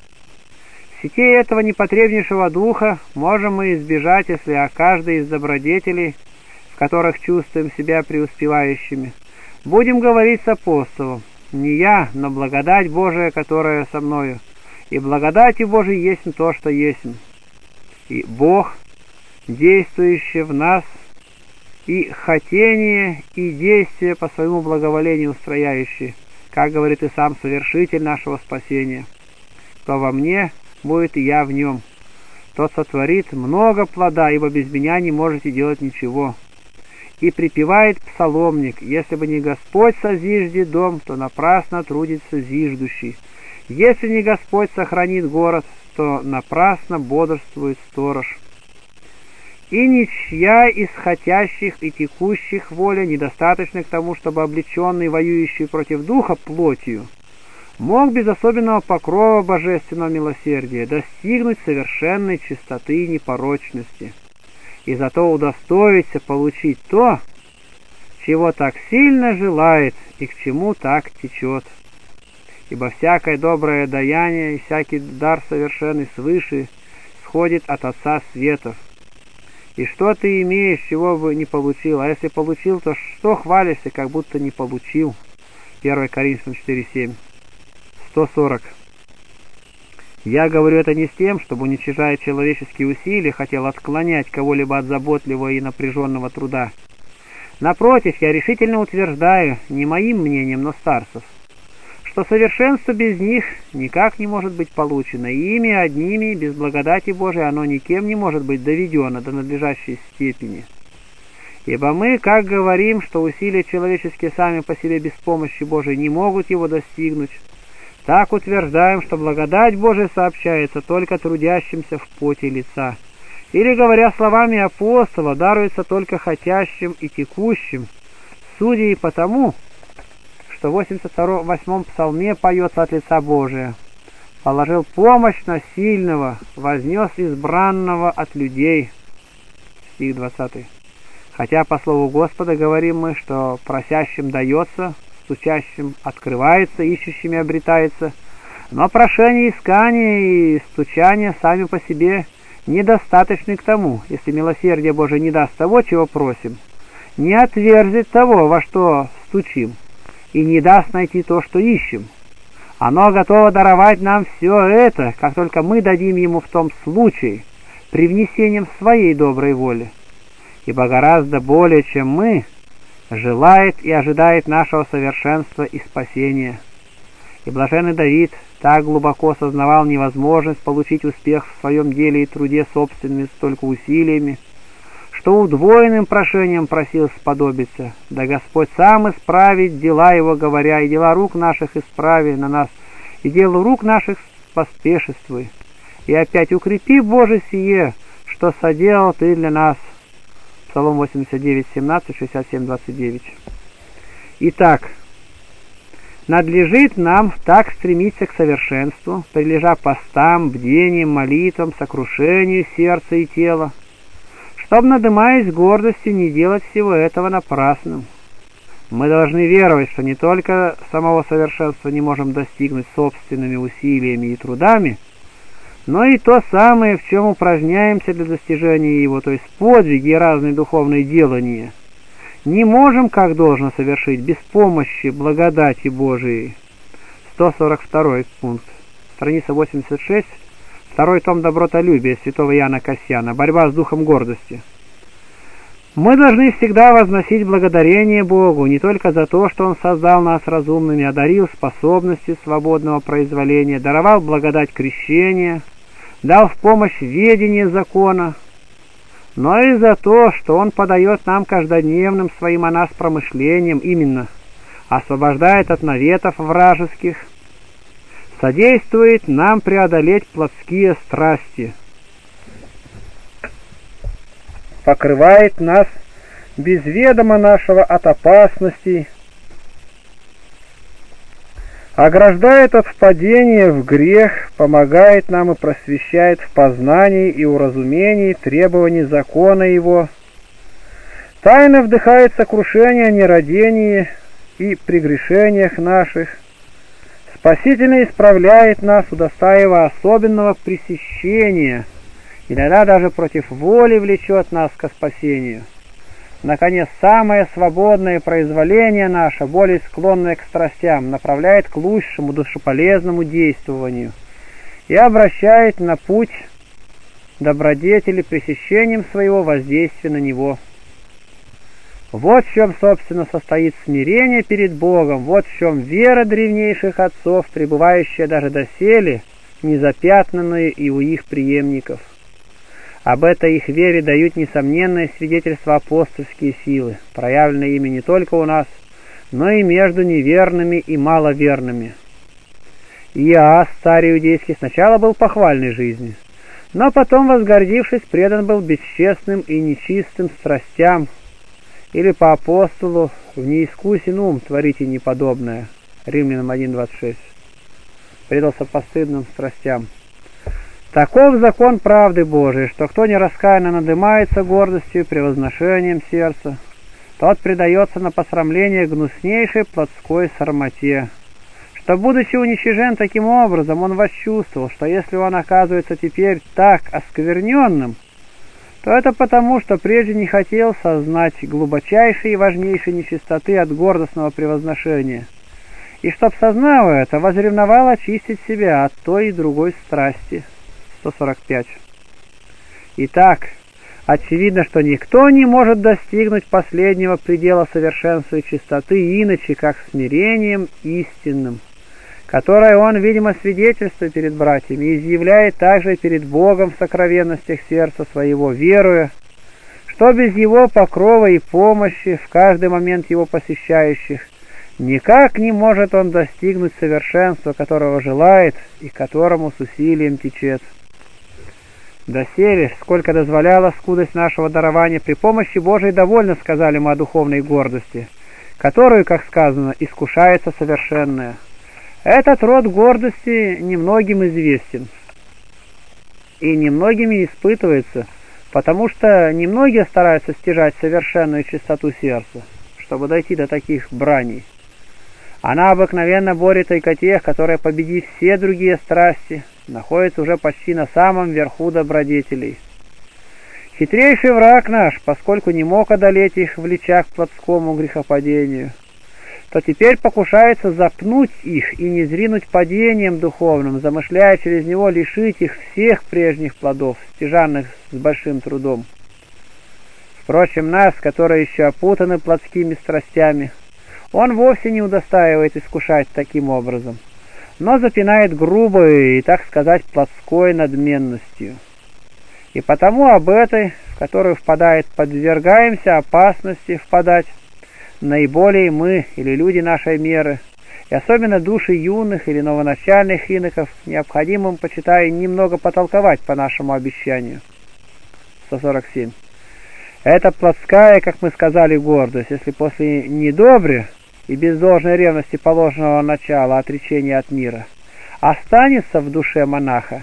Speaker 1: Сетей этого непотребнейшего духа можем мы избежать, если о каждой из добродетелей, в которых чувствуем себя преуспевающими, будем говорить с апостолом: не я, но благодать Божия, которая со мною, и благодатью Божией есть то, что есть. И Бог, действующий в нас, и хотение, и действие по своему благоволению устрояющие, как говорит и сам совершитель нашего спасения: кто во мне, будет и я в нем. Тот сотворит много плода, ибо без меня не можете делать ничего. И припевает псаломник: если бы не Господь созиждет дом, то напрасно трудится зиждущий. Если не Господь сохранит город, то напрасно бодрствует сторож. И ничья из хотящих и текущих воля недостаточна к тому, чтобы облеченный, воюющий против духа плотью, мог без особенного покрова божественного милосердия достигнуть совершенной чистоты и непорочности, и зато удостоиться получить то, чего так сильно желает и к чему так течет. Ибо всякое доброе даяние и всякий дар совершенный свыше сходит от Отца Светов. И что ты имеешь, чего бы не получил? А если получил, то что хвалишься, как будто не получил? первое Коринфянам четыре семь. сто сорок. Я говорю это не с тем, чтобы, уничтожая человеческие усилия, хотел отклонять кого-либо от заботливого и напряженного труда. Напротив, я решительно утверждаю, не моим мнением, но старцев, что совершенство без них никак не может быть получено, и ими одними, без благодати Божией, оно никем не может быть доведено до надлежащей степени. Ибо мы, как говорим, что усилия человеческие сами по себе без помощи Божией не могут его достигнуть, так утверждаем, что благодать Божия сообщается только трудящимся в поте лица. Или, говоря словами апостола, даруется только хотящим и текущим, судя и потому, что в восемьдесят восьмом псалме поется от лица Божия: «Положил помощь на сильного, вознес избранного от людей». Стих двадцатый. Хотя по слову Господа говорим мы, что просящим дается, стучащим открывается, ищущими обретается, но прошение, искание и стучание сами по себе недостаточны к тому, если милосердие Божие не даст того, чего просим, не отверзит того, во что стучим, и не даст найти то, что ищем. Оно готово даровать нам все это, как только мы дадим ему в том случае, привнесением своей доброй воли. Ибо гораздо более, чем мы, желает и ожидает нашего совершенства и спасения. И блаженный Давид так глубоко сознавал невозможность получить успех в своем деле и труде собственными столько усилиями, что удвоенным прошением просил сподобиться, да Господь сам исправит дела его, говоря, и дела рук наших исправи на нас, и дело рук наших поспешествуй. И опять укрепи, Боже, сие, что соделал Ты для нас. Псалом восемьдесят девять семнадцать, шестьдесят семь двадцать девять. Итак, надлежит нам так стремиться к совершенству, прилежа постам, бдениям, молитвам, сокрушению сердца и тела, чтобы, надымаясь гордостью, не делать всего этого напрасным. Мы должны веровать, что не только самого совершенства не можем достигнуть собственными усилиями и трудами, но и то самое, в чем упражняемся для достижения его, то есть подвиги и разные духовные делания, не можем, как должно, совершить без помощи благодати Божией. сто сорок второй пункт, страница восемьдесят шесть, второй том «Добротолюбие» святого Иоанна Кассиана, борьба с духом гордости. Мы должны всегда возносить благодарение Богу не только за то, что Он создал нас разумными, одарил способностью свободного произволения, даровал благодать крещения, дал в помощь ведение закона, но и за то, что Он подает нам каждодневным своим о нас промышлениям, именно освобождает от наветов вражеских, содействует нам преодолеть плотские страсти, покрывает нас без ведома нашего от опасностей, ограждает от впадения в грех, помогает нам и просвещает в познании и уразумении требований закона Его, тайно вдыхает сокрушение о нерадении и прегрешениях наших, спасительно исправляет нас, удостаивая особенного пресещения, иногда даже против воли влечет нас ко спасению. Наконец, самое свободное произволение наше, более склонное к страстям, направляет к лучшему душеполезному действованию и обращает на путь добродетели пресещением своего воздействия на него. Вот в чем, собственно, состоит смирение перед Богом, вот в чем вера древнейших отцов, пребывающая даже доселе, незапятнанная и у их преемников. Об этой их вере дают несомненное свидетельство апостольские силы, проявленные ими не только у нас, но и между неверными и маловерными. Иоас, царь иудейский, сначала был похвальной жизни, но потом, возгордившись, предан был бесчестным и нечистым страстям, или по апостолу «в неискусен ум творите неподобное» Римлянам один двадцать шесть. Предался постыдным страстям. Таков закон правды Божией, что кто не раскаянно надымается гордостью и превозношением сердца, тот предается на посрамление гнуснейшей плотской сармоте, что, будучи уничижен таким образом, он восчувствовал, что если он оказывается теперь так оскверненным, то это потому, что прежде не хотел сознать глубочайшей и важнейшей нечистоты от гордостного превозношения, и чтоб, сознав это, возревновал очистить себя от той и другой страсти. сто сорок пять. Итак, очевидно, что никто не может достигнуть последнего предела совершенства и чистоты иначе, как смирением истинным, которое он, видимо, свидетельствует перед братьями и изъявляет также перед Богом в сокровенностях сердца своего, веруя, что без его покрова и помощи в каждый момент его посещающих никак не может он достигнуть совершенства, которого желает и которому с усилием течет. Доселе, сколько дозволяла скудость нашего дарования, при помощи Божией довольно сказали мы о духовной гордости, которую, как сказано, искушается совершенная. Этот род гордости немногим известен и немногими испытывается, потому что немногие стараются стяжать совершенную чистоту сердца, чтобы дойти до таких браней. Она обыкновенно борет только тех, которые, победив все другие страсти, находятся уже почти на самом верху добродетелей. Хитрейший враг наш, поскольку не мог одолеть их, влеча к плотскому грехопадению, то теперь покушается запнуть их и низвринуть падением духовным, замышляя через него лишить их всех прежних плодов, стяжанных с большим трудом. Впрочем, нас, которые еще опутаны плотскими страстями, он вовсе не удостаивает искушать таким образом, но запинает грубой и, так сказать, плотской надменностью. И потому об этой, в которую впадает, подвергаемся опасности впадать, наиболее мы, или люди нашей меры, и особенно души юных или новоначальных иноков, необходимым, почитая, немного потолковать по нашему обещанию. сто сорок семь. Это плотская, как мы сказали, гордость, если после недобрия и без должной ревности положенного начала отречения от мира останется в душе монаха,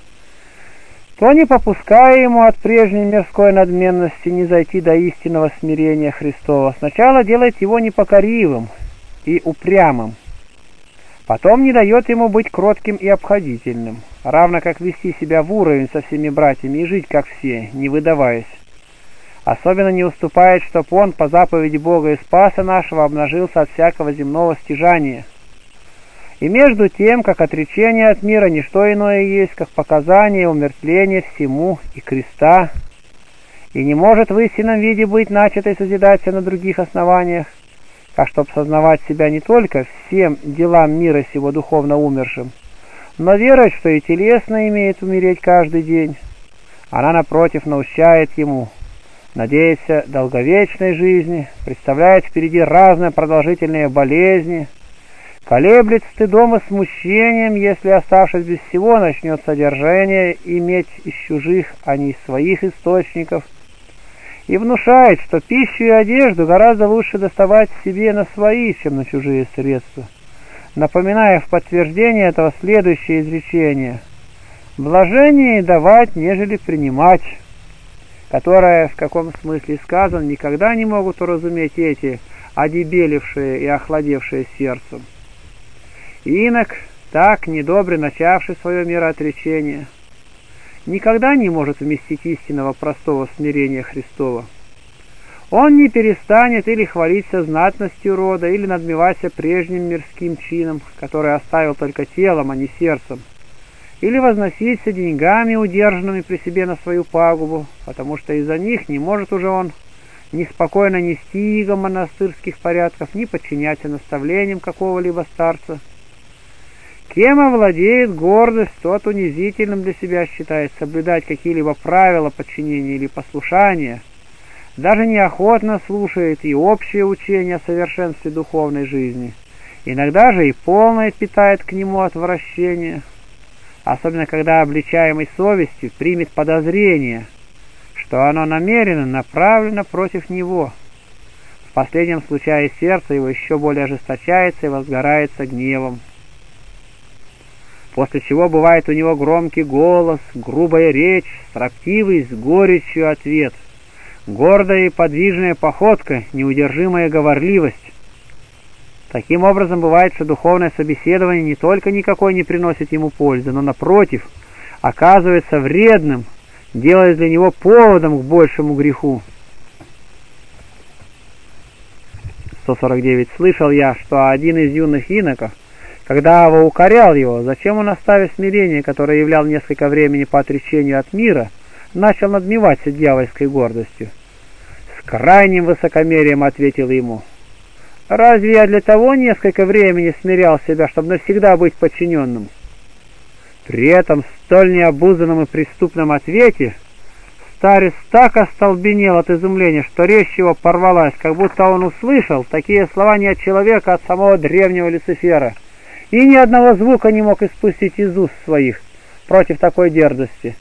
Speaker 1: то, не попуская ему от прежней мирской надменности не зайти до истинного смирения Христова, сначала делает его непокоривым и упрямым, потом не дает ему быть кротким и обходительным, равно как вести себя в уровень со всеми братьями и жить как все, не выдаваясь. Особенно не уступает, чтоб он по заповеди Бога и Спаса нашего обнажился от всякого земного стяжания. И между тем, как отречение от мира не что иное есть, как показание умертвления всему и креста, и не может в истинном виде быть начатой созидаться на других основаниях, как чтоб сознавать себя не только всем делам мира сего духовно умершим, но верить, что и телесно имеет умереть каждый день. Она, напротив, наущает ему надеется долговечной жизни, представляет впереди разные продолжительные болезни, колеблет стыдом и смущением, если, оставшись без всего, начнет содержание иметь из чужих, а не из своих источников, и внушает, что пищу и одежду гораздо лучше доставать себе на свои, чем на чужие средства, напоминая в подтверждение этого следующее изречение: «Блажение давать, нежели принимать», которое, в каком смысле сказано, никогда не могут уразуметь эти, одебелившие и охладевшие сердцем. Инок, так недобре начавший свое мироотречение, никогда не может вместить истинного простого смирения Христова. Он не перестанет или хвалиться знатностью рода, или надмеваться прежним мирским чином, который оставил только телом, а не сердцем, или возноситься деньгами, удержанными при себе на свою пагубу, потому что из-за них не может уже он неспокойно нести иго монастырских порядков, ни подчиняться наставлениям какого-либо старца. Кем овладеет гордость, тот унизительным для себя считает соблюдать какие-либо правила подчинения или послушания, даже неохотно слушает и общее учение о совершенстве духовной жизни, иногда же и полное питает к нему отвращение, особенно когда обличаемый совестью примет подозрение, что оно намеренно направлено против него. В последнем случае сердце его еще более ожесточается и возгорается гневом, после чего бывает у него громкий голос, грубая речь, строптивый с горечью ответ, гордая и подвижная походка, неудержимая говорливость. Таким образом, бывает, что духовное собеседование не только никакой не приносит ему пользы, но, напротив, оказывается вредным, делая для него поводом к большему греху. сто сорок девять. Слышал я, что один из юных иноков, когда Ава укорял его, зачем он, оставив смирение, которое являл несколько времени по отречению от мира, начал надмеваться дьявольской гордостью. С крайним высокомерием ответил ему: «Разве я для того несколько времени смирял себя, чтобы навсегда быть подчиненным?» При этом столь необузданном и преступном ответе старец так остолбенел от изумления, что речь его порвалась, как будто он услышал такие слова не от человека, а от самого древнего Люцифера, и ни одного звука не мог испустить из уст своих против такой дерзости,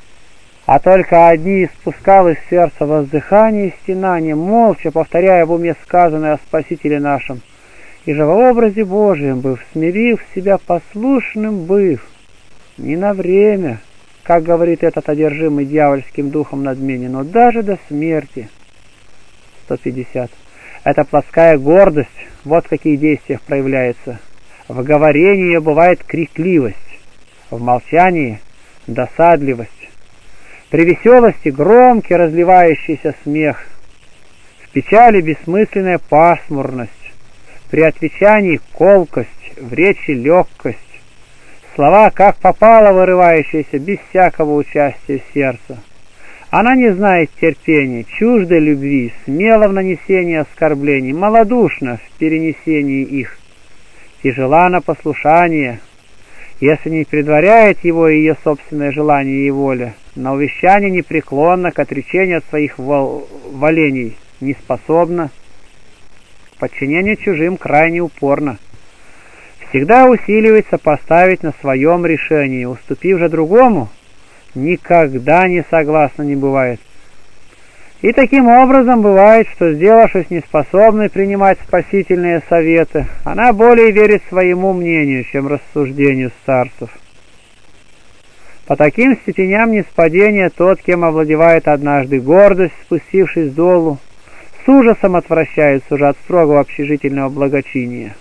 Speaker 1: а только одни испускал из сердца воздыхание и стенание, молча повторяя в уме сказанное о Спасителе нашем, и же во образе Божием быв, смирив себя послушным быв, не на время, как говорит этот одержимый дьявольским духом надменен, но даже до смерти. сто пятьдесят. Эта плоская гордость, вот в каких действиях проявляется. В говорении ее бывает крикливость, в молчании досадливость, при веселости громкий разливающийся смех, в печали бессмысленная пасмурность, при отвечании колкость, в речи легкость, слова как попало вырывающиеся без всякого участия сердца. Она не знает терпения, чуждой любви, смело в нанесении оскорблений, малодушна в перенесении их, тяжела на послушание, если не предваряет его ее собственное желание и воля, на увещание непреклонно к отречению от своих вол... волений не способна, к подчинению чужим крайне упорно. Всегда усиливается поставить на своем решении, уступив же другому, никогда не согласна не бывает. И таким образом бывает, что, сделавшись неспособной принимать спасительные советы, она более верит своему мнению, чем рассуждению старцев. По таким степеням ниспадения тот, кем овладевает однажды гордость, спустившись долу, с ужасом отвращается уже от строгого общежительного благочиния.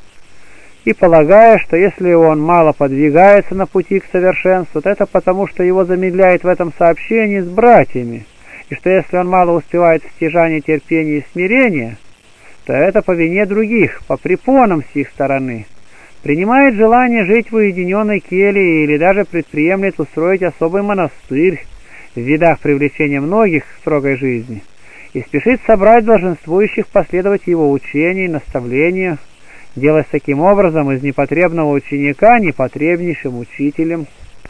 Speaker 1: И полагая, что если он мало подвигается на пути к совершенству, то это потому, что его замедляет в этом сообщении с братьями, и что если он мало успевает в стяжании терпения и смирения, то это по вине других, по препонам с их стороны, принимает желание жить в уединенной келье или даже предприемлет устроить особый монастырь в видах привлечения многих к строгой жизни, и спешит собрать долженствующих последовать его учению и наставлению, делать таким образом из непотребного ученика непотребнейшим учителем.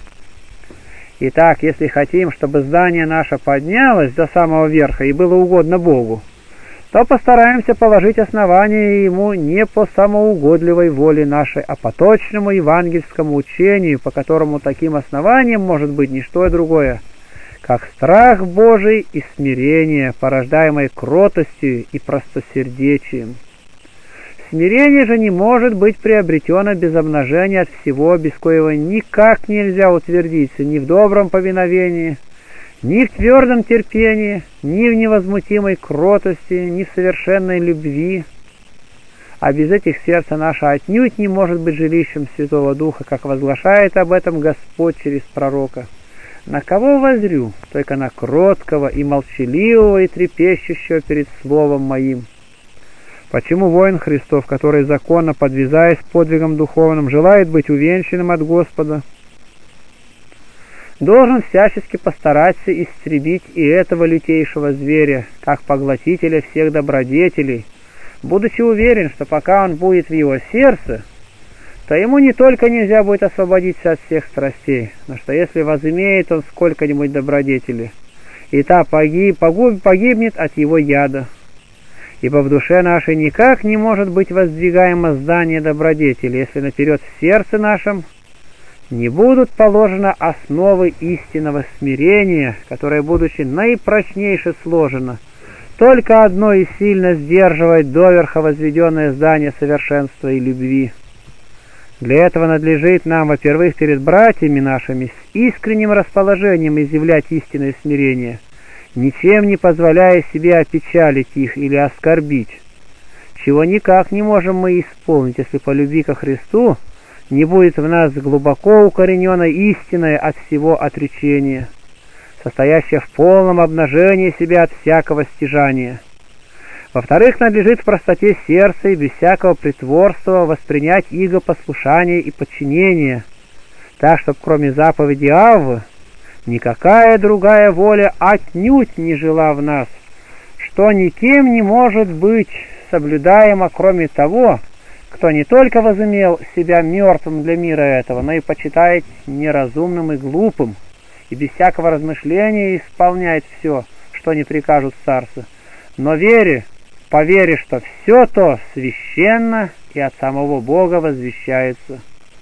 Speaker 1: Итак, если хотим, чтобы здание наше поднялось до самого верха и было угодно Богу, то постараемся положить основание ему не по самоугодливой воле нашей, а по точному евангельскому учению, по которому таким основанием может быть не что другое, как страх Божий и смирение, порождаемое кротостью и простосердечием. Смирение же не может быть приобретено без обнажения от всего, без коего никак нельзя утвердиться ни в добром повиновении, ни в твердом терпении, ни в невозмутимой кротости, ни в совершенной любви. А без этих сердце наше отнюдь не может быть жилищем Святого Духа, как возглашает об этом Господь через пророка. На кого возрю? Только на кроткого и молчаливого и трепещущего перед словом моим. Почему воин Христов, который законно подвязаясь подвигом духовным, желает быть увенчанным от Господа, должен всячески постараться истребить и этого лютейшего зверя, как поглотителя всех добродетелей, будучи уверен, что пока он будет в его сердце, то ему не только нельзя будет освободиться от всех страстей, но что если возымеет он сколько-нибудь добродетели, и та погиб, погуб, погибнет от его яда. Ибо в душе нашей никак не может быть воздвигаемо здание добродетели, если наперед в сердце нашем не будут положены основы истинного смирения, которое, будучи наипрочнейше сложено, только одно и сильно сдерживает доверха возведенное здание совершенства и любви. Для этого надлежит нам, во-первых, перед братьями нашими с искренним расположением изъявлять истинное смирение, ничем не позволяя себе опечалить их или оскорбить, чего никак не можем мы исполнить, если по любви ко Христу не будет в нас глубоко укоренена истинное от всего отречения, состоящее в полном обнажении себя от всякого стяжания. Во-вторых, надлежит в простоте сердца и без всякого притворства воспринять иго послушания и подчинения, так, чтобы кроме заповеди Аввы никакая другая воля отнюдь не жила в нас, что никем не может быть соблюдаемо, кроме того, кто не только возымел себя мертвым для мира этого, но и почитает неразумным и глупым, и без всякого размышления исполняет все, что не прикажут старцы, но вере, по вере, что все то священно и от самого Бога возвещается.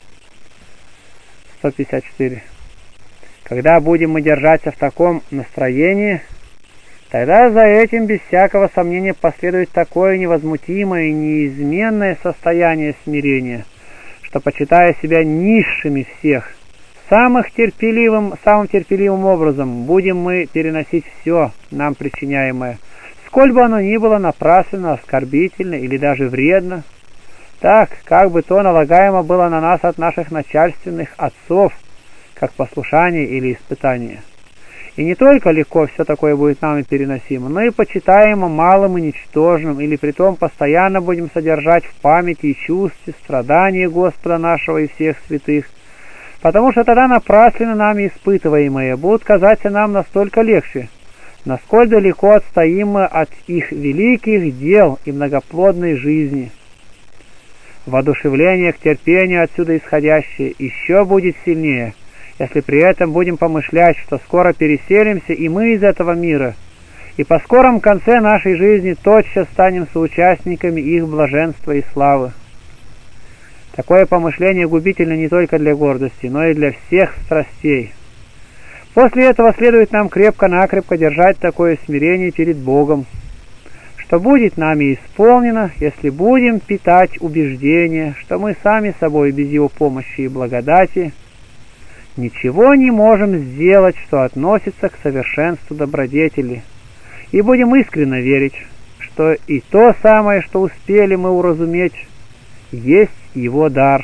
Speaker 1: сто пятьдесят четыре. Когда будем мы держаться в таком настроении, тогда за этим без всякого сомнения последует такое невозмутимое и неизменное состояние смирения, что, почитая себя низшими всех, самых терпеливым, самым терпеливым образом будем мы переносить все нам причиняемое, сколь бы оно ни было напрасленно, оскорбительно или даже вредно, так, как бы то налагаемо было на нас от наших начальственных отцов, как послушание или испытание. И не только легко все такое будет нам и переносимо, но и почитаемо малым и ничтожным, или притом постоянно будем содержать в памяти и чувстве страдания Господа нашего и всех святых, потому что тогда напрасленно нами испытываемые будут казаться нам настолько легче, насколь далеко отстоим мы от их великих дел и многоплодной жизни. Воодушевление к терпению отсюда исходящее еще будет сильнее, если при этом будем помышлять, что скоро переселимся и мы из этого мира, и по скором конце нашей жизни тотчас станем соучастниками их блаженства и славы. Такое помышление губительно не только для гордости, но и для всех страстей. После этого следует нам крепко-накрепко держать такое смирение перед Богом, что будет нами исполнено, если будем питать убеждение, что мы сами собой без Его помощи и благодати ничего не можем сделать, что относится к совершенству добродетели, и будем искренне верить, что и то самое, что успели мы уразуметь, есть Его дар.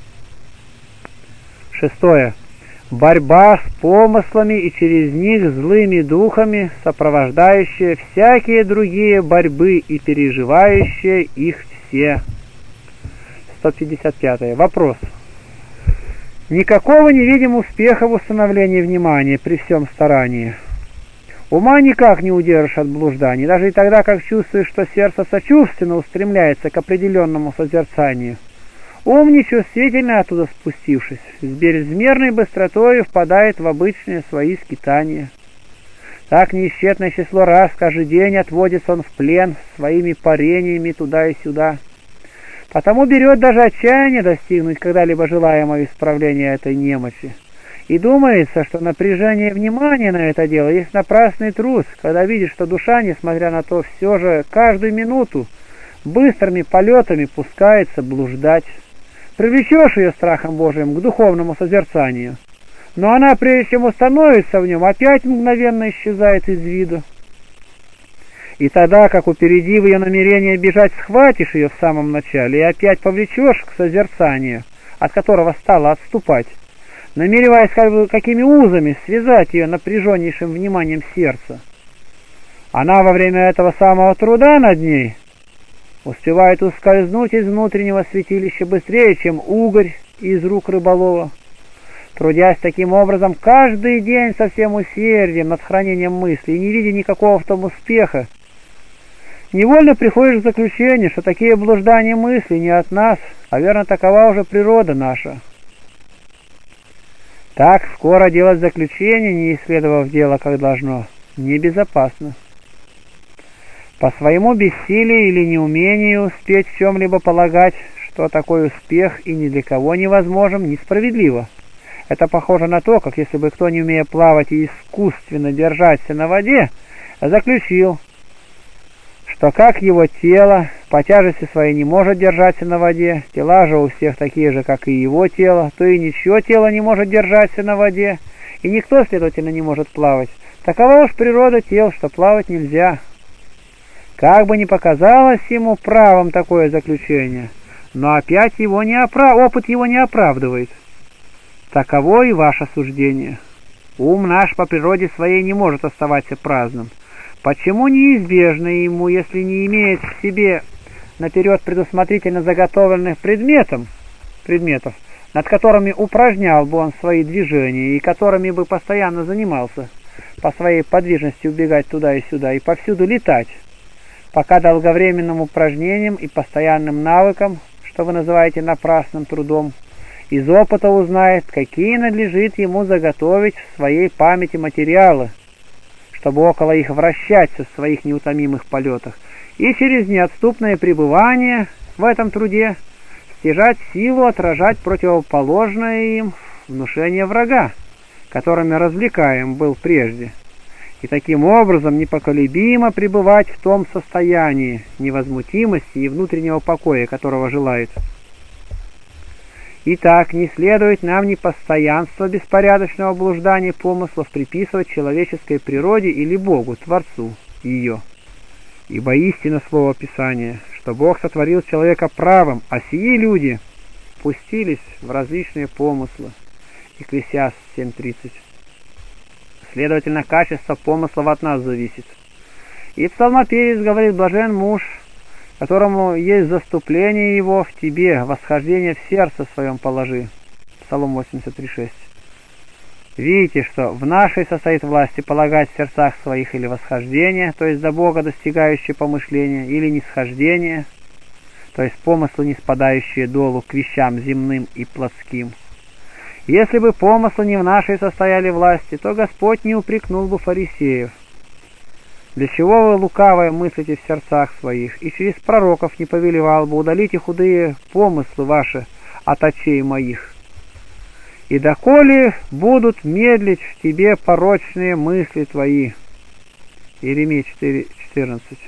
Speaker 1: Шестое. Борьба с помыслами и через них злыми духами, сопровождающая всякие другие борьбы и переживающие их все. сто пятьдесят пятое. Вопрос. Никакого не видим успеха в установлении внимания при всем старании. Ума никак не удержишь от блужданий, даже и тогда, как чувствуешь, что сердце сочувственно устремляется к определенному созерцанию. Ум, нечувствительно оттуда спустившись, с безмерной быстротой впадает в обычные свои скитания. Так неисчетное число раз каждый день отводится он в плен своими парениями туда и сюда. Потому берет даже отчаяние достигнуть когда-либо желаемого исправления этой немочи. И думается, что напряжение внимания на это дело есть напрасный труд, когда видишь, что душа, несмотря на то, все же каждую минуту быстрыми полетами пускается блуждать. Привлечешь ее страхом Божиим к духовному созерцанию, но она, прежде чем установится в нем, опять мгновенно исчезает из виду. И тогда, как упередив ее намерение бежать, схватишь ее в самом начале и опять повлечешь к созерцанию, от которого стала отступать, намереваясь как бы какими узами связать ее напряженнейшим вниманием сердца. Она во время этого самого труда над ней успевает ускользнуть из внутреннего святилища быстрее, чем угорь из рук рыболова. Трудясь таким образом каждый день со всем усердием над хранением мысли и не видя никакого в том успеха, невольно приходишь к заключению, что такие блуждания мысли не от нас, а верно такова уже природа наша. Так скоро делать заключение, не исследовав дело как должно, небезопасно. По своему бессилию или неумению успеть в чем-либо полагать, что такой успех и ни для кого невозможен, несправедливо. Это похоже на то, как если бы кто, не умея плавать и искусственно держаться на воде, заключил, что как его тело по тяжести своей не может держаться на воде, тела же у всех такие же, как и его тело, то и ничего тело не может держаться на воде, и никто, следовательно, не может плавать. Такова уж природа тел, что плавать нельзя. Как бы ни показалось ему правом такое заключение, но опять его не оправ... опыт его не оправдывает. Таково и ваше суждение. Ум наш по природе своей не может оставаться праздным. Почему неизбежно ему, если не имеет в себе наперед предусмотрительно заготовленных предметов, предметов, над которыми упражнял бы он свои движения и которыми бы постоянно занимался, по своей подвижности убегать туда и сюда и повсюду летать, пока долговременным упражнением и постоянным навыком, что вы называете напрасным трудом, из опыта узнает, какие надлежит ему заготовить в своей памяти материалы, чтобы около их вращаться в своих неутомимых полетах, и через неотступное пребывание в этом труде стяжать силу отражать противоположное им внушение врага, которыми развлекаем был прежде, и таким образом непоколебимо пребывать в том состоянии невозмутимости и внутреннего покоя, которого желает. Итак, не следует нам непостоянство беспорядочного блуждания помыслов приписывать человеческой природе или Богу, Творцу ее. Ибо истина слова Писания, что Бог сотворил человека правым, а сии люди пустились в различные помыслы. Екклесиаст семь тридцать. Следовательно, качество помыслов от нас зависит. И псалмопевец говорит: блажен муж, которому есть заступление его в тебе, восхождение в сердце своем положи. Псалом восемьдесят три шесть. Видите, что в нашей состоит власти полагать в сердцах своих или восхождение, то есть до Бога достигающее помышления, или нисхождение, то есть помыслы, не спадающие долу к вещам земным и плотским. Если бы помыслы не в нашей состояли власти, то Господь не упрекнул бы фарисеев. Для чего вы лукавое мыслите в сердцах своих, и через пророков не повелевал бы: удалите худые помыслы ваши от очей моих? И доколе будут медлить в тебе порочные мысли твои. Иеремия четыре четырнадцать.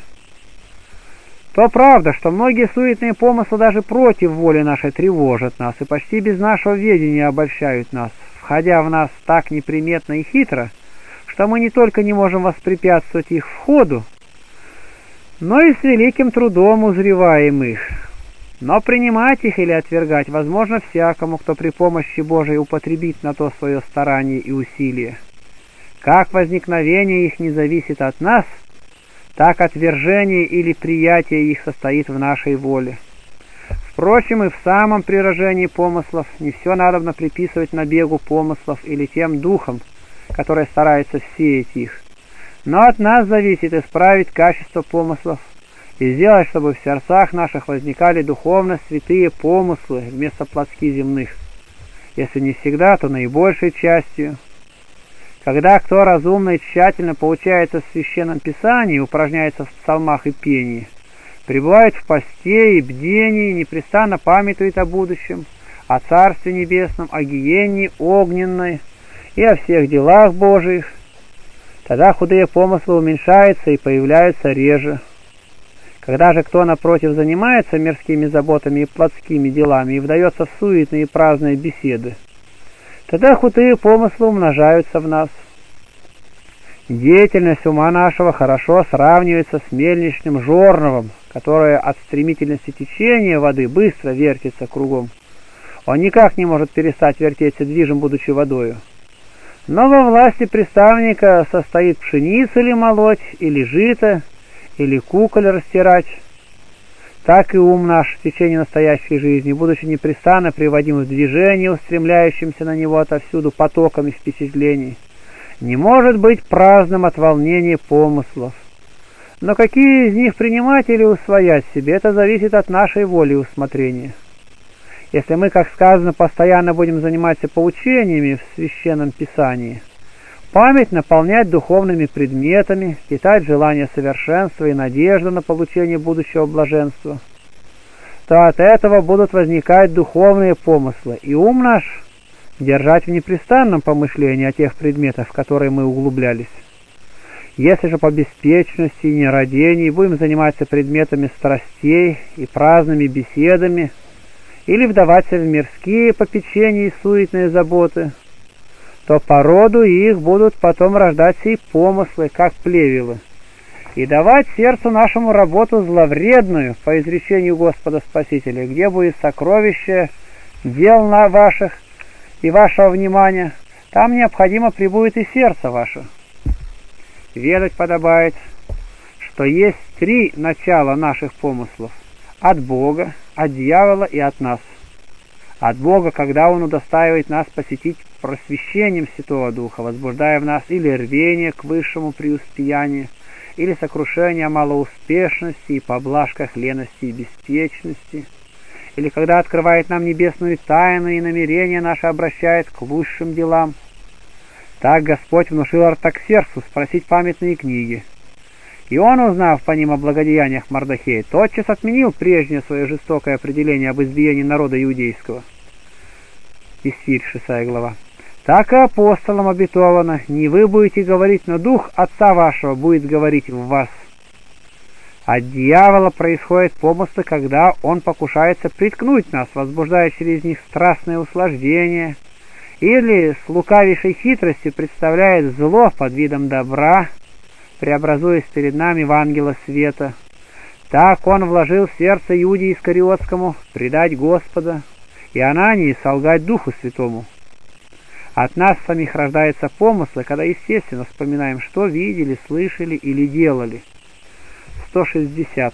Speaker 1: То правда, что многие суетные помыслы даже против воли нашей тревожат нас и почти без нашего ведения обольщают нас, входя в нас так неприметно и хитро, что мы не только не можем воспрепятствовать их входу, но и с великим трудом узреваем их. Но принимать их или отвергать возможно всякому, кто при помощи Божией употребит на то свое старание и усилие. Как возникновение их не зависит от нас, так отвержение или приятие их состоит в нашей воле. Впрочем, и в самом приражении помыслов не все надобно приписывать набегу помыслов или тем духам, которые стараются сеять их. Но от нас зависит исправить качество помыслов и сделать, чтобы в сердцах наших возникали духовно святые помыслы вместо плотских земных, если не всегда, то наибольшей частью. Когда кто разумно и тщательно поучается в Священном Писании, упражняется в псалмах и пении, пребывает в посте и бдении, непрестанно памятует о будущем, о Царстве Небесном, о гиенне огненной и о всех делах Божиих, тогда худые помыслы уменьшаются и появляются реже. Когда же кто, напротив, занимается мирскими заботами и плотскими делами и вдается в суетные и праздные беседы, тогда худые помыслы умножаются в нас. Деятельность ума нашего хорошо сравнивается с мельничным жорновом, которое от стремительности течения воды быстро вертится кругом. Он никак не может перестать вертеться, движим будучи водою. Но во власти приставника состоит пшеницу ли молоть, или жито, или куколь растирать. Так и ум наш в течение настоящей жизни, будучи непрестанно приводим в движение, устремляющимся на него отовсюду потоками впечатлений, не может быть праздным от волнения помыслов. Но какие из них принимать или усвоять себе, это зависит от нашей воли и усмотрения. Если мы, как сказано, постоянно будем заниматься поучениями в Священном Писании, память наполнять духовными предметами, питать желание совершенства и надежду на получение будущего блаженства, то от этого будут возникать духовные помыслы, и ум наш держать в непрестанном помышлении о тех предметах, в которые мы углублялись. Если же по беспечности и нерадении будем заниматься предметами страстей и праздными беседами, или вдаваться в мирские попечения и суетные заботы, то по роду их будут потом рождать сей помыслы, как плевелы, и давать сердцу нашему работу зловредную, по изречению Господа Спасителя, где будет сокровище дел на ваших и вашего внимания, там необходимо прибудет и сердце ваше. Ведать подобает, что есть три начала наших помыслов: от Бога, от дьявола и от нас. От Бога, когда Он удостаивает нас посетить просвещением Святого Духа, возбуждая в нас или рвение к высшему преуспеянию, или сокрушение о малоуспешности и поблажках лености и беспечности, или когда открывает нам небесную тайну и намерение наше обращает к высшим делам. Так Господь внушил Артаксерксу спросить памятные книги. И он, узнав по ним о благодеяниях Мардохея, тотчас отменил прежнее свое жестокое определение об избиении народа иудейского. Исфирь, шестая глава. Так и апостолам обетовано: не вы будете говорить, но Дух Отца вашего будет говорить в вас. От дьявола происходят помыслы, когда он покушается приткнуть нас, возбуждая через них страстное услаждение, или с лукавейшей хитростью представляет зло под видом добра, преобразуясь перед нами в ангела света. Так он вложил в сердце Иуде Искариотскому предать Господа, и Анании солгать Духу Святому. От нас самих рождаются помыслы, когда естественно вспоминаем, что видели, слышали или делали. сто шестьдесят.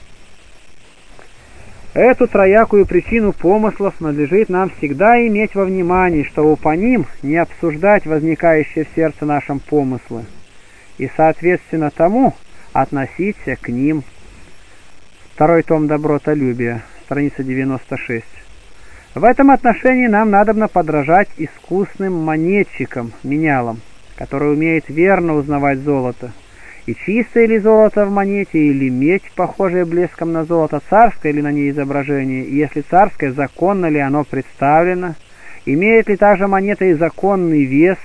Speaker 1: Эту троякую причину помыслов надлежит нам всегда иметь во внимании, чтобы по ним не обсуждать возникающие в сердце нашем помыслы, и соответственно тому относиться к ним. Второй том «Добротолюбие», страница девяносто шесть. В этом отношении нам надобно подражать искусным монетчикам, менялам, которые умеют верно узнавать золото. И чистое ли золото в монете, или медь, похожая блеском на золото, царское ли на ней изображение, и если царское, законно ли оно представлено, имеет ли также монета и законный вес.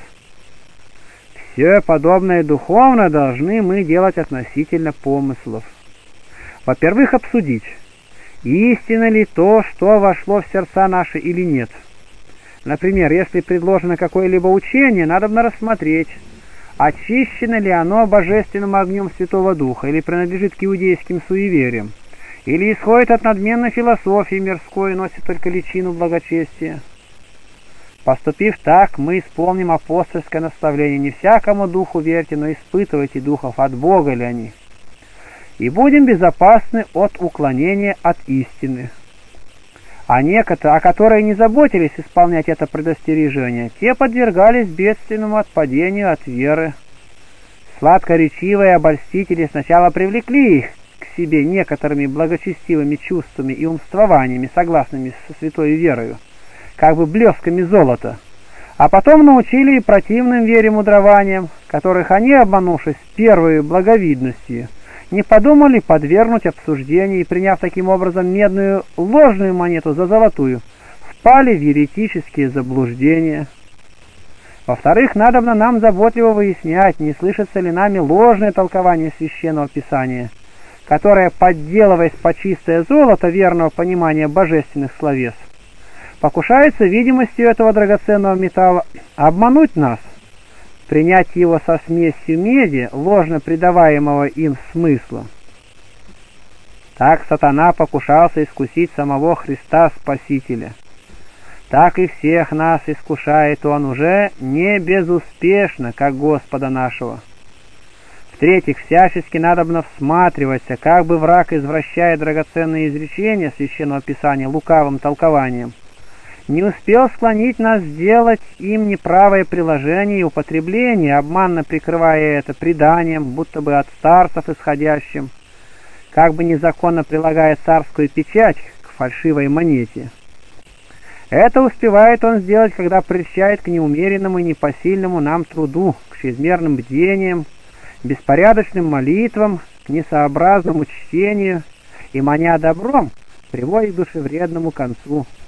Speaker 1: Все подобное духовно должны мы делать относительно помыслов. Во-первых, обсудить, истинно ли то, что вошло в сердца наши или нет. Например, если предложено какое-либо учение, надобно рассмотреть, очищено ли оно божественным огнем Святого Духа, или принадлежит к иудейским суевериям, или исходит от надменной философии мирской и носит только личину благочестия. Поступив так, мы исполним апостольское наставление: не всякому духу верьте, но испытывайте духов, от Бога ли они, и будем безопасны от уклонения от истины. А некоторые, о которые не заботились исполнять это предостережение, те подвергались бедственному отпадению от веры. Сладкоречивые обольстители сначала привлекли их к себе некоторыми благочестивыми чувствами и умствованиями, согласными со святой верою, как бы блесками золота, а потом научили и противным вере мудрованиям, которых они, обманувшись первой благовидностью, не подумали подвергнуть обсуждению и, приняв таким образом медную ложную монету за золотую, впали в еретические заблуждения. Во-вторых, надобно нам заботливо выяснять, не слышится ли нами ложное толкование Священного Писания, которое, подделываясь по чистое золото верного понимания божественных словес, покушается видимостью этого драгоценного металла обмануть нас, принять его со смесью меди, ложно придаваемого им смысла. Так сатана покушался искусить самого Христа Спасителя. Так и всех нас искушает он уже не безуспешно, как Господа нашего. В-третьих, всячески надобно всматриваться, как бы враг, извращая драгоценные изречения Священного Писания лукавым толкованием, не успел склонить нас сделать им неправое приложение и употребление, обманно прикрывая это преданием, будто бы от старцев исходящим, как бы незаконно прилагая царскую печать к фальшивой монете. Это успевает он сделать, когда прельщает к неумеренному и непосильному нам труду, к чрезмерным бдениям, беспорядочным молитвам, к несообразному чтению и, маня добром, приводит к душевредному концу.